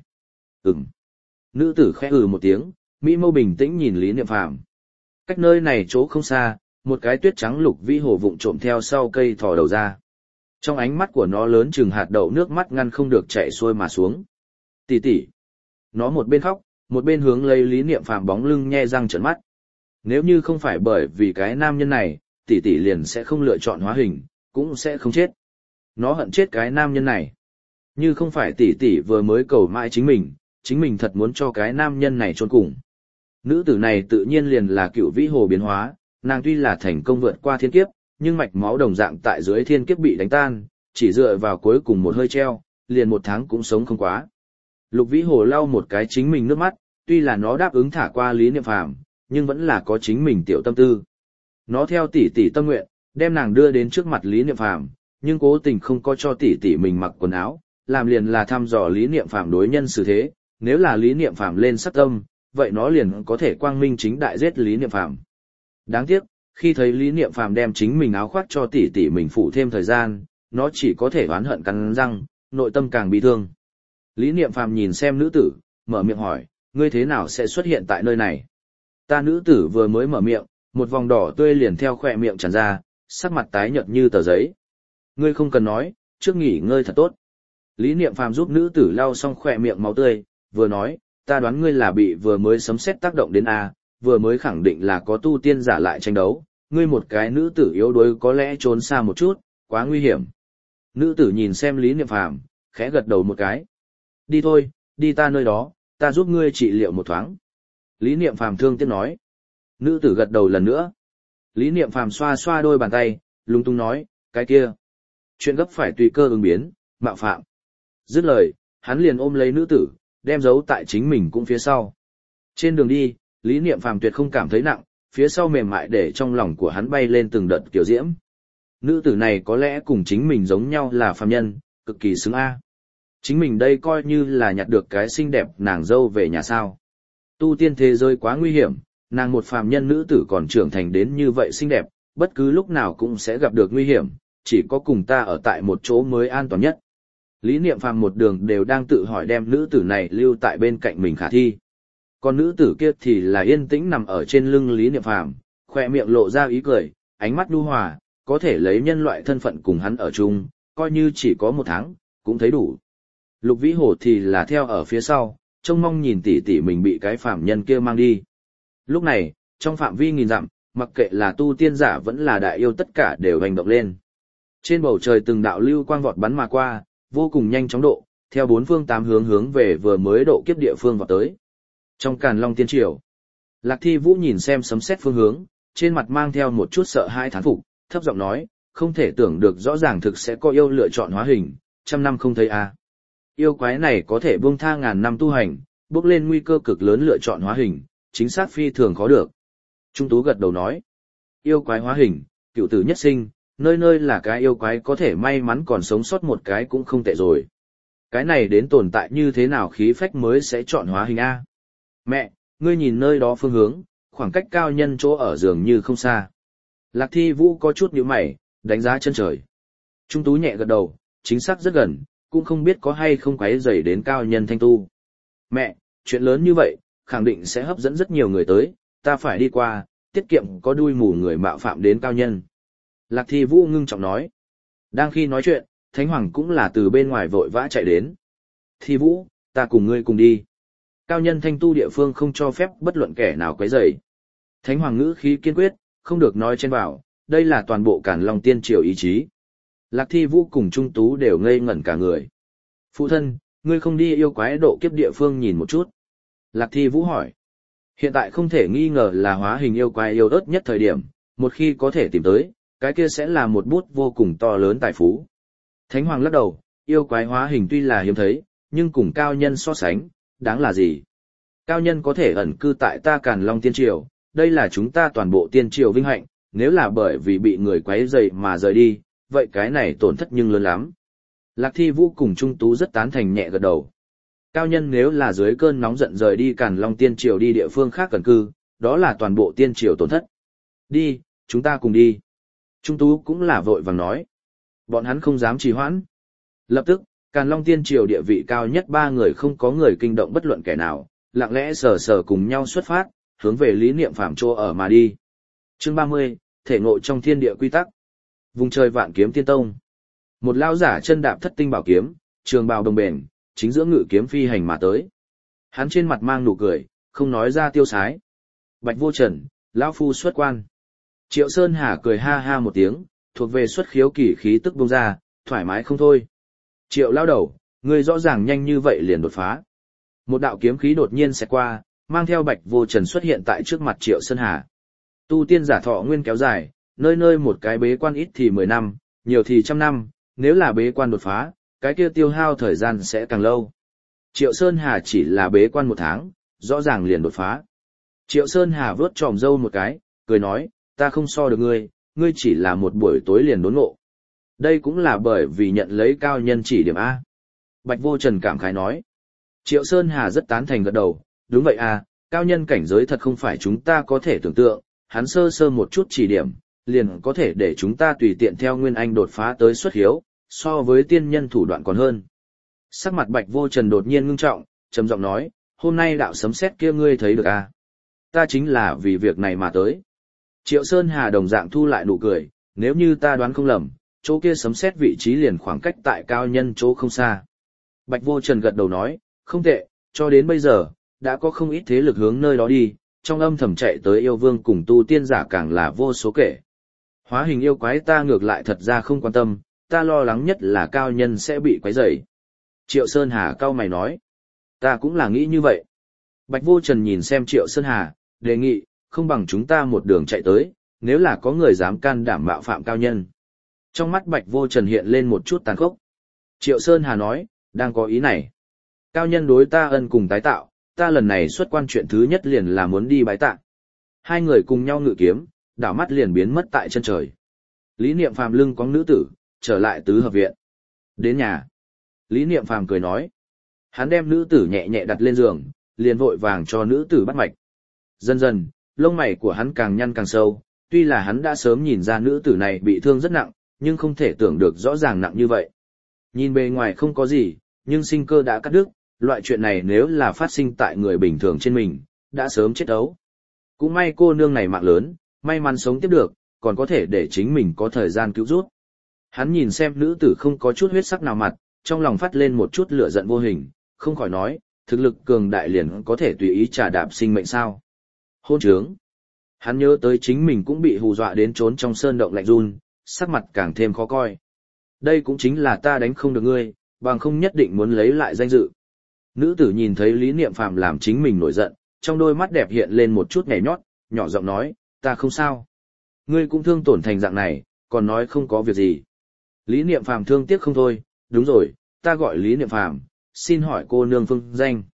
Nữ tử khẽ một tiếng, mỹ mâu bình tĩnh nhìn Lý Niệm Phàm. Cách nơi này chỗ không xa, một cái tuyết trắng lục vĩ hồ vụng trộm theo sau cây thò đầu ra. Trong ánh mắt của nó lớn chừng hạt đậu, nước mắt ngăn không được chảy xuôi mà xuống. Tỷ tỷ. Nó một bên khóc, một bên hướng lấy Lý Niệm Phàm bóng lưng nhe răng trợn mắt. Nếu như không phải bởi vì cái nam nhân này, tỷ tỷ liền sẽ không lựa chọn hóa hình, cũng sẽ không chết. Nó hận chết cái nam nhân này. Như không phải tỷ tỷ vừa mới cầu mãi chính mình thật muốn cho cái nam nhân này chôn cùng. Nữ tử này tự nhiên liền là cựu vĩ hồ biến hóa, nàng tuy là thành công vượt qua thiên kiếp, nhưng mạch máu đồng dạng tại dưới thiên kiếp bị đánh tan, chỉ dựa vào cuối cùng một hơi treo, liền 1 tháng cũng sống không quá. Lục Vĩ Hồ lau một cái chính mình nước mắt, tuy là nó đáp ứng thả qua Lý Niệm Phàm, nhưng vẫn là có chính mình tiểu tâm tư. Nó theo tỷ tỷ tâm nguyện, đem nàng đưa đến trước mặt Lý Niệm Phàm, nhưng cố tình không có cho tỷ tỷ mình mặc quần áo, làm liền là thăm dò Lý Niệm Phàm đối nhân xử thế, nếu là Lý Niệm Phàm lên sắc tâm, vậy nó liền có thể quang minh chính đại giết Lý Niệm Phàm. Đáng tiếc, khi thấy Lý Niệm Phàm đem chính mình áo khoác cho tỷ tỷ mình phụ thêm thời gian, nó chỉ có thể oán hận cắn răng, nội tâm càng bị thương. Lý Niệm Phàm nhìn xem nữ tử, mở miệng hỏi, ngươi thế nào sẽ xuất hiện tại nơi này? Ta nữ tử vừa mới mở miệng, một vòng đỏ tươi liền theo khỏe miệng tràn ra, sắc mặt tái nhợt như tờ giấy. Ngươi không cần nói, trước nghỉ ngơi thật tốt. Lý Niệm Phàm giúp nữ tử lau xong khỏe miệng máu tươi, vừa nói, ta đoán ngươi là bị vừa mới sấm sét tác động đến A, vừa mới khẳng định là có tu tiên giả lại tranh đấu, ngươi một cái nữ tử yếu đuối có lẽ trốn xa một chút, quá nguy hiểm. Nữ tử nhìn xem Lý Niệm Phàm, khẽ gật đầu một cái. Đi thôi, đi ta nơi đó, ta giúp ngươi trị liệu một thoáng. Lý Niệm Phàm thương tiếc nói. Nữ tử gật đầu lần nữa. Lý Niệm Phàm xoa xoa đôi bàn tay, lung tung nói, cái kia. Chuyện gấp phải tùy cơ ứng biến, mạo phạm. Dứt lời, hắn liền ôm lấy nữ tử, đem giấu tại chính mình cũng phía sau. Trên đường đi, Lý Niệm Phàm tuyệt không cảm thấy nặng, phía sau mềm mại để trong lòng của hắn bay lên từng đợt kiểu diễm. Nữ tử này có lẽ cùng chính mình giống nhau là phàm nhân, cực kỳ xứng a. Chính mình đây coi như là nhặt được cái xinh đẹp nàng dâu về nhà sao. Tu tiên thế giới quá nguy hiểm, nàng một phàm nhân nữ tử còn trưởng thành đến như vậy xinh đẹp, bất cứ lúc nào cũng sẽ gặp được nguy hiểm, chỉ có cùng ta ở tại một chỗ mới an toàn nhất. Lý Niệm Phàm một đường đều đang tự hỏi đem nữ tử này lưu tại bên cạnh mình khả thi. Còn nữ tử kia thì là yên tĩnh nằm ở trên lưng Lý Niệm Phàm, khỏe miệng lộ ra ý cười, ánh mắt nhu hòa, có thể lấy nhân loại thân phận cùng hắn ở chung, coi như chỉ có 1 tháng, cũng thấy đủ. Lục Vĩ Hồ thì là theo ở phía sau, trông mong nhìn tỷ tỷ mình bị cái phàm nhân kia mang đi. Lúc này, trong phạm vi nghìn dặm, mặc kệ là tu tiên giả vẫn là đại yêu tất cả đều hành động lên. Trên bầu trời từng đạo lưu quang vọt bắn mà qua, vô cùng nhanh chóng độ, theo 4 phương 8 hướng hướng về vừa mới độ kiếp địa phương vọt tới. Trong Càn Long Tiên Triều, Lạc Thi Vũ nhìn xem sấm sét phương hướng, trên mặt mang theo một chút sợ hãi thán phục, thấp giọng nói, không thể tưởng được rõ ràng thực sẽ có yêu lựa chọn hóa hình, 100 năm không thấy a. Yêu quái này có thể buông tha ngàn năm tu hành, bước lên nguy cơ cực lớn lựa chọn hóa hình, chính xác phi thường khó được. Trung Tú gật đầu nói, yêu quái hóa hình, cựu tử nhất sinh, nơi nơi là cái yêu quái có thể may mắn còn sống sót một cái cũng không tệ rồi. Cái này đến tồn tại như thế nào khí phách mới sẽ chọn hóa hình A. Mẹ, ngươi nhìn nơi đó phương hướng, khoảng cách cao nhân chỗ ở dường như không xa. Lạc Thi Vũ có chút nhíu mày, đánh giá chân trời. Trung Tú nhẹ gật đầu, chính xác rất gần, cũng không biết có hay không quấy rầy đến cao nhân thanh tu. Mẹ, chuyện lớn như vậy, khẳng định sẽ hấp dẫn rất nhiều người tới, ta phải đi qua, tiết kiệm có đuôi mù người mạo phạm đến cao nhân. Lạc Thi Vũ ngưng trọng nói. Đang khi nói chuyện, Thánh Hoàng cũng là từ bên ngoài vội vã chạy đến. Thi Vũ, ta cùng ngươi cùng đi. Cao nhân thanh tu địa phương không cho phép bất luận kẻ nào quấy rầy. Thánh Hoàng ngữ khí kiên quyết, không được nói chen vào, đây là toàn bộ Càn Long Tiên Triều ý chí. Lạc Thi Vũ cùng Trung Tú đều ngây ngẩn cả người. Phụ thân, ngươi không đi yêu quái độ kiếp địa phương nhìn một chút. Lạc Thi Vũ hỏi. Hiện tại không thể nghi ngờ là hóa hình yêu quái yêu ớt nhất thời điểm, một khi có thể tìm tới, cái kia sẽ là một bút vô cùng to lớn tài phú. Thánh Hoàng lắc đầu, yêu quái hóa hình tuy là hiếm thấy, nhưng cùng cao nhân so sánh, đáng là gì? Cao nhân có thể ẩn cư tại ta Càn Long Tiên Triều, đây là chúng ta toàn bộ Tiên Triều vinh hạnh, nếu là bởi vì bị người quấy rầy mà rời đi, vậy cái này tổn thất nhưng lớn lắm. Lạc Thi Vũ cùng Trung Tú rất tán thành nhẹ gật đầu. Cao nhân nếu là dưới cơn nóng giận rời đi Càn Long Tiên Triều đi địa phương khác ẩn cư, đó là toàn bộ Tiên Triều tổn thất. Đi, chúng ta cùng đi. Trung Tú cũng là vội vàng nói. Bọn hắn không dám trì hoãn. Lập tức, Càn Long Tiên Triều địa vị cao nhất 3 người không có người kinh động bất luận kẻ nào, lặng lẽ sờ sờ cùng nhau xuất phát, hướng về Lý Niệm Phàm chỗ ở mà đi. Chương 30, thể ngộ trong thiên địa quy tắc. Vùng trời Vạn Kiếm Tiên Tông. Một lão giả chân đạp thất tinh bảo kiếm, trường bào đồng bền, chính giữa ngự kiếm phi hành mà tới. Hắn trên mặt mang nụ cười, không nói ra tiêu sái. Bạch Vô Trần, lão phu xuất quan. Triệu Sơn Hà cười ha ha một tiếng, thuộc về xuất khiếu kỳ khí tức bung ra, thoải mái không thôi. Triệu lao đầu, ngươi rõ ràng nhanh như vậy liền đột phá. Một đạo kiếm khí đột nhiên xẹt qua, mang theo Bạch Vô Trần xuất hiện tại trước mặt Triệu Sơn Hà. Tu tiên giả thọ nguyên kéo dài, nơi nơi một cái bế quan ít thì 10 năm, nhiều thì 100 năm, nếu là bế quan đột phá, cái kia tiêu hao thời gian sẽ càng lâu. Triệu Sơn Hà chỉ là bế quan 1 tháng, rõ ràng liền đột phá. Triệu Sơn Hà vướt tròm râu một cái, cười nói, ta không so được ngươi, ngươi chỉ là một buổi tối liền đốn ngộ. Đây cũng là bởi vì nhận lấy cao nhân chỉ điểm A. Bạch Vô Trần cảm khái nói. Triệu Sơn Hà rất tán thành gật đầu, đúng vậy à, cao nhân cảnh giới thật không phải chúng ta có thể tưởng tượng, hắn sơ sơ một chút chỉ điểm, liền có thể để chúng ta tùy tiện theo Nguyên Anh đột phá tới xuất hiếu, so với tiên nhân thủ đoạn còn hơn. Sắc mặt Bạch Vô Trần đột nhiên ngưng trọng, trầm giọng nói, hôm nay đạo sấm sét kia ngươi thấy được à? Ta chính là vì việc này mà tới. Triệu Sơn Hà đồng dạng thu lại nụ cười, nếu như ta đoán không lầm, chỗ kia sấm sét vị trí liền khoảng cách tại cao nhân chỗ không xa. Bạch Vô Trần gật đầu nói, không tệ, cho đến bây giờ, đã có không ít thế lực hướng nơi đó đi, trong âm thầm chạy tới yêu vương cùng tu tiên giả càng là vô số kể. Hóa hình yêu quái ta ngược lại thật ra không quan tâm, ta lo lắng nhất là cao nhân sẽ bị quấy rầy. Triệu Sơn Hà cau mày nói, ta cũng là nghĩ như vậy. Bạch Vô Trần nhìn xem Triệu Sơn Hà, đề nghị, không bằng chúng ta một đường chạy tới, nếu là có người dám can đảm mạo phạm cao nhân. Trong mắt Bạch Vô Trần hiện lên một chút tàn khốc. Triệu Sơn Hà nói, đang có ý này. Cao nhân đối ta ân cùng tái tạo, ta lần này xuất quan chuyện thứ nhất liền là muốn đi bái tạ. Hai người cùng nhau ngự kiếm, đảo mắt liền biến mất tại chân trời. Lý Niệm Phàm lưng cóng nữ tử, trở lại tứ hợp viện. Đến nhà. Lý Niệm Phàm cười nói. Hắn đem nữ tử nhẹ nhẹ đặt lên giường, liền vội vàng cho nữ tử bắt mạch. Dần dần, lông mày của hắn càng nhăn càng sâu, tuy là hắn đã sớm nhìn ra nữ tử này bị thương rất nặng, nhưng không thể tưởng được rõ ràng nặng như vậy. Nhìn bề ngoài không có gì, nhưng sinh cơ đã cắt đứt, loại chuyện này nếu là phát sinh tại người bình thường trên mình, đã sớm chết ấu. Cũng may cô nương này mạng lớn, may mắn sống tiếp được, còn có thể để chính mình có thời gian cứu rút. Hắn nhìn xem nữ tử không có chút huyết sắc nào mặt, trong lòng phát lên một chút lửa giận vô hình, không khỏi nói, thực lực cường đại liền có thể tùy ý trà đạp sinh mệnh sao. Hôn trướng. Hắn nhớ tới chính mình cũng bị hù dọa đến trốn trong sơn động lạnh run, sắc mặt càng thêm khó coi. Đây cũng chính là ta đánh không được ngươi, bằng không nhất định muốn lấy lại danh dự. Nữ tử nhìn thấy Lý Niệm Phàm làm chính mình nổi giận, trong đôi mắt đẹp hiện lên một chút nhảy nhót, nhỏ giọng nói, ta không sao. Ngươi cũng thương tổn thành dạng này, còn nói không có việc gì. Lý Niệm Phàm thương tiếc không thôi, đúng rồi, ta gọi Lý Niệm Phàm, xin hỏi cô nương phương danh.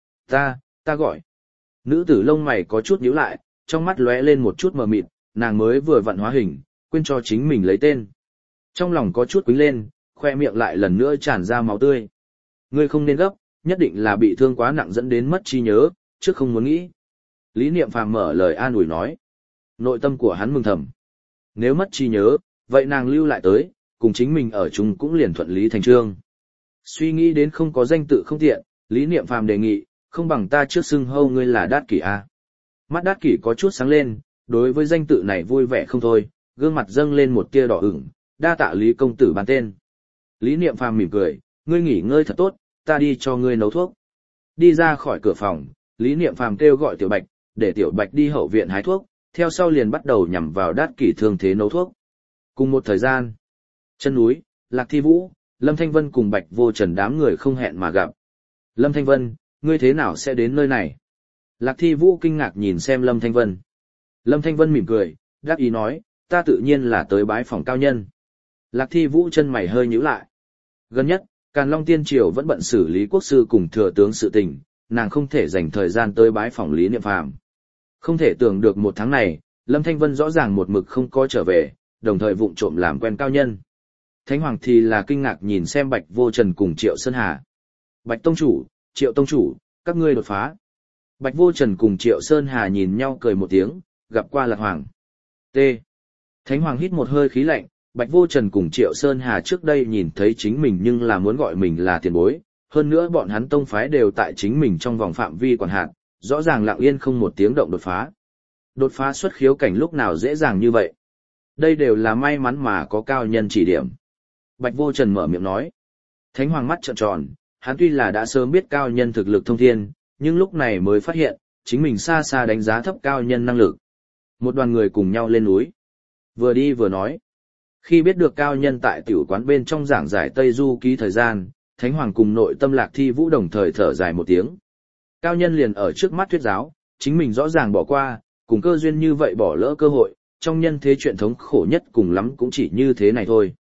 Ta gọi. Nữ tử lông mày có chút nhíu lại, trong mắt lóe lên một chút mờ mịt, nàng mới vừa vặn hóa hình, quên cho chính mình lấy tên. Trong lòng có chút quính lên, khoe miệng lại lần nữa tràn ra máu tươi. Ngươi không nên gấp, nhất định là bị thương quá nặng dẫn đến mất trí nhớ, trước không muốn nghĩ. Lý Niệm Phàm mở lời an ủi nói. Nội tâm của hắn mừng thầm. Nếu mất trí nhớ, vậy nàng lưu lại tới, cùng chính mình ở chung cũng liền thuận lý thành trương. Suy nghĩ đến không có danh tự không tiện, Lý Niệm Phàm đề nghị, không bằng ta trước xưng hâu ngươi là Đát Kỷ a. Mắt Đát Kỷ có chút sáng lên, đối với danh tự này vui vẻ không thôi, gương mặt dâng lên một tia đỏ ửng, đa tạ Lý công tử ban tên. Lý Niệm Phàm mỉm cười, ngươi nghỉ ngơi thật tốt, ta đi cho ngươi nấu thuốc. Đi ra khỏi cửa phòng, Lý Niệm Phàm kêu gọi Tiểu Bạch, để Tiểu Bạch đi hậu viện hái thuốc, theo sau liền bắt đầu nhằm vào Đát Kỷ thương thế nấu thuốc. Cùng một thời gian, chân núi, Lạc Thi Vũ, Lâm Thanh Vân cùng Bạch Vô Trần đám người không hẹn mà gặp. Lâm Thanh Vân, ngươi thế nào sẽ đến nơi này? Lạc Thi Vũ kinh ngạc nhìn xem Lâm Thanh Vân. Lâm Thanh Vân mỉm cười, đáp ý nói, ta tự nhiên là tới bái phòng cao nhân. Lạc Thi Vũ chân mày hơi nhíu lại. Gần nhất, Càn Long Tiên Triều vẫn bận xử lý quốc sư cùng thừa tướng sự tình, nàng không thể dành thời gian tới bái phòng Lý Niệm Phàm. Không thể tưởng được một tháng này, Lâm Thanh Vân rõ ràng một mực không có trở về, đồng thời vụng trộm làm quen cao nhân. Thánh Hoàng thì là kinh ngạc nhìn xem Bạch Vô Trần cùng Triệu Sơn Hà. Bạch Tông Chủ, Triệu Tông Chủ, các ngươi đột phá. Bạch Vô Trần cùng Triệu Sơn Hà nhìn nhau cười một tiếng, gặp qua Lạc Hoàng. T. Thánh Hoàng hít một hơi khí lạnh, Bạch Vô Trần cùng Triệu Sơn Hà trước đây nhìn thấy chính mình nhưng là muốn gọi mình là tiền bối, hơn nữa bọn hắn tông phái đều tại chính mình trong vòng phạm vi quản hạt, rõ ràng lặng yên không một tiếng động đột phá. Đột phá xuất khiếu cảnh lúc nào dễ dàng như vậy. Đây đều là may mắn mà có cao nhân chỉ điểm. Bạch Vô Trần mở miệng nói. Thánh Hoàng mắt trợn tròn, hắn tuy là đã sớm biết cao nhân thực lực thông thiên, nhưng lúc này mới phát hiện, chính mình xa xa đánh giá thấp cao nhân năng lực. Một đoàn người cùng nhau lên núi. Vừa đi vừa nói. Khi biết được cao nhân tại tiểu quán bên trong giảng giải Tây Du ký thời gian, Thánh Hoàng cùng nội tâm Lạc Thi Vũ đồng thời thở dài một tiếng. Cao nhân liền ở trước mắt thuyết giáo, chính mình rõ ràng bỏ qua, cùng cơ duyên như vậy bỏ lỡ cơ hội, trong nhân thế chuyện thống khổ nhất cùng lắm cũng chỉ như thế này thôi.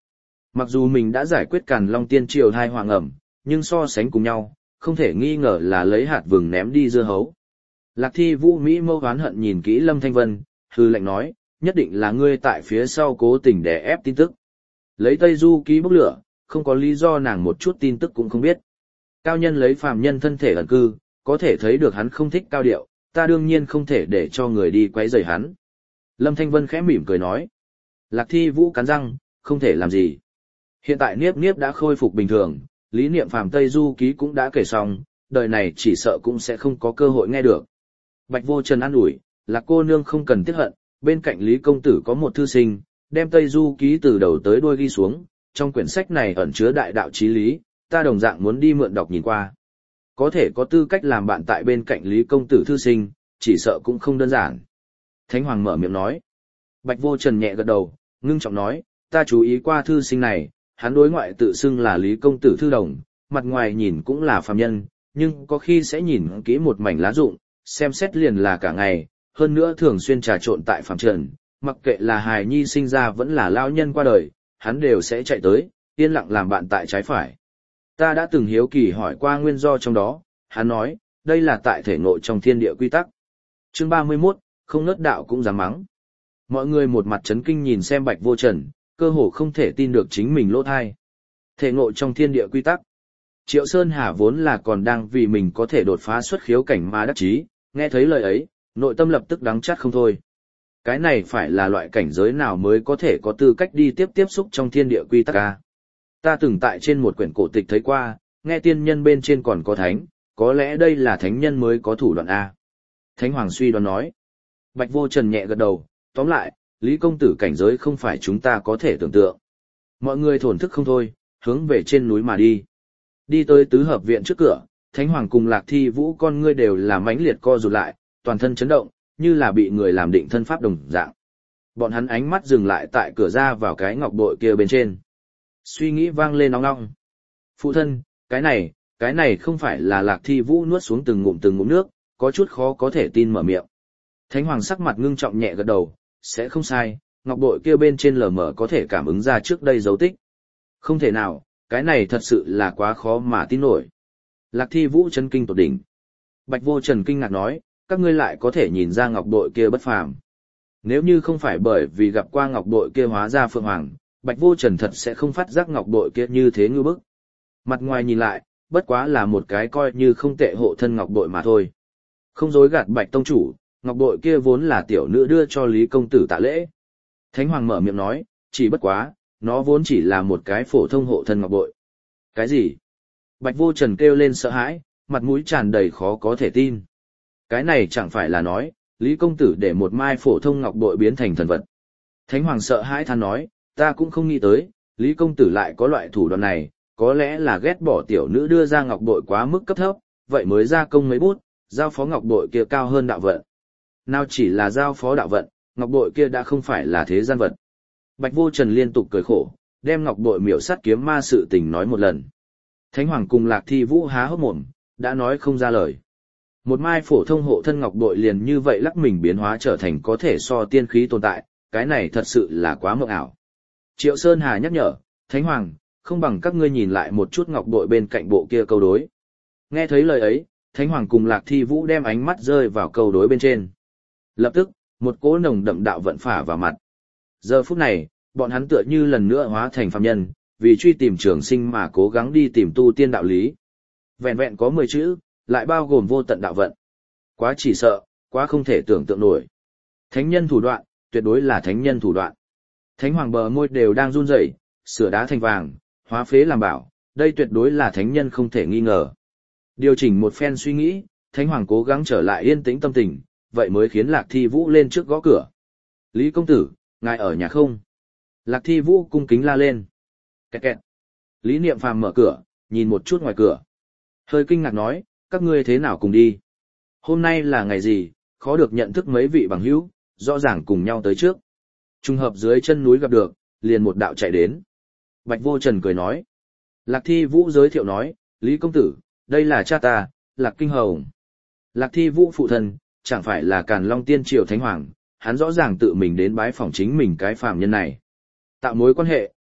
Mặc dù mình đã giải quyết Càn Long Tiên Triều thai hoàng ẩm, nhưng so sánh cùng nhau, không thể nghi ngờ là lấy hạt vừng ném đi dưa hấu. Lạc Thi Vũ Mỹ mâu oán hận nhìn kỹ Lâm Thanh Vân, hư lệnh nói, nhất định là ngươi tại phía sau cố tình đè ép tin tức. Lấy Tây Du ký bốc lửa, không có lý do nàng một chút tin tức cũng không biết. Cao nhân lấy phàm nhân thân thể ẩn cư, có thể thấy được hắn không thích cao điệu, ta đương nhiên không thể để cho người đi quấy rầy hắn. Lâm Thanh Vân khẽ mỉm cười nói. Lạc Thi Vũ cắn răng, không thể làm gì. Hiện tại Niếp Niếp đã khôi phục bình thường, lý niệm phàm Tây Du ký cũng đã kể xong, đời này chỉ sợ cũng sẽ không có cơ hội nghe được. Bạch Vô Trần an ủi, Lạc cô nương không cần tiếc hận, bên cạnh Lý công tử có một thư sinh, đem Tây Du ký từ đầu tới đuôi ghi xuống, trong quyển sách này ẩn chứa đại đạo chí lý, ta đồng dạng muốn đi mượn đọc nhìn qua. Có thể có tư cách làm bạn tại bên cạnh Lý công tử thư sinh, chỉ sợ cũng không đơn giản. Thánh Hoàng mở miệng nói. Bạch Vô Trần nhẹ gật đầu, ngưng trọng nói, ta chú ý qua thư sinh này, hắn đối ngoại tự xưng là Lý công tử thư đồng, mặt ngoài nhìn cũng là phàm nhân, nhưng có khi sẽ nhìn kỹ một mảnh lá rụng, xem xét liền là cả ngày, hơn nữa thường xuyên trà trộn tại phàm trần, mặc kệ là hài nhi sinh ra vẫn là lao nhân qua đời, hắn đều sẽ chạy tới, yên lặng làm bạn tại trái phải. Ta đã từng hiếu kỳ hỏi qua nguyên do trong đó, hắn nói, đây là tại thể ngộ trong thiên địa quy tắc. Chương 31, không nớt đạo cũng dám mắng. Mọi người một mặt chấn kinh nhìn xem Bạch Vô Trần, cơ hồ không thể tin được chính mình lỗ thai. Thể ngộ trong thiên địa quy tắc. Triệu Sơn Hà vốn là còn đang vì mình có thể đột phá xuất khiếu cảnh mà đắc chí, nghe thấy lời ấy, nội tâm lập tức đắng chát không thôi. Cái này phải là loại cảnh giới nào mới có thể có tư cách đi tiếp xúc trong thiên địa quy tắc a? Ta từng tại trên một quyển cổ tịch thấy qua, nghe tiên nhân bên trên còn có thánh, có lẽ đây là thánh nhân mới có thủ đoạn a. Thánh Hoàng suy đoán nói. Bạch Vô Trần nhẹ gật đầu, tóm lại, Lý công tử cảnh giới không phải chúng ta có thể tưởng tượng. Mọi người thổn thức không thôi, hướng về trên núi mà đi. Đi tới tứ hợp viện trước cửa, Thánh Hoàng cùng Lạc Thi Vũ con ngươi đều là mãnh liệt co rụt lại, toàn thân chấn động, như là bị người làm định thân pháp đồng dạng. Bọn hắn ánh mắt dừng lại tại cửa ra vào cái ngọc bội kia bên trên. Suy nghĩ vang lên nóng nóng. Phụ thân, cái này không phải là Lạc Thi Vũ nuốt xuống từng ngụm nước, có chút khó có thể tin mở miệng. Thánh Hoàng sắc mặt ngưng trọng nhẹ gật đầu, sẽ không sai, ngọc bội kia bên trên lờ mờ có thể cảm ứng ra trước đây dấu tích. Không thể nào, cái này thật sự là quá khó mà tin nổi. Lạc Thi Vũ chấn kinh tột đỉnh. Bạch Vô Trần kinh ngạc nói, các ngươi lại có thể nhìn ra ngọc bội kia bất phàm. Nếu như không phải bởi vì gặp qua ngọc bội kia hóa ra Phượng Hoàng, Bạch Vô Trần thật sẽ không phát giác ngọc bội kia như thế ngư bức. Mặt ngoài nhìn lại, bất quá là một cái coi như không tệ hộ thân ngọc bội mà thôi. Không dối gạt Bạch tông chủ, ngọc bội kia vốn là tiểu nữ đưa cho Lý công tử tạ lễ. Thánh Hoàng mở miệng nói, chỉ bất quá, nó vốn chỉ là một cái phổ thông hộ thân ngọc bội. Cái gì? Bạch Vô Trần kêu lên sợ hãi, mặt mũi tràn đầy khó có thể tin. Cái này chẳng phải là nói, Lý công tử để một mai phổ thông ngọc bội biến thành thần vật. Thánh Hoàng sợ hãi than nói, ta cũng không nghĩ tới, Lý công tử lại có loại thủ đoạn này, có lẽ là ghét bỏ tiểu nữ đưa ra ngọc bội quá mức cấp thấp, vậy mới ra công mấy bút, giao phó ngọc bội kia cao hơn đạo vận. Nào chỉ là giao phó đạo vận, ngọc bội kia đã không phải là thế gian vật. Bạch Vô Trần liên tục cười khổ, đem ngọc bội miểu sát kiếm ma sự tình nói một lần. Thánh Hoàng cùng Lạc Thi Vũ há hốc mồm, đã nói không ra lời. Một mai phổ thông hộ thân ngọc bội liền như vậy lắc mình biến hóa trở thành có thể so tiên khí tồn tại, cái này thật sự là quá mộng ảo. Triệu Sơn Hà nhắc nhở, Thánh Hoàng, không bằng các ngươi nhìn lại một chút ngọc bội bên cạnh bộ kia câu đối. Nghe thấy lời ấy, Thánh Hoàng cùng Lạc Thi Vũ đem ánh mắt rơi vào câu đối bên trên. Lập tức, một cỗ nồng đậm đạo vận phả vào mặt. Giờ phút này, bọn hắn tựa như lần nữa hóa thành phàm nhân, vì truy tìm trường sinh mà cố gắng đi tìm tu tiên đạo lý. Vẹn vẹn có 10 chữ, lại bao gồm vô tận đạo vận. Quá chỉ sợ, quá không thể tưởng tượng nổi. Thánh nhân thủ đoạn, tuyệt đối là thánh nhân thủ đoạn. Thánh Hoàng bờ môi đều đang run rẩy, sửa đá thành vàng, hóa phế làm bảo, đây tuyệt đối là thánh nhân không thể nghi ngờ. Điều chỉnh một phen suy nghĩ, Thánh Hoàng cố gắng trở lại yên tĩnh tâm tình, vậy mới khiến Lạc Thi Vũ lên trước gõ cửa. Lý công tử, ngài ở nhà không? Lạc Thi Vũ cung kính la lên. Kẹt kẹt. Lý Niệm Phàm mở cửa, nhìn một chút ngoài cửa. Hơi kinh ngạc nói, các ngươi thế nào cùng đi? Hôm nay là ngày gì, khó được nhận thức mấy vị bằng hữu, rõ ràng cùng nhau tới trước. Trùng hợp dưới chân núi gặp được, liền một đạo chạy đến. Bạch Vô Trần cười nói. Lạc Thi Vũ giới thiệu nói, Lý công tử, đây là cha ta, Lạc Kinh Hồng. Lạc Thi Vũ phụ thân, chẳng phải là Càn Long Tiên Triều Thánh Hoàng, hắn rõ ràng tự mình đến bái phỏng chính mình cái phàm nhân này. Tạo mối quan hệ,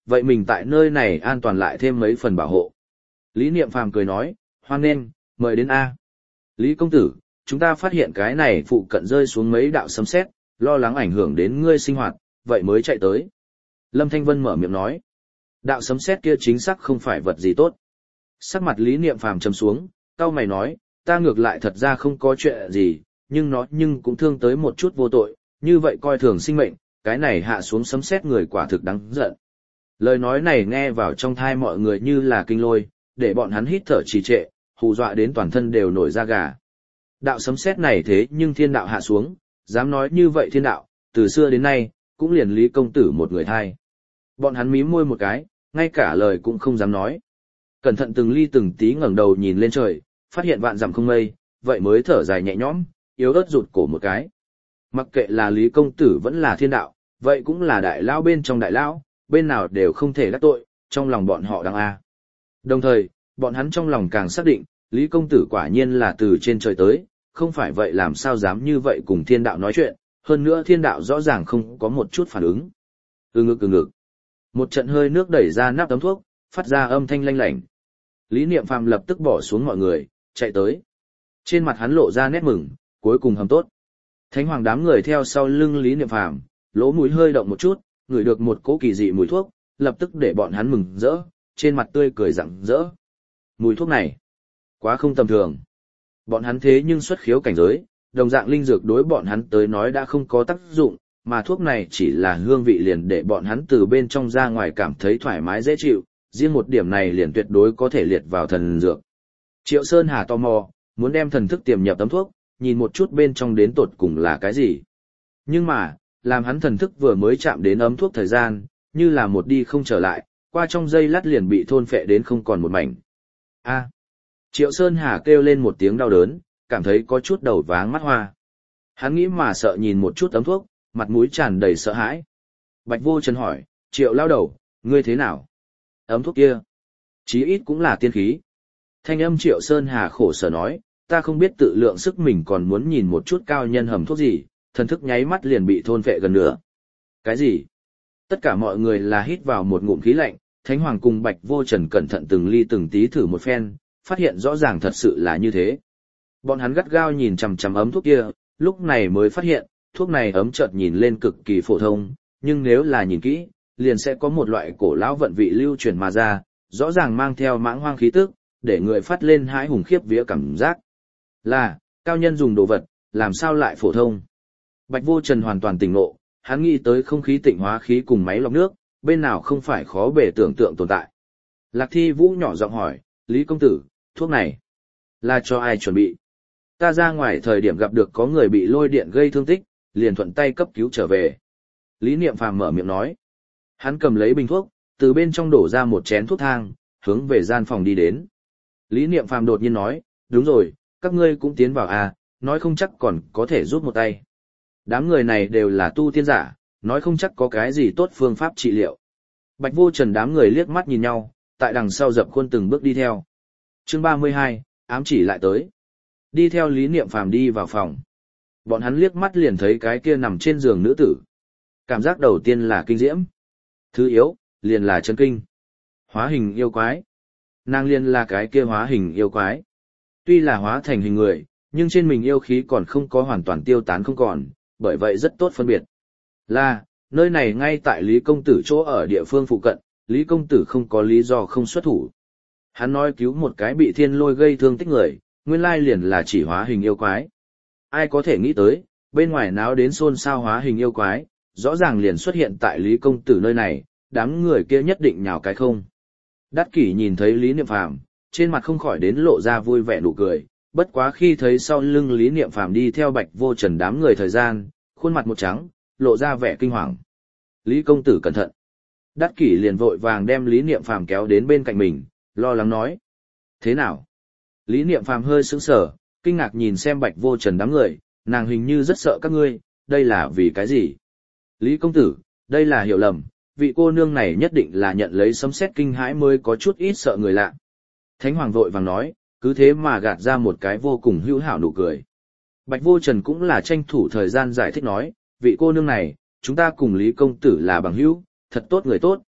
vậy mình tại nơi này an toàn lại thêm mấy phần bảo hộ. Lý Niệm Phàm cười nói, hoan nghênh, mời đến A. Lý công tử, chúng ta phát hiện cái này phụ cận rơi xuống mấy đạo sấm sét, lo lắng ảnh hưởng đến ngươi sinh hoạt, vậy mới chạy tới. Lâm Thanh Vân mở miệng nói, đạo sấm sét kia chính xác không phải vật gì tốt. Sắc mặt Lý Niệm Phàm trầm xuống, cau mày nói, ta ngược lại thật ra không có chuyện gì, nhưng nó cũng thương tới một chút vô tội, như vậy coi thường sinh mệnh, cái này hạ xuống sấm sét người quả thực đáng giận. Lời nói này nghe vào trong thai mọi người như là kinh lôi, để bọn hắn hít thở trì trệ, hù dọa đến toàn thân đều nổi da gà. Đạo sấm sét này thế nhưng thiên đạo hạ xuống, dám nói như vậy thiên đạo, từ xưa đến nay, cũng liền Lý công tử một người thai. Bọn hắn mím môi một cái, ngay cả lời cũng không dám nói. Cẩn thận từng ly từng tí ngẩng đầu nhìn lên trời, phát hiện vạn dặm không mây, vậy mới thở dài nhẹ nhõm, yếu ớt rụt cổ một cái. Mặc kệ là Lý công tử vẫn là thiên đạo, vậy cũng là đại lão bên trong đại lão, bên nào đều không thể đắc tội, trong lòng bọn họ đang a. Đồng thời, bọn hắn trong lòng càng xác định, Lý công tử quả nhiên là từ trên trời tới, không phải vậy làm sao dám như vậy cùng thiên đạo nói chuyện, hơn nữa thiên đạo rõ ràng không có một chút phản ứng. Ừ ngực. Một trận hơi nước đẩy ra nắp tấm thuốc, phát ra âm thanh lanh lảnh. Lý Niệm Phàm lập tức bỏ xuống mọi người, chạy tới. Trên mặt hắn lộ ra nét mừng, cuối cùng hầm tốt. Thánh hoàng đám người theo sau lưng Lý Niệm Phàm, lỗ mũi hơi động một chút, ngửi được một cỗ kỳ dị mùi thuốc, lập tức để bọn hắn mừng rỡ, trên mặt tươi cười rạng rỡ. Mùi thuốc này, quá không tầm thường. Bọn hắn thế nhưng xuất khiếu cảnh giới, đồng dạng linh dược đối bọn hắn tới nói đã không có tác dụng, mà thuốc này chỉ là hương vị liền để bọn hắn từ bên trong ra ngoài cảm thấy thoải mái dễ chịu, riêng một điểm này liền tuyệt đối có thể liệt vào thần dược. Triệu Sơn Hà tò mò, muốn đem thần thức tiềm nhập tấm thuốc, nhìn một chút bên trong đến tột cùng là cái gì. Nhưng mà, làm hắn thần thức vừa mới chạm đến ấm thuốc thời gian, như là một đi không trở lại, qua trong giây lát liền bị thôn phệ đến không còn một mảnh. A. Triệu Sơn Hà kêu lên một tiếng đau đớn, cảm thấy có chút đầu váng mắt hoa. Hắn nghĩ mà sợ nhìn một chút ấm thuốc, mặt mũi tràn đầy sợ hãi. Bạch Vô Trần hỏi, Triệu lao đầu, ngươi thế nào? Ấm thuốc kia, chí ít cũng là tiên khí. Thanh âm Triệu Sơn Hà khổ sở nói, ta không biết tự lượng sức mình còn muốn nhìn một chút cao nhân hầm thuốc gì, thần thức nháy mắt liền bị thôn phệ gần nửa. Cái gì? Tất cả mọi người là hít vào một ngụm khí lạnh, Thánh Hoàng cùng Bạch Vô Trần cẩn thận từng ly từng tí thử một phen, phát hiện rõ ràng thật sự là như thế. Bọn hắn gắt gao nhìn chằm chằm ấm thuốc kia, lúc này mới phát hiện, thuốc này ấm chợt nhìn lên cực kỳ phổ thông, nhưng nếu là nhìn kỹ, liền sẽ có một loại cổ lão vận vị lưu truyền mà ra, rõ ràng mang theo mãng hoang khí tức, để người phát lên hãi hùng khiếp vía cảm giác. Là, cao nhân dùng đồ vật, làm sao lại phổ thông? Bạch Vô Trần hoàn toàn tỉnh ngộ, hắn nghĩ tới không khí tịnh hóa khí cùng máy lọc nước, bên nào không phải khó bề tưởng tượng tồn tại. Lạc Thi Vũ nhỏ giọng hỏi, Lý công tử, thuốc này là cho ai chuẩn bị? Ta ra ngoài thời điểm gặp được có người bị lôi điện gây thương tích, liền thuận tay cấp cứu trở về. Lý Niệm Phàm mở miệng nói. Hắn cầm lấy bình thuốc, từ bên trong đổ ra một chén thuốc thang, hướng về gian phòng đi đến. Lý Niệm Phàm đột nhiên nói, đúng rồi, các ngươi cũng tiến vào à, nói không chắc còn có thể giúp một tay. Đám người này đều là tu tiên giả, nói không chắc có cái gì tốt phương pháp trị liệu. Bạch Vô Trần đám người liếc mắt nhìn nhau, tại đằng sau dập khuôn từng bước đi theo. Chương 32, ám chỉ lại tới. Đi theo Lý Niệm Phàm đi vào phòng. Bọn hắn liếc mắt liền thấy cái kia nằm trên giường nữ tử. Cảm giác đầu tiên là kinh diễm. Thứ yếu, liền là chấn kinh. Hóa hình yêu quái. Nàng liền là cái kia hóa hình yêu quái. Tuy là hóa thành hình người, nhưng trên mình yêu khí còn không có hoàn toàn tiêu tán không còn, bởi vậy rất tốt phân biệt. Là, nơi này ngay tại Lý Công Tử chỗ ở địa phương phụ cận, Lý Công Tử không có lý do không xuất thủ. Hắn nói cứu một cái bị thiên lôi gây thương tích người, nguyên lai liền là chỉ hóa hình yêu quái. Ai có thể nghĩ tới, bên ngoài náo đến xôn xao hóa hình yêu quái, rõ ràng liền xuất hiện tại Lý Công Tử nơi này, đám người kia nhất định nhào cái không. Đát Kỷ nhìn thấy Lý Niệm Phàm, trên mặt không khỏi đến lộ ra vui vẻ nụ cười, bất quá khi thấy sau lưng Lý Niệm Phàm đi theo Bạch Vô Trần đám người thời gian, khuôn mặt một trắng, lộ ra vẻ kinh hoàng. Lý công tử cẩn thận. Đát Kỷ liền vội vàng đem Lý Niệm Phàm kéo đến bên cạnh mình, lo lắng nói. Thế nào? Lý Niệm Phàm hơi sững sờ, kinh ngạc nhìn xem Bạch Vô Trần đám người, nàng hình như rất sợ các ngươi, đây là vì cái gì? Lý công tử, đây là hiểu lầm, vị cô nương này nhất định là nhận lấy sấm sét kinh hãi mới có chút ít sợ người lạ. Thánh Hoàng vội vàng nói, cứ thế mà gạt ra một cái vô cùng hữu hảo nụ cười. Bạch Vô Trần cũng là tranh thủ thời gian giải thích nói, vị cô nương này, chúng ta cùng Lý công tử là bằng hữu, thật tốt người tốt,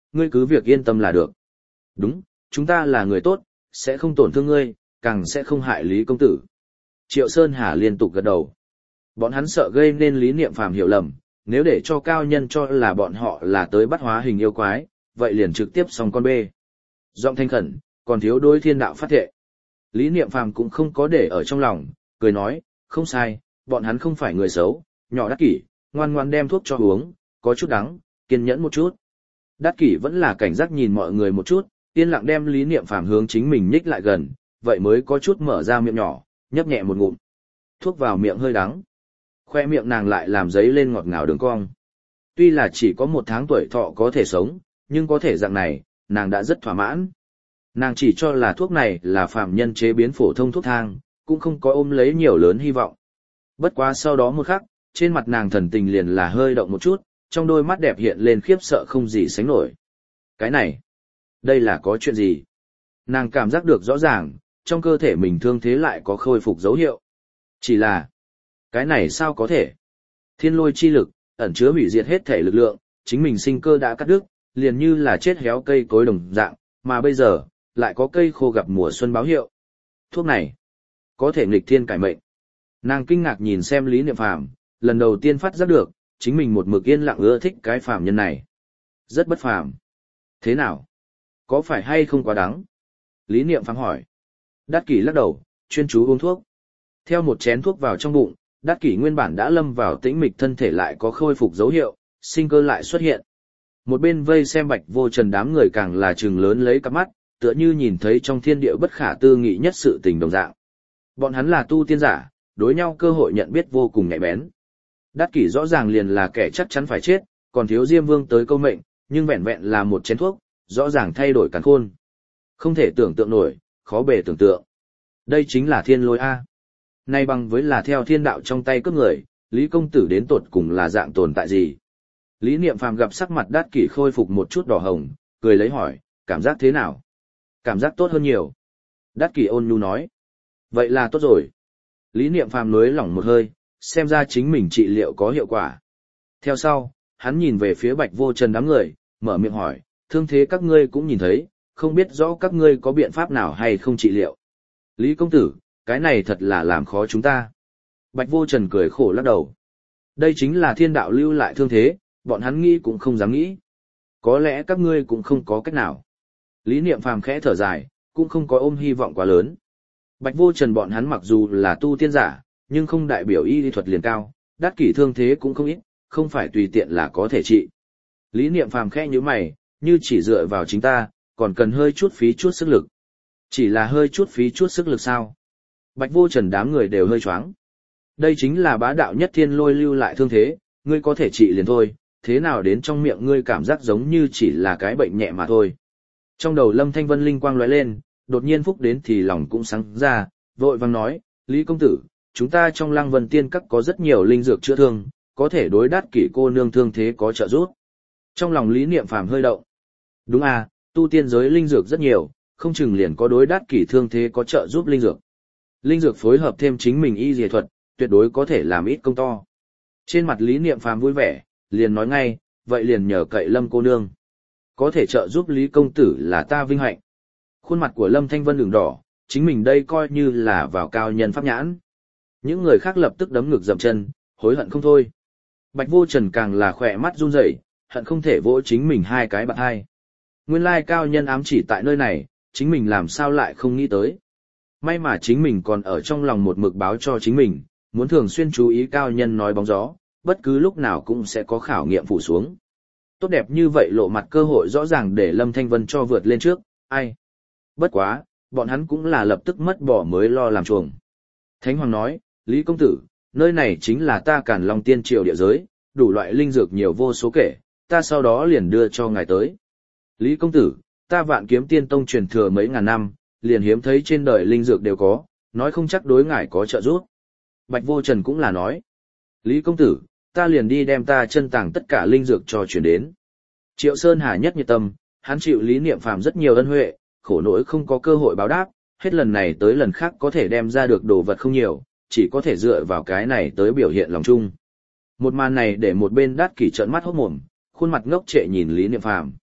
ngươi cứ việc yên tâm là được. Đúng, chúng ta là người tốt, sẽ không tổn thương ngươi, càng sẽ không hại Lý công tử. Triệu Sơn Hà liên tục gật đầu. Bọn hắn sợ gây nên Lý Niệm Phàm hiểu lầm, nếu để cho cao nhân cho là bọn họ là tới bắt hóa hình yêu quái, vậy liền trực tiếp xong con bê. Giọng thanh khẩn, còn thiếu đối thiên đạo phát thệ. Lý Niệm Phàm cũng không có để ở trong lòng, cười nói, không sai, bọn hắn không phải người xấu, nhỏ Đắc Kỷ, ngoan ngoan đem thuốc cho uống, có chút đắng, kiên nhẫn một chút. Đắc Kỷ vẫn là cảnh giác nhìn mọi người một chút, yên lặng đem Lý Niệm Phàm hướng chính mình nhích lại gần, vậy mới có chút mở ra miệng nhỏ, nhấp nhẹ một ngụm. Thuốc vào miệng hơi đắng. Khoe miệng nàng lại làm giấy lên ngọt ngào đường cong. Tuy là chỉ có 1 tháng tuổi thọ có thể sống, nhưng có thể dạng này, nàng đã rất thỏa mãn. Nàng chỉ cho là thuốc này là phàm nhân chế biến phổ thông thuốc thang, cũng không có ôm lấy nhiều lớn hy vọng. Bất quá sau đó một khắc, trên mặt nàng thần tình liền là hơi động một chút, trong đôi mắt đẹp hiện lên khiếp sợ không gì sánh nổi. Cái này, đây là có chuyện gì? Nàng cảm giác được rõ ràng, trong cơ thể mình thương thế lại có khôi phục dấu hiệu. Chỉ là, cái này sao có thể? Thiên lôi chi lực, ẩn chứa hủy diệt hết thể lực lượng, chính mình sinh cơ đã cắt đứt, liền như là chết héo cây cối đồng dạng, mà bây giờ, lại có cây khô gặp mùa xuân báo hiệu. Thuốc này, có thể nghịch thiên cải mệnh. Nàng kinh ngạc nhìn xem Lý Niệm Phàm, lần đầu tiên phát giác được, chính mình một mực yên lặng ưa thích cái phàm nhân này. Rất bất phàm. Thế nào? Có phải hay không quá đắng? Lý Niệm Phàm hỏi. Đắc Kỷ lắc đầu, chuyên chú uống thuốc. Theo một chén thuốc vào trong bụng, Đắc Kỷ nguyên bản đã lâm vào tĩnh mịch thân thể lại có khôi phục dấu hiệu, sinh cơ lại xuất hiện. Một bên vây xem Bạch Vô Trần đám người càng là trừng lớn lấy cặp mắt, tựa như nhìn thấy trong thiên địa bất khả tư nghị nhất sự tình đồng dạng. Bọn hắn là tu tiên giả, đối nhau cơ hội nhận biết vô cùng nhạy bén. Đắc Kỷ rõ ràng liền là kẻ chắc chắn phải chết, còn thiếu Diêm Vương tới câu mệnh, nhưng vẹn vẹn là một chén thuốc, rõ ràng thay đổi càn khôn. Không thể tưởng tượng nổi, khó bề tưởng tượng. Đây chính là thiên lôi A. Nay bằng với là theo thiên đạo trong tay cướp người, Lý công tử đến tột cùng là dạng tồn tại gì? Lý Niệm Phàm gặp sắc mặt Đắc Kỷ khôi phục một chút đỏ hồng, cười lấy hỏi, cảm giác thế nào? Cảm giác tốt hơn nhiều. Đắc Kỷ ôn nhu nói. Vậy là tốt rồi. Lý Niệm Phàm nới lỏng một hơi, xem ra chính mình trị liệu có hiệu quả. Theo sau, hắn nhìn về phía Bạch Vô Trần đám người, mở miệng hỏi, thương thế các ngươi cũng nhìn thấy, không biết rõ các ngươi có biện pháp nào hay không trị liệu. Lý công tử, cái này thật là làm khó chúng ta. Bạch Vô Trần cười khổ lắc đầu. Đây chính là thiên đạo lưu lại thương thế, bọn hắn nghĩ cũng không dám nghĩ. Có lẽ các ngươi cũng không có cách nào. Lý Niệm Phàm khẽ thở dài, cũng không có ôm hy vọng quá lớn. Bạch Vô Trần bọn hắn mặc dù là tu tiên giả, nhưng không đại biểu y lý thuật liền cao, Đắc Kỷ thương thế cũng không ít, không phải tùy tiện là có thể trị. Lý Niệm Phàm khẽ nhíu mày, như chỉ dựa vào chính ta, còn cần hơi chút phí chút sức lực. Chỉ là hơi chút phí chút sức lực sao? Bạch Vô Trần đám người đều hơi choáng. Đây chính là bá đạo nhất thiên lôi lưu lại thương thế, ngươi có thể trị liền thôi, thế nào đến trong miệng ngươi cảm giác giống như chỉ là cái bệnh nhẹ mà thôi. Trong đầu Lâm Thanh Vân linh quang lóe lên, đột nhiên phúc đến thì lòng cũng sáng ra, vội vàng nói, Lý công tử, chúng ta trong Lăng Vân Tiên Các có rất nhiều linh dược chữa thương, có thể đối Đắc Kỷ cô nương thương thế có trợ giúp. Trong lòng Lý Niệm Phàm hơi động. Đúng à, tu tiên giới linh dược rất nhiều, không chừng liền có đối Đắc Kỷ thương thế có trợ giúp linh dược. Linh dược phối hợp thêm chính mình y dề thuật, tuyệt đối có thể làm ít công to. Trên mặt Lý Niệm Phàm vui vẻ, liền nói ngay, vậy liền nhờ cậy Lâm cô nương. Có thể trợ giúp Lý công tử là ta vinh hạnh. Khuôn mặt của Lâm Thanh Vân ửng đỏ, chính mình đây coi như là vào cao nhân pháp nhãn. Những người khác lập tức đấm ngực dậm chân, hối hận không thôi. Bạch Vô Trần càng là khỏe mắt run rẩy, hận không thể vỗ chính mình hai cái bạt hai. Nguyên lai cao nhân ám chỉ tại nơi này, chính mình làm sao lại không nghĩ tới. May mà chính mình còn ở trong lòng một mực báo cho chính mình, muốn thường xuyên chú ý cao nhân nói bóng gió, bất cứ lúc nào cũng sẽ có khảo nghiệm phủ xuống. Tốt đẹp như vậy lộ mặt cơ hội rõ ràng để Lâm Thanh Vân cho vượt lên trước, ai. Bất quá, bọn hắn cũng là lập tức mất bỏ mới lo làm chuồng. Thánh Hoàng nói, Lý công tử, nơi này chính là ta Càn Long Tiên Triều địa giới, đủ loại linh dược nhiều vô số kể, ta sau đó liền đưa cho ngài tới. Lý công tử, ta Vạn Kiếm Tiên Tông truyền thừa mấy ngàn năm, liền hiếm thấy trên đời linh dược đều có, nói không chắc đối ngài có trợ giúp. Bạch Vô Trần cũng là nói, Lý công tử, ta liền đi đem ta chân tàng tất cả linh dược cho chuyển đến. Triệu Sơn Hà nhất nhiệt tâm, hắn chịu Lý Niệm Phàm rất nhiều ân huệ, khổ nỗi không có cơ hội báo đáp, hết lần này tới lần khác có thể đem ra được đồ vật không nhiều, chỉ có thể dựa vào cái này tới biểu hiện lòng chung. Một màn này để một bên Đắc Kỷ trợn mắt hốt mồm, khuôn mặt ngốc trệ nhìn Lý Niệm Phàm.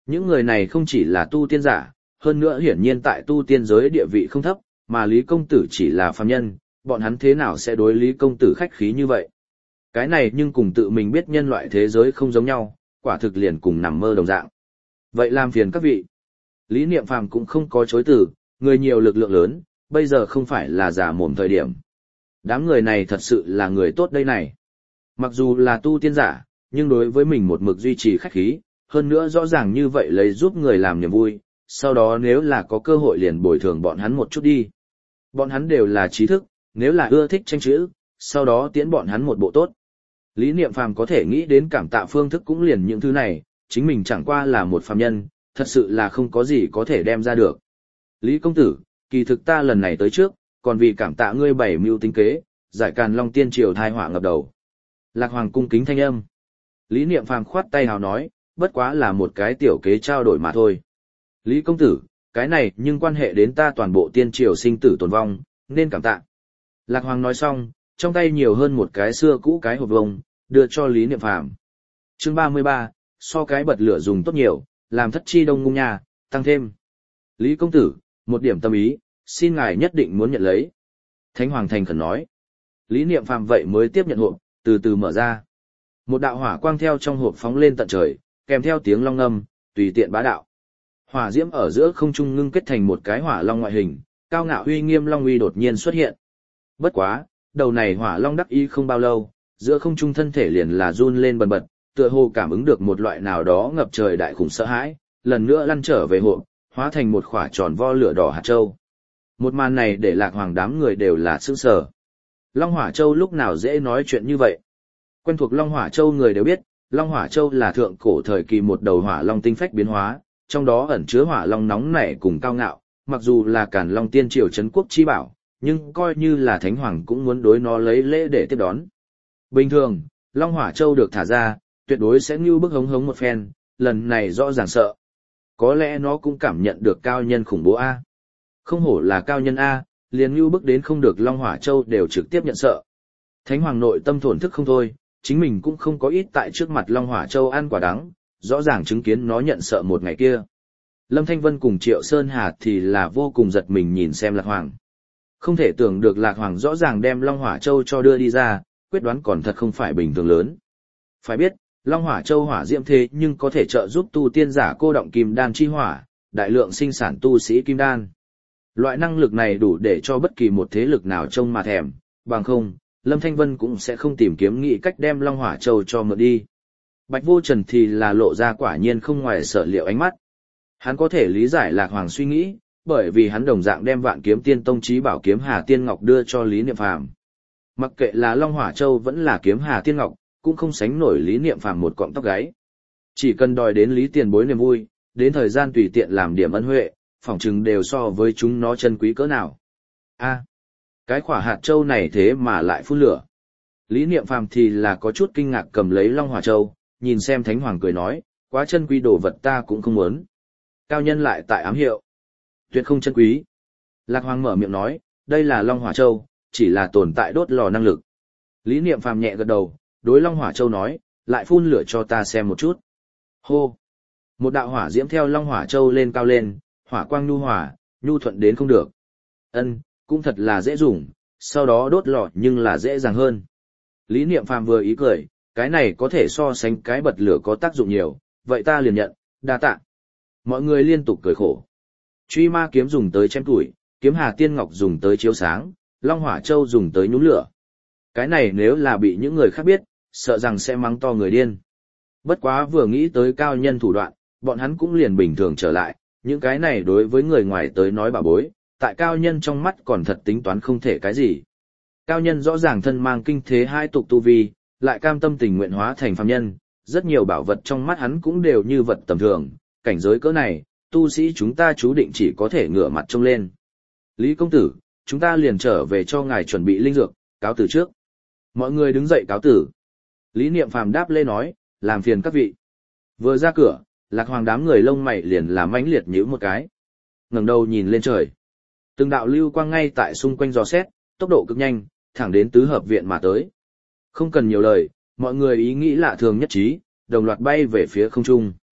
Những người này không chỉ là tu tiên giả, hơn nữa hiển nhiên tại tu tiên giới địa vị không thấp, mà Lý công tử chỉ là phàm nhân, bọn hắn thế nào sẽ đối Lý công tử khách khí như vậy? Cái này nhưng cùng tự mình biết nhân loại thế giới không giống nhau, quả thực liền cùng nằm mơ đồng dạng. Vậy làm phiền các vị. Lý Niệm Phàm cũng không có chối từ, người nhiều lực lượng lớn, bây giờ không phải là giả mồm thời điểm. Đám người này thật sự là người tốt đây này. Mặc dù là tu tiên giả, nhưng đối với mình một mực duy trì khách khí, hơn nữa rõ ràng như vậy lấy giúp người làm niềm vui, sau đó nếu là có cơ hội liền bồi thường bọn hắn một chút đi. Bọn hắn đều là trí thức, nếu là ưa thích tranh chữ, sau đó tiễn bọn hắn một bộ tốt. Lý Niệm Phàm có thể nghĩ đến cảm tạ phương thức cũng liền những thứ này, chính mình chẳng qua là một phàm nhân, thật sự là không có gì có thể đem ra được. Lý công tử, kỳ thực ta lần này tới trước, còn vì cảm tạ ngươi bảy mưu tính kế, giải Càn Long tiên triều thai họa ngập đầu. Lạc Hoàng cung kính thanh âm. Lý Niệm Phàm khoát tay hào nói, bất quá là một cái tiểu kế trao đổi mà thôi. Lý công tử, cái này nhưng quan hệ đến ta toàn bộ tiên triều sinh tử tồn vong, nên cảm tạ. Lạc Hoàng nói xong, trong tay nhiều hơn một cái xưa cũ cái hộp vông, đưa cho Lý Niệm Phàm. Chương 33, so cái bật lửa dùng tốt nhiều, làm thất chi đông ngung nhà, tăng thêm. Lý công tử, một điểm tâm ý, xin ngài nhất định muốn nhận lấy. Thánh Hoàng thành khẩn nói. Lý Niệm Phàm vậy mới tiếp nhận hộp, từ từ mở ra. Một đạo hỏa quang theo trong hộp phóng lên tận trời, kèm theo tiếng long ngâm, tùy tiện bá đạo. Hỏa diễm ở giữa không trung ngưng kết thành một cái hỏa long ngoại hình, cao ngạo uy nghiêm long uy đột nhiên xuất hiện. Bất quá, đầu này hỏa long đắc ý không bao lâu, giữa không trung thân thể liền là run lên bần bật, tựa hồ cảm ứng được một loại nào đó ngập trời đại khủng sợ hãi, lần nữa lăn trở về hộp, hóa thành một quả tròn vo lửa đỏ hạt châu. Một màn này để Lạc Hoàng đám người đều là sững sờ. Long Hỏa Châu lúc nào dễ nói chuyện như vậy? Quen thuộc Long Hỏa Châu người đều biết, Long Hỏa Châu là thượng cổ thời kỳ một đầu hỏa long tinh phách biến hóa, trong đó ẩn chứa hỏa long nóng nảy cùng cao ngạo, mặc dù là Càn Long tiên triều trấn quốc chi bảo, nhưng coi như là thánh hoàng cũng muốn đối nó lấy lễ để tiếp đón. Bình thường, Long Hỏa Châu được thả ra, tuyệt đối sẽ như bức hống hống một phen, lần này rõ ràng sợ. Có lẽ nó cũng cảm nhận được cao nhân khủng bố A. Không hổ là cao nhân A, liền như bức đến không được Long Hỏa Châu đều trực tiếp nhận sợ. Thánh hoàng nội tâm thổn thức không thôi, chính mình cũng không có ít tại trước mặt Long Hỏa Châu ăn quả đắng, rõ ràng chứng kiến nó nhận sợ một ngày kia. Lâm Thanh Vân cùng Triệu Sơn Hà thì là vô cùng giật mình nhìn xem Lạc Hoàng. Không thể tưởng được Lạc Hoàng rõ ràng đem Long Hỏa Châu cho đưa đi ra, quyết đoán còn thật không phải bình thường lớn. Phải biết, Long Hỏa Châu hỏa diễm thế nhưng có thể trợ giúp tu tiên giả cô động kim đan chi hỏa, đại lượng sinh sản tu sĩ kim đan. Loại năng lực này đủ để cho bất kỳ một thế lực nào trông mà thèm, bằng không, Lâm Thanh Vân cũng sẽ không tìm kiếm nghị cách đem Long Hỏa Châu cho mượn đi. Bạch Vô Trần thì là lộ ra quả nhiên không ngoài sở liệu ánh mắt. Hắn có thể lý giải Lạc Hoàng suy nghĩ, bởi vì hắn đồng dạng đem Vạn Kiếm Tiên Tông chí bảo kiếm Hà Tiên Ngọc đưa cho Lý Niệm Phàm. Mặc kệ là Long Hỏa Châu vẫn là kiếm Hà Tiên Ngọc, cũng không sánh nổi Lý Niệm Phàm một cọng tóc gáy. Chỉ cần đòi đến Lý tiền bối niềm vui, đến thời gian tùy tiện làm điểm ân huệ, phỏng chừng đều so với chúng nó chân quý cỡ nào. A, cái quả hạt châu này thế mà lại phun lửa. Lý Niệm Phàm thì là có chút kinh ngạc cầm lấy Long Hỏa Châu, nhìn xem Thánh Hoàng cười nói, quá chân quý đồ vật ta cũng không muốn. Cao nhân lại tại ám hiệu. Tuyệt không chân quý. Lạc Hoàng mở miệng nói, đây là Long Hỏa Châu, chỉ là tồn tại đốt lò năng lực. Lý Niệm Phàm nhẹ gật đầu, đối Long Hỏa Châu nói, lại phun lửa cho ta xem một chút. Hô! Một đạo hỏa diễm theo Long Hỏa Châu lên cao lên, hỏa quang nhu hòa, nhu thuận đến không được. Ân, cũng thật là dễ dùng, sau đó đốt lò nhưng là dễ dàng hơn. Lý Niệm Phàm vừa ý cười, cái này có thể so sánh cái bật lửa có tác dụng nhiều, vậy ta liền nhận, đa tạ. Mọi người liên tục cười khổ. Truy ma kiếm dùng tới chém tuổi, kiếm Hà Tiên Ngọc dùng tới chiếu sáng, Long Hỏa Châu dùng tới nhúng lửa. Cái này nếu là bị những người khác biết, sợ rằng sẽ mắng to người điên. Bất quá vừa nghĩ tới cao nhân thủ đoạn, bọn hắn cũng liền bình thường trở lại, những cái này đối với người ngoài tới nói bà bối, tại cao nhân trong mắt còn thật tính toán không thể cái gì. Cao nhân rõ ràng thân mang kinh thế hai tục tu vi, lại cam tâm tình nguyện hóa thành phàm nhân, rất nhiều bảo vật trong mắt hắn cũng đều như vật tầm thường, cảnh giới cỡ này, tu sĩ chúng ta chú định chỉ có thể ngửa mặt trông lên. Lý công tử, chúng ta liền trở về cho ngài chuẩn bị linh dược, cáo từ trước. Mọi người đứng dậy cáo tử. Lý Niệm Phàm đáp lê nói, làm phiền các vị. Vừa ra cửa, Lạc Hoàng đám người lông mày liền làm mãnh liệt nhíu một cái. Ngẩng đầu nhìn lên trời. Từng đạo lưu quang ngay tại xung quanh dò xét, tốc độ cực nhanh, thẳng đến tứ hợp viện mà tới. Không cần nhiều lời, mọi người ý nghĩ lạ thường nhất trí, đồng loạt bay về phía không trung.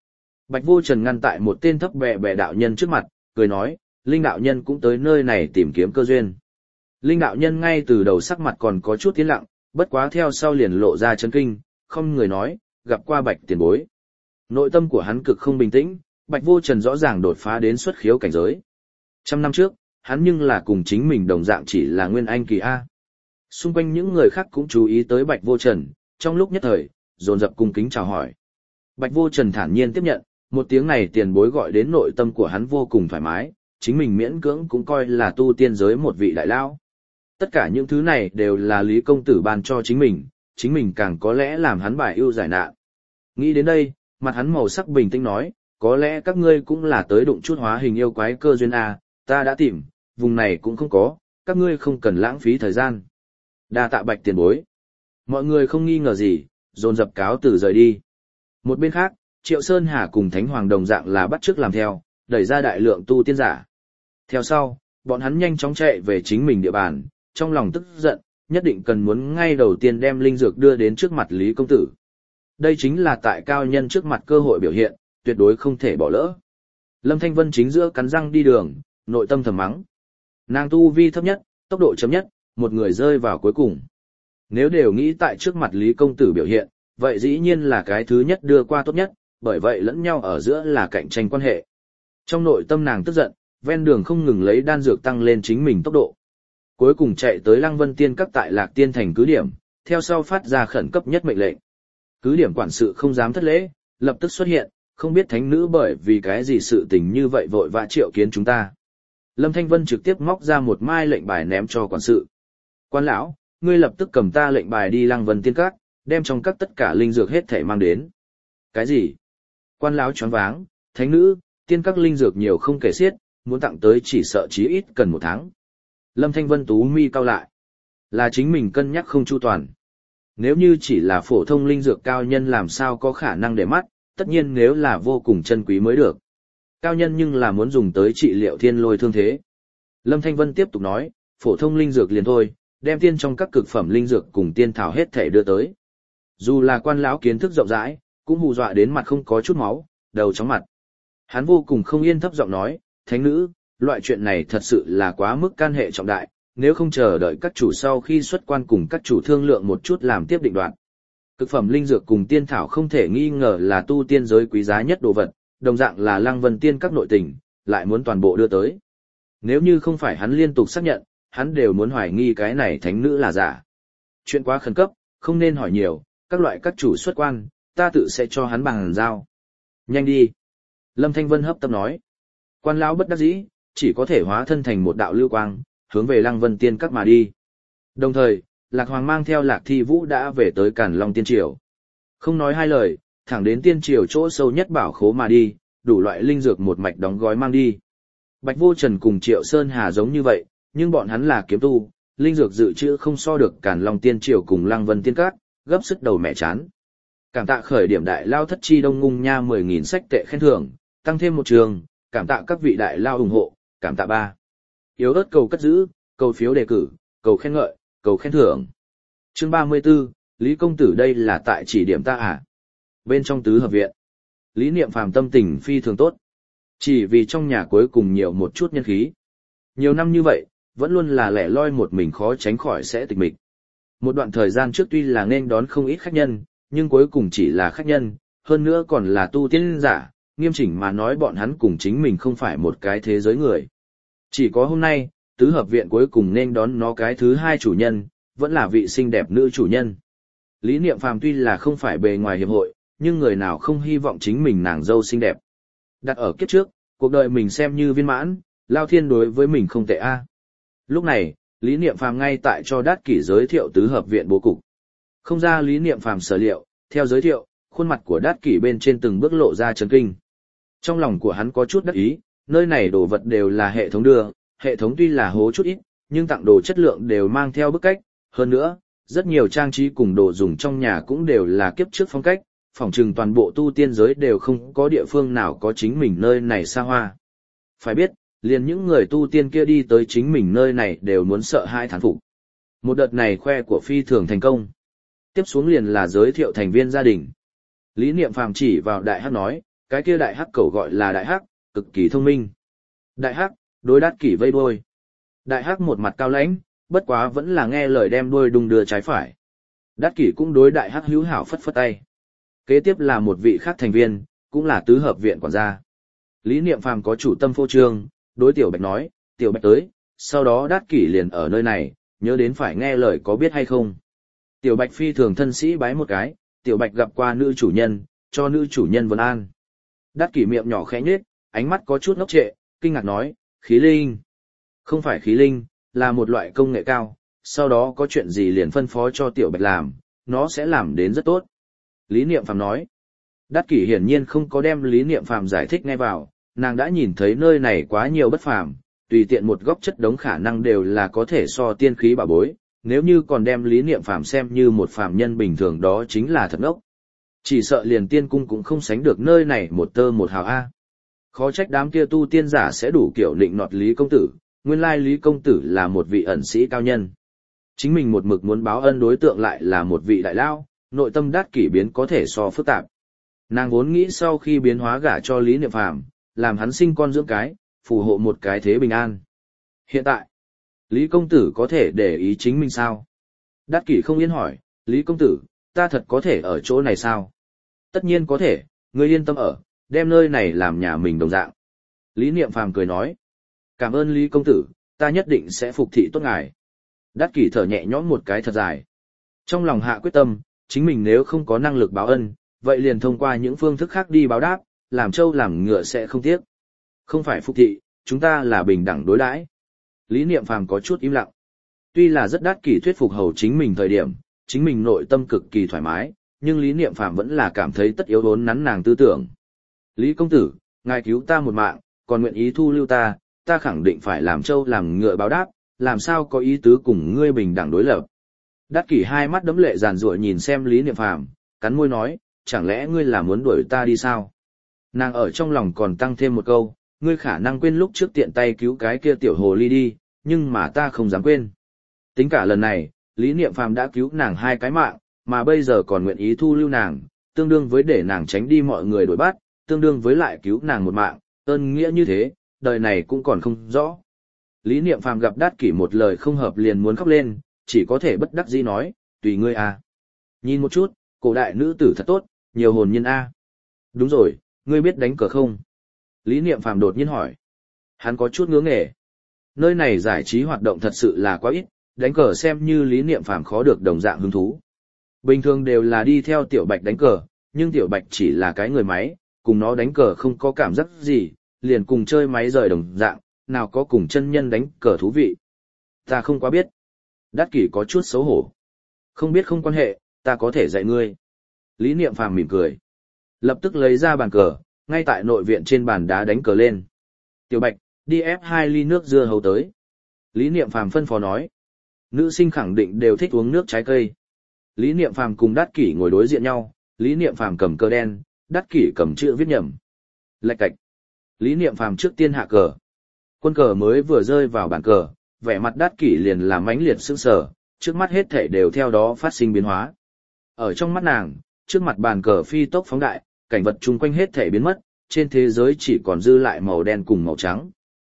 Bạch Vô Trần ngăn tại một tên thấp bè bè đạo nhân trước mặt, cười nói, Linh đạo nhân cũng tới nơi này tìm kiếm cơ duyên. Linh đạo nhân ngay từ đầu sắc mặt còn có chút tiến lặng, bất quá theo sau liền lộ ra chấn kinh, không người nói, gặp qua Bạch tiền bối. Nội tâm của hắn cực không bình tĩnh, Bạch Vô Trần rõ ràng đột phá đến xuất khiếu cảnh giới. 100 năm trước, hắn nhưng là cùng chính mình đồng dạng chỉ là nguyên anh kỳ A. Xung quanh những người khác cũng chú ý tới Bạch Vô Trần, trong lúc nhất thời, dồn dập cung kính chào hỏi. Bạch Vô Trần thản nhiên tiếp nhận, một tiếng này tiền bối gọi đến nội tâm của hắn vô cùng thoải mái, chính mình miễn cưỡng cũng coi là tu tiên giới một vị đại lao. Tất cả những thứ này đều là Lý công tử ban cho chính mình càng có lẽ làm hắn bài ưu giải nạn. Nghĩ đến đây, mặt hắn màu sắc bình tĩnh nói, có lẽ các ngươi cũng là tới đụng chút hóa hình yêu quái cơ duyên A, ta đã tìm, vùng này cũng không có, các ngươi không cần lãng phí thời gian. Đa tạ Bạch tiền bối. Mọi người không nghi ngờ gì, dồn dập cáo từ rời đi. Một bên khác, Triệu Sơn Hà cùng Thánh Hoàng đồng dạng là bắt chước làm theo, đẩy ra đại lượng tu tiên giả. Theo sau, bọn hắn nhanh chóng chạy về chính mình địa bàn, trong lòng tức giận, nhất định cần muốn ngay đầu tiên đem linh dược đưa đến trước mặt Lý công tử. Đây chính là tại cao nhân trước mặt cơ hội biểu hiện, tuyệt đối không thể bỏ lỡ. Lâm Thanh Vân chính giữa cắn răng đi đường, nội tâm thầm mắng. Nàng tu vi thấp nhất, tốc độ chậm nhất, một người rơi vào cuối cùng. Nếu đều nghĩ tại trước mặt Lý công tử biểu hiện, vậy dĩ nhiên là cái thứ nhất đưa qua tốt nhất, bởi vậy lẫn nhau ở giữa là cạnh tranh quan hệ. Trong nội tâm nàng tức giận, ven đường không ngừng lấy đan dược tăng lên chính mình tốc độ. Cuối cùng chạy tới Lăng Vân Tiên Các tại Lạc Tiên Thành cứ điểm, theo sau phát ra khẩn cấp nhất mệnh lệnh. Cứ điểm quản sự không dám thất lễ, lập tức xuất hiện, không biết thánh nữ bởi vì cái gì sự tình như vậy vội vã triệu kiến chúng ta. Lâm Thanh Vân trực tiếp móc ra một mai lệnh bài ném cho quản sự. Quan lão, ngươi lập tức cầm ta lệnh bài đi Lăng Vân Tiên Các, đem trong các tất cả linh dược hết thể mang đến. Cái gì? Quan lão choáng váng, thánh nữ, tiên các linh dược nhiều không kể xiết, muốn tặng tới chỉ sợ chí ít cần 1 tháng. Lâm Thanh Vân tú mi cau lại. Là chính mình cân nhắc không chu toàn. Nếu như chỉ là phổ thông linh dược cao nhân làm sao có khả năng để mắt, tất nhiên nếu là vô cùng chân quý mới được. Cao nhân nhưng là muốn dùng tới trị liệu thiên lôi thương thế. Lâm Thanh Vân tiếp tục nói, phổ thông linh dược liền thôi, đem tiên trong các cực phẩm linh dược cùng tiên thảo hết thể đưa tới. Dù là quan lão kiến thức rộng rãi, cũng hù dọa đến mặt không có chút máu, đầu chóng mặt. Hắn vô cùng không yên thấp giọng nói, thánh nữ, loại chuyện này thật sự là quá mức can hệ trọng đại, nếu không chờ đợi các chủ sau khi xuất quan cùng các chủ thương lượng một chút làm tiếp định đoạt. Cực phẩm linh dược cùng tiên thảo không thể nghi ngờ là tu tiên giới quý giá nhất đồ vật, đồng dạng là Lăng Vân Tiên các nội tình, lại muốn toàn bộ đưa tới. Nếu như không phải hắn liên tục xác nhận, hắn đều muốn hoài nghi cái này thánh nữ là giả. Chuyện quá khẩn cấp, không nên hỏi nhiều, các loại các chủ xuất quan, ta tự sẽ cho hắn bằng giao. Nhanh đi. Lâm Thanh Vân hấp tấp nói. Quan lão bất đắc dĩ, chỉ có thể hóa thân thành một đạo lưu quang, hướng về Lăng Vân Tiên các mà đi. Đồng thời, Lạc Hoàng mang theo Lạc Thi Vũ đã về tới Càn Long Tiên Triều. Không nói hai lời, thẳng đến Tiên Triều chỗ sâu nhất bảo khố mà đi, đủ loại linh dược một mạch đóng gói mang đi. Bạch Vô Trần cùng Triệu Sơn Hà giống như vậy, nhưng bọn hắn là kiếm tu, linh dược dự trữ không so được Càn Long Tiên Triều cùng Lăng Vân Tiên Các, gấp sức đầu mẹ chán. Cảm tạ khởi điểm đại lao thất chi đông ngung nha 10.000 sách tệ khen thưởng, tăng thêm một trường, cảm tạ các vị đại lao ủng hộ, cảm tạ 3. Yếu ớt cầu cất giữ, cầu phiếu đề cử, cầu khen ngợi, cầu khen thưởng. Chương 34, Lý công tử đây là tại chỉ điểm ta à? Bên trong tứ hợp viện, Lý Niệm Phàm tâm tình phi thường tốt. Chỉ vì trong nhà cuối cùng nhiều một chút nhân khí. Nhiều năm như vậy, vẫn luôn là lẻ loi một mình khó tránh khỏi sẽ tịch mịch. Một đoạn thời gian trước tuy là nên đón không ít khách nhân, nhưng cuối cùng chỉ là khách nhân, hơn nữa còn là tu tiên giả, nghiêm chỉnh mà nói bọn hắn cùng chính mình không phải một cái thế giới người. Chỉ có hôm nay, tứ hợp viện cuối cùng nên đón nó cái thứ 2 chủ nhân, vẫn là vị xinh đẹp nữ chủ nhân. Lý Niệm Phàm tuy là không phải bề ngoài hiệp hội, nhưng người nào không hy vọng chính mình nàng dâu xinh đẹp. Đặt ở kiếp trước, cuộc đời mình xem như viên mãn, Lao Thiên đối với mình không tệ a. Lúc này, Lý Niệm Phàm ngay tại cho Đát Kỷ giới thiệu tứ hợp viện bố cục. Không ra Lý Niệm Phàm sở liệu, theo giới thiệu, khuôn mặt của Đát Kỷ bên trên từng bước lộ ra chấn kinh. Trong lòng của hắn có chút đắc ý, nơi này đồ vật đều là hệ thống đưa, hệ thống tuy là hố chút ít, nhưng tặng đồ chất lượng đều mang theo bức cách, hơn nữa, rất nhiều trang trí cùng đồ dùng trong nhà cũng đều là kiếp trước phong cách, phỏng chừng toàn bộ tu tiên giới đều không có địa phương nào có chính mình nơi này xa hoa. Phải biết, liền những người tu tiên kia đi tới chính mình nơi này đều muốn sợ hai thán phục. Một đợt này khoe của phi thường thành công. Tiếp xuống liền là giới thiệu thành viên gia đình. Lý Niệm Phàm chỉ vào đại hắc nói, Cái kia đại hắc cẩu gọi là đại hắc, cực kỳ thông minh. Đại hắc, đối đát kỷ vây đuôi. Đại hắc một mặt cao lãnh, bất quá vẫn là nghe lời đem đuôi đung đưa trái phải. Đát kỷ cũng đối đại hắc hữu hảo phất phất tay. Kế tiếp là một vị khác thành viên, cũng là tứ hợp viện quản gia. Lý Niệm Phàm có chủ tâm phô trương, đối Tiểu Bạch nói, Tiểu Bạch tới, sau đó đát kỷ liền ở nơi này, nhớ đến phải nghe lời có biết hay không. Tiểu Bạch phi thường thân sĩ bái một cái, Tiểu Bạch gặp qua nữ chủ nhân, cho nữ chủ nhân vấn an. Đát kỷ miệng nhỏ khẽ nhếch, ánh mắt có chút ngốc trệ, kinh ngạc nói, khí linh. Không phải khí linh, là một loại công nghệ cao, sau đó có chuyện gì liền phân phó cho Tiểu Bạch làm, nó sẽ làm đến rất tốt. Lý Niệm Phàm nói. Đát kỷ hiển nhiên không có đem Lý Niệm Phàm giải thích ngay vào, nàng đã nhìn thấy nơi này quá nhiều bất phàm, tùy tiện một góc chất đống khả năng đều là có thể so tiên khí bảo bối, nếu như còn đem Lý Niệm Phàm xem như một phàm nhân bình thường đó chính là thật ngốc. Chỉ sợ liền tiên cung cũng không sánh được nơi này một tơ một hào a. Khó trách đám kia tu tiên giả sẽ đủ kiểu định nọt Lý công tử, nguyên lai Lý công tử là một vị ẩn sĩ cao nhân. Chính mình một mực muốn báo ân đối tượng lại là một vị đại lao, nội tâm đát kỷ biến có thể so phức tạp. Nàng vốn nghĩ sau khi biến hóa gả cho Lý Niệm Phàm, làm hắn sinh con dưỡng cái, phù hộ một cái thế bình an. Hiện tại, Lý công tử có thể để ý chính mình sao? Đát kỷ không yên hỏi, Lý công tử, ta thật có thể ở chỗ này sao? Tất nhiên có thể, ngươi yên tâm ở, đem nơi này làm nhà mình đồng dạng. Lý Niệm Phàm cười nói, cảm ơn Lý công tử, ta nhất định sẽ phục thị tốt ngài. Đát kỷ thở nhẹ nhõm một cái thật dài. Trong lòng hạ quyết tâm, chính mình nếu không có năng lực báo ân, vậy liền thông qua những phương thức khác đi báo đáp, làm trâu làm ngựa sẽ không tiếc. Không phải phục thị, chúng ta là bình đẳng đối đãi. Lý Niệm Phàm có chút im lặng. Tuy là rất đát kỷ thuyết phục hầu chính mình thời điểm, chính mình nội tâm cực kỳ thoải mái, nhưng Lý Niệm Phàm vẫn là cảm thấy tất yếu đốn nắn nàng tư tưởng. Lý công tử, ngài cứu ta một mạng, còn nguyện ý thu lưu ta, ta khẳng định phải làm trâu làm ngựa báo đáp, làm sao có ý tứ cùng ngươi bình đẳng đối lập. Đát kỷ hai mắt đẫm lệ giàn giụa nhìn xem Lý Niệm Phàm, cắn môi nói, chẳng lẽ ngươi là muốn đuổi ta đi sao? Nàng ở trong lòng còn tăng thêm một câu, ngươi khả năng quên lúc trước tiện tay cứu cái kia tiểu hồ ly đi, nhưng mà ta không dám quên. Tính cả lần này, Lý Niệm Phàm đã cứu nàng 2 cái mạng, mà bây giờ còn nguyện ý thu lưu nàng, tương đương với để nàng tránh đi mọi người đuổi bắt, tương đương với lại cứu nàng một mạng, ơn nghĩa như thế, đời này cũng còn không rõ. Lý Niệm Phàm gặp đát kỷ một lời không hợp liền muốn khóc lên, chỉ có thể bất đắc dĩ nói, tùy ngươi à. Nhìn một chút, cổ đại nữ tử thật tốt, nhiều hồn nhiên a. Đúng rồi, ngươi biết đánh cờ không? Lý Niệm Phàm đột nhiên hỏi. Hắn có chút ngứa nghề. Nơi này giải trí hoạt động thật sự là quá ít, đánh cờ xem như Lý Niệm Phàm khó được đồng dạng hứng thú. Bình thường đều là đi theo Tiểu Bạch đánh cờ, nhưng Tiểu Bạch chỉ là cái người máy, cùng nó đánh cờ không có cảm giác gì, liền cùng chơi máy rời đồng dạng, nào có cùng chân nhân đánh cờ thú vị. Ta không quá biết. Đát kỷ có chút xấu hổ. Không biết không quan hệ, ta có thể dạy ngươi. Lý Niệm Phàm mỉm cười. Lập tức lấy ra bàn cờ, ngay tại nội viện trên bàn đá đánh cờ lên. Tiểu Bạch, đi ép 2 ly nước dưa hấu tới. Lý Niệm Phàm phân phó nói. Nữ sinh khẳng định đều thích uống nước trái cây. Lý Niệm Phàm cùng Đát kỷ ngồi đối diện nhau, Lý Niệm Phàm cầm cờ đen, Đát kỷ cầm chữ viết nhầm. Lạch cạch. Lý Niệm Phàm trước tiên hạ cờ. Quân cờ mới vừa rơi vào bàn cờ, vẻ mặt Đát kỷ liền làm mãnh liệt sững sờ, trước mắt hết thảy đều theo đó phát sinh biến hóa. Ở trong mắt nàng, trước mặt bàn cờ phi tốc phóng đại, cảnh vật chung quanh hết thảy biến mất, trên thế giới chỉ còn dư lại màu đen cùng màu trắng.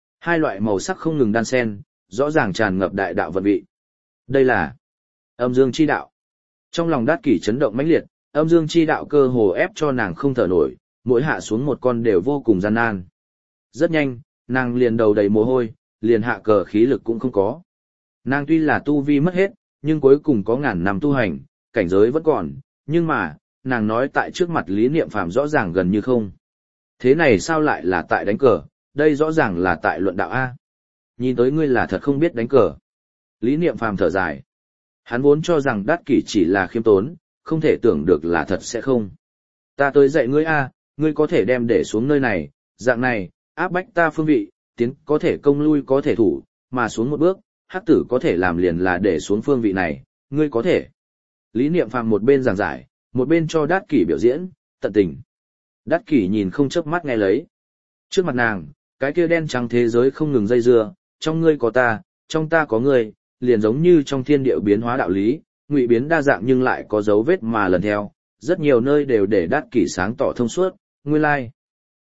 2 loại màu sắc không ngừng đan xen, rõ ràng tràn ngập đại đạo vận vị. Đây là âm dương chi đạo. Trong lòng Đát kỷ chấn động mãnh liệt, âm dương chi đạo cơ hồ ép cho nàng không thở nổi, mỗi hạ xuống một con đều vô cùng gian nan. Rất nhanh, nàng liền đầu đầy mồ hôi, liền hạ cờ khí lực cũng không có. Nàng tuy là tu vi mất hết, nhưng cuối cùng có ngàn năm tu hành, cảnh giới vẫn còn, nhưng mà, nàng nói tại trước mặt Lý Niệm Phàm rõ ràng gần như không. Thế này sao lại là tại đánh cờ, đây rõ ràng là tại luận đạo A. Nhìn tới ngươi là thật không biết đánh cờ. Lý Niệm Phàm thở dài. Hắn vốn cho rằng Đát kỷ chỉ là khiêm tốn, không thể tưởng được là thật sẽ không. Ta tới dạy ngươi A, ngươi có thể đem để xuống nơi này, dạng này, áp bách ta phương vị, tiến có thể công lui có thể thủ, mà xuống một bước, hắc tử có thể làm liền là để xuống phương vị này, ngươi có thể. Lý Niệm Phàm một bên giảng giải, một bên cho Đát kỷ biểu diễn, tận tình. Đát kỷ nhìn không chớp mắt nghe lấy. Trước mặt nàng, cái kia đen trắng thế giới không ngừng dây dưa, trong ngươi có ta, trong ta có ngươi, liền giống như trong thiên địa biến hóa đạo lý, ngụy biến đa dạng nhưng lại có dấu vết mà lần theo, rất nhiều nơi đều để Đát kỷ sáng tỏ thông suốt, nguyên lai.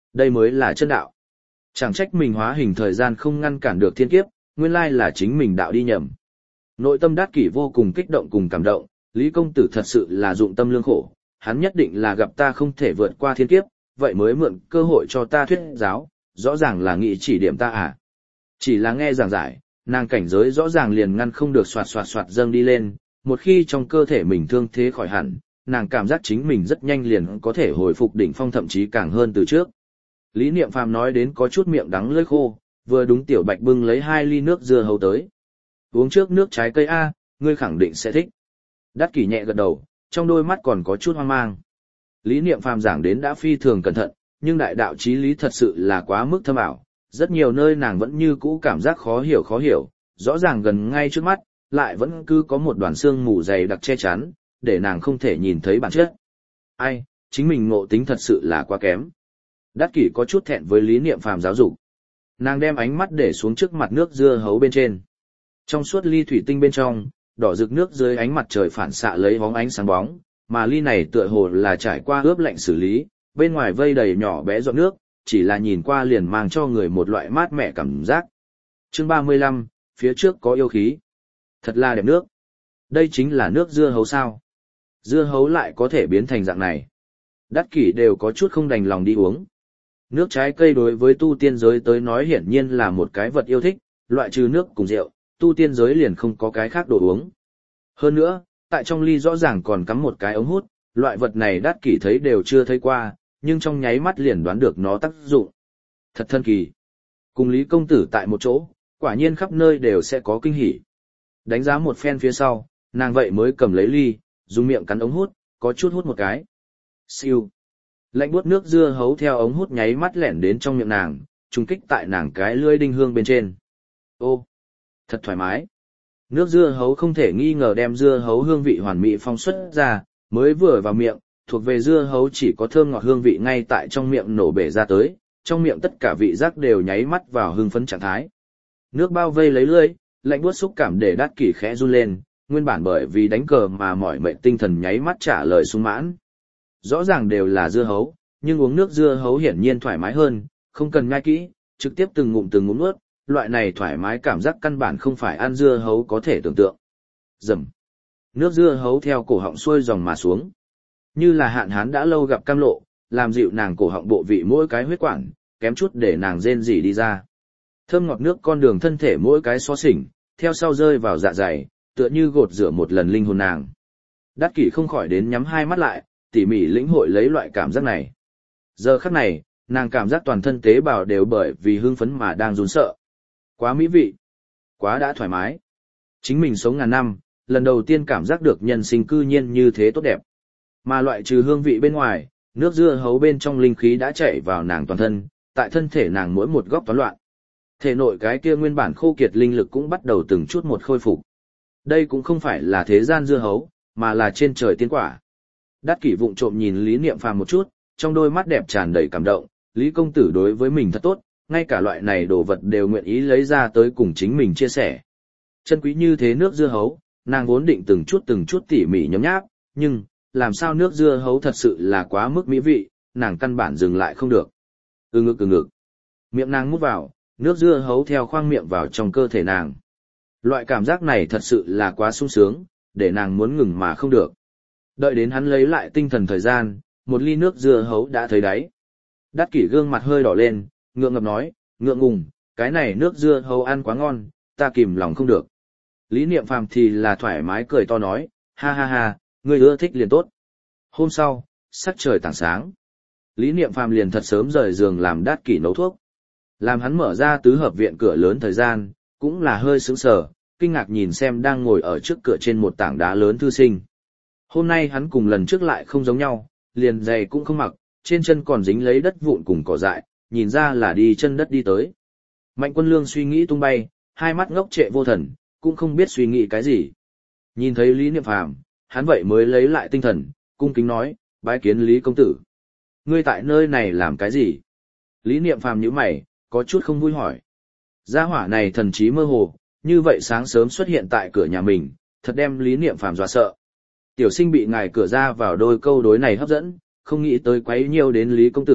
Đây mới là chân đạo. Chẳng trách mình hóa hình thời gian không ngăn cản được thiên kiếp, nguyên lai là chính mình đạo đi nhầm. Nội tâm Đát Kỷ vô cùng kích động cùng cảm động, Lý công tử thật sự là dụng tâm lương khổ, hắn nhất định là gặp ta không thể vượt qua thiên kiếp, vậy mới mượn cơ hội cho ta thuyết giáo, rõ ràng là nghĩ chỉ điểm ta à. Chỉ là nghe giảng giải, nàng cảnh giới rõ ràng liền ngăn không được xoạt xoạt xoạt dâng đi lên, một khi trong cơ thể mình thương thế khỏi hẳn, nàng cảm giác chính mình rất nhanh liền có thể hồi phục đỉnh phong thậm chí càng hơn từ trước. Lý Niệm Phàm nói đến có chút miệng đắng lưỡi khô, vừa đúng Tiểu Bạch bưng lấy 2 ly nước dưa hấu tới. Uống trước nước trái cây a, ngươi khẳng định sẽ thích. Đát Kỷ nhẹ gật đầu, trong đôi mắt còn có chút hoang mang. Lý Niệm Phàm giảng đến đã phi thường cẩn thận, nhưng đại đạo chí lý thật sự là quá mức thâm ảo, rất nhiều nơi nàng vẫn như cũ cảm giác khó hiểu, rõ ràng gần ngay trước mắt, lại vẫn cứ có một đoàn xương mù dày đặc che chắn, để nàng không thể nhìn thấy bản chất. Ai, chính mình ngộ tính thật sự là quá kém. Đát Kỷ có chút thẹn với Lý Niệm Phàm giáo dục. Nàng đem ánh mắt để xuống trước mặt nước dưa hấu bên trên. Trong suốt ly thủy tinh bên trong, đỏ rực nước dưới ánh mặt trời phản xạ lấy bóng ánh sáng bóng, mà ly này tựa hồ là trải qua ướp lạnh xử lý, bên ngoài vây đầy nhỏ bé giọt nước, chỉ là nhìn qua liền mang cho người một loại mát mẻ cảm giác. Chương 35, phía trước có yêu khí. Thật là đẹp nước. Đây chính là nước dưa hấu sao? Dưa hấu lại có thể biến thành dạng này. Đát Kỷ đều có chút không đành lòng đi uống. Nước trái cây đối với tu tiên giới tới nói hiển nhiên là một cái vật yêu thích, loại trừ nước cùng rượu, tu tiên giới liền không có cái khác đồ uống. Hơn nữa, tại trong ly rõ ràng còn cắm một cái ống hút, loại vật này Đát Kỷ thấy đều chưa thấy qua, nhưng trong nháy mắt liền đoán được nó tác dụng. Thật thần kỳ. Cùng Lý công tử tại một chỗ, quả nhiên khắp nơi đều sẽ có kinh hỉ. Đánh giá một phen phía sau, nàng vậy mới cầm lấy ly, dùng miệng cắn ống hút, có chút hút một cái. Siêu. Lạnh buốt nước dưa hấu theo ống hút nháy mắt lẻn đến trong miệng nàng, trùng kích tại nàng cái lưỡi đinh hương bên trên. Ô, thật thoải mái. Nước dưa hấu không thể nghi ngờ đem dưa hấu hương vị hoàn mỹ phong xuất ra, mới vừa vào miệng, thuộc về dưa hấu chỉ có thơm ngọt hương vị ngay tại trong miệng nổ bể ra tới, trong miệng tất cả vị giác đều nháy mắt vào hưng phấn trạng thái. Nước bao vây lấy lưỡi, lạnh buốt xúc cảm để Đát Kỷ khẽ run lên, nguyên bản bởi vì đánh cờ mà mỏi mệt tinh thần nháy mắt trả lời sung mãn. Rõ ràng đều là dưa hấu, nhưng uống nước dưa hấu hiển nhiên thoải mái hơn, không cần nhai kỹ, trực tiếp từng ngụm nuốt, loại này thoải mái cảm giác căn bản không phải ăn dưa hấu có thể tưởng tượng. Rầm. Nước dưa hấu theo cổ họng xuôi dòng mà xuống. Như là hạn hán đã lâu gặp cam lộ, làm dịu nàng cổ họng bộ vị mỗi cái huyết quản, kém chút để nàng rên rỉ đi ra. Thơm ngọt nước con đường thân thể mỗi cái xó xỉnh, theo sau rơi vào dạ dày, tựa như gột rửa một lần linh hồn nàng. Đát Kỷ không khỏi đến nhắm hai mắt lại, tỉ mỉ lĩnh hội lấy loại cảm giác này. Giờ khắc này, nàng cảm giác toàn thân tế bào đều bởi vì hưng phấn mà đang run sợ. Quá mỹ vị, quá đã thoải mái. Chính mình sống ngàn năm, lần đầu tiên cảm giác được nhân sinh cư nhiên như thế tốt đẹp. Mà loại trừ hương vị bên ngoài, nước dưa hấu bên trong linh khí đã chảy vào nàng toàn thân, tại thân thể nàng mỗi một góc toán loạn. Thể nội cái kia nguyên bản khô kiệt linh lực cũng bắt đầu từng chút một khôi phục. Đây cũng không phải là thế gian dưa hấu, mà là trên trời tiên quả. Đát Kỷ vụng trộm nhìn Lý Niệm Phàm một chút, trong đôi mắt đẹp tràn đầy cảm động, Lý công tử đối với mình thật tốt, ngay cả loại này đồ vật đều nguyện ý lấy ra tới cùng chính mình chia sẻ. Chân quý như thế nước dưa hấu, nàng vốn định từng chút tỉ mỉ nhấm nháp, nhưng, làm sao nước dưa hấu thật sự là quá mức mỹ vị, nàng căn bản dừng lại không được. Ừ ngực. Miệng nàng mút vào, nước dưa hấu theo khoang miệng vào trong cơ thể nàng. Loại cảm giác này thật sự là quá sung sướng, để nàng muốn ngừng mà không được. Đợi đến hắn lấy lại tinh thần thời gian, một ly nước dưa hấu đã thấy đáy. Đát Kỷ gương mặt hơi đỏ lên, ngượng ngập nói, ngượng ngùng, cái này nước dưa hấu ăn quá ngon, ta kìm lòng không được. Lý Niệm Phàm thì là thoải mái cười to nói, ha ha ha, ngươi ưa thích liền tốt. Hôm sau, sắc trời tảng sáng. Lý Niệm Phàm liền thật sớm rời giường làm Đát Kỷ nấu thuốc. Làm hắn mở ra tứ hợp viện cửa lớn thời gian, cũng là hơi sững sờ, kinh ngạc nhìn xem đang ngồi ở trước cửa trên một tảng đá lớn thư sinh. Hôm nay hắn cùng lần trước lại không giống nhau, liền giày cũng không mặc, trên chân còn dính lấy đất vụn cùng cỏ dại, nhìn ra là đi chân đất đi tới. Mạnh Quân Lương suy nghĩ tung bay, hai mắt ngốc trệ vô thần, cũng không biết suy nghĩ cái gì. Nhìn thấy Lý Niệm Phàm, hắn vậy mới lấy lại tinh thần, cung kính nói, bái kiến Lý công tử. Ngươi tại nơi này làm cái gì? Lý Niệm Phàm nhíu mày, có chút không vui hỏi. Gia hỏa này thần trí mơ hồ, như vậy sáng sớm xuất hiện tại cửa nhà mình, thật đem Lý Niệm Phàm dọa sợ. Tiểu sinh bị ngài cửa ra vào đôi câu đối này hấp dẫn, không nghĩ tới quấy nhiêu đến Lý công tử,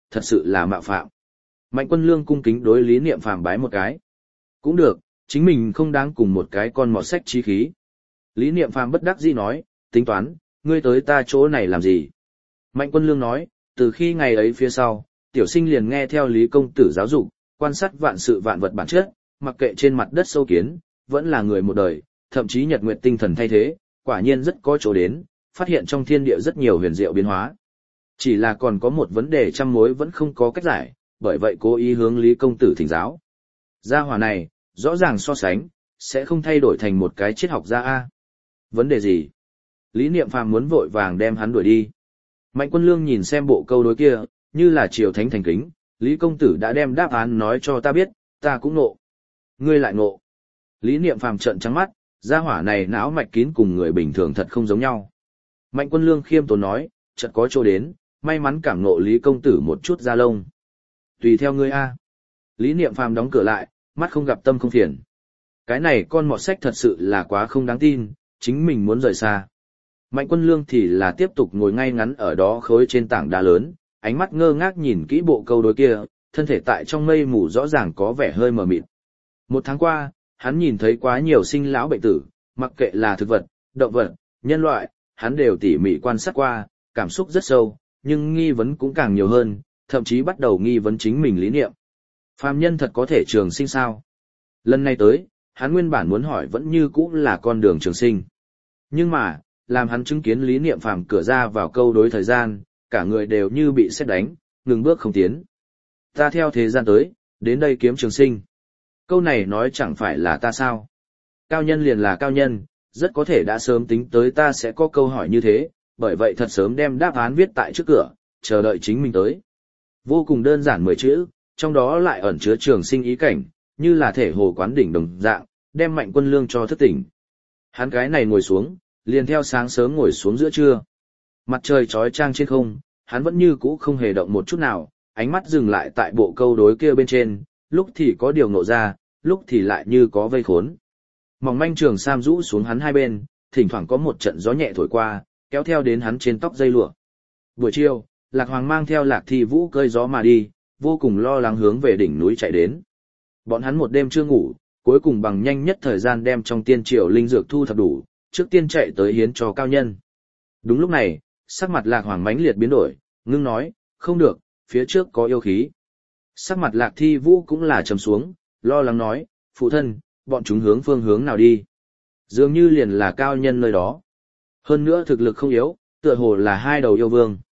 thật sự là mạo phạm. Mạnh Quân Lương cung kính đối Lý Niệm Phàm bái một cái. Cũng được, chính mình không đáng cùng một cái con mọt sách chí khí. Lý Niệm Phàm bất đắc dĩ nói, tính toán, ngươi tới ta chỗ này làm gì? Mạnh Quân Lương nói, từ khi ngày ấy phía sau, tiểu sinh liền nghe theo Lý công tử giáo dục, quan sát vạn sự vạn vật bản chất, mặc kệ trên mặt đất sâu kiến, vẫn là người một đời, thậm chí nhật nguyệt tinh thần thay thế, quả nhiên rất có chỗ đến, phát hiện trong thiên địa rất nhiều huyền diệu biến hóa. Chỉ là còn có một vấn đề trăm mối vẫn không có cách giải, bởi vậy cố ý hướng Lý công tử thỉnh giáo. Gia hỏa này, rõ ràng so sánh, sẽ không thay đổi thành một cái triết học gia a. Vấn đề gì? Lý Niệm Phàm muốn vội vàng đem hắn đuổi đi. Mạnh Quân Lương nhìn xem bộ câu đối kia, như là triều thánh thành kính, Lý công tử đã đem đáp án nói cho ta biết, ta cũng nộ. Ngươi lại nộ. Lý Niệm Phàm trợn trắng mắt, gia hỏa này não mạch kín cùng người bình thường thật không giống nhau. Mạnh Quân Lương khiêm tốn nói, chợt có chỗ đến, may mắn cảm ngộ Lý công tử một chút da lông. Tùy theo ngươi a. Lý Niệm Phàm đóng cửa lại, mắt không gặp tâm không phiền. Cái này con mọt sách thật sự là quá không đáng tin, chính mình muốn rời xa. Mạnh Quân Lương thì là tiếp tục ngồi ngay ngắn ở đó khối trên tảng đá lớn, ánh mắt ngơ ngác nhìn kỹ bộ câu đối kia, thân thể tại trong mây mù rõ ràng có vẻ hơi mờ mịt. Một tháng qua, hắn nhìn thấy quá nhiều sinh lão bệnh tử, mặc kệ là thực vật, động vật, nhân loại, hắn đều tỉ mỉ quan sát qua, cảm xúc rất sâu, nhưng nghi vấn cũng càng nhiều hơn, thậm chí bắt đầu nghi vấn chính mình lý niệm. Phàm nhân thật có thể trường sinh sao? Lần này tới, hắn nguyên bản muốn hỏi vẫn như cũ là con đường trường sinh. Nhưng mà, làm hắn chứng kiến Lý Niệm Phàm cửa ra vào câu đối thời gian, cả người đều như bị sét đánh, ngừng bước không tiến. Ta theo thế gian tới, đến đây kiếm trường sinh. Câu này nói chẳng phải là ta sao? Cao nhân liền là cao nhân, rất có thể đã sớm tính tới ta sẽ có câu hỏi như thế, bởi vậy thật sớm đem đáp án viết tại trước cửa, chờ đợi chính mình tới. Vô cùng đơn giản 10 chữ, trong đó lại ẩn chứa trường sinh ý cảnh, như là thể hồ quán đỉnh đồng dạng, đem Mạnh Quân Lương cho thức tỉnh. Hắn cái này ngồi xuống, liền theo sáng sớm ngồi xuống giữa trưa. Mặt trời chói chang trên không, hắn vẫn như cũ không hề động một chút nào, ánh mắt dừng lại tại bộ câu đối kia bên trên, lúc thì có điều ngộ ra, lúc thì lại như có vây khốn. Mỏng manh trường sam rũ xuống hắn hai bên, thỉnh thoảng có một trận gió nhẹ thổi qua, kéo theo đến hắn trên tóc dây lụa. Buổi chiều, Lạc Hoàng mang theo Lạc Thi Vũ cơi gió mà đi, vô cùng lo lắng hướng về đỉnh núi chạy đến. Bọn hắn một đêm chưa ngủ, cuối cùng bằng nhanh nhất thời gian đem trong tiên triều linh dược thu thập đủ, trước tiên chạy tới hiến cho cao nhân. Đúng lúc này, sắc mặt Lạc Hoàng mãnh liệt biến đổi, ngưng nói, không được, phía trước có yêu khí. Sắc mặt Lạc Thi Vũ cũng là trầm xuống, lo lắng nói, phụ thân, bọn chúng hướng phương hướng nào đi? Dường như liền là cao nhân nơi đó. Hơn nữa thực lực không yếu, tựa hồ là hai đầu yêu vương.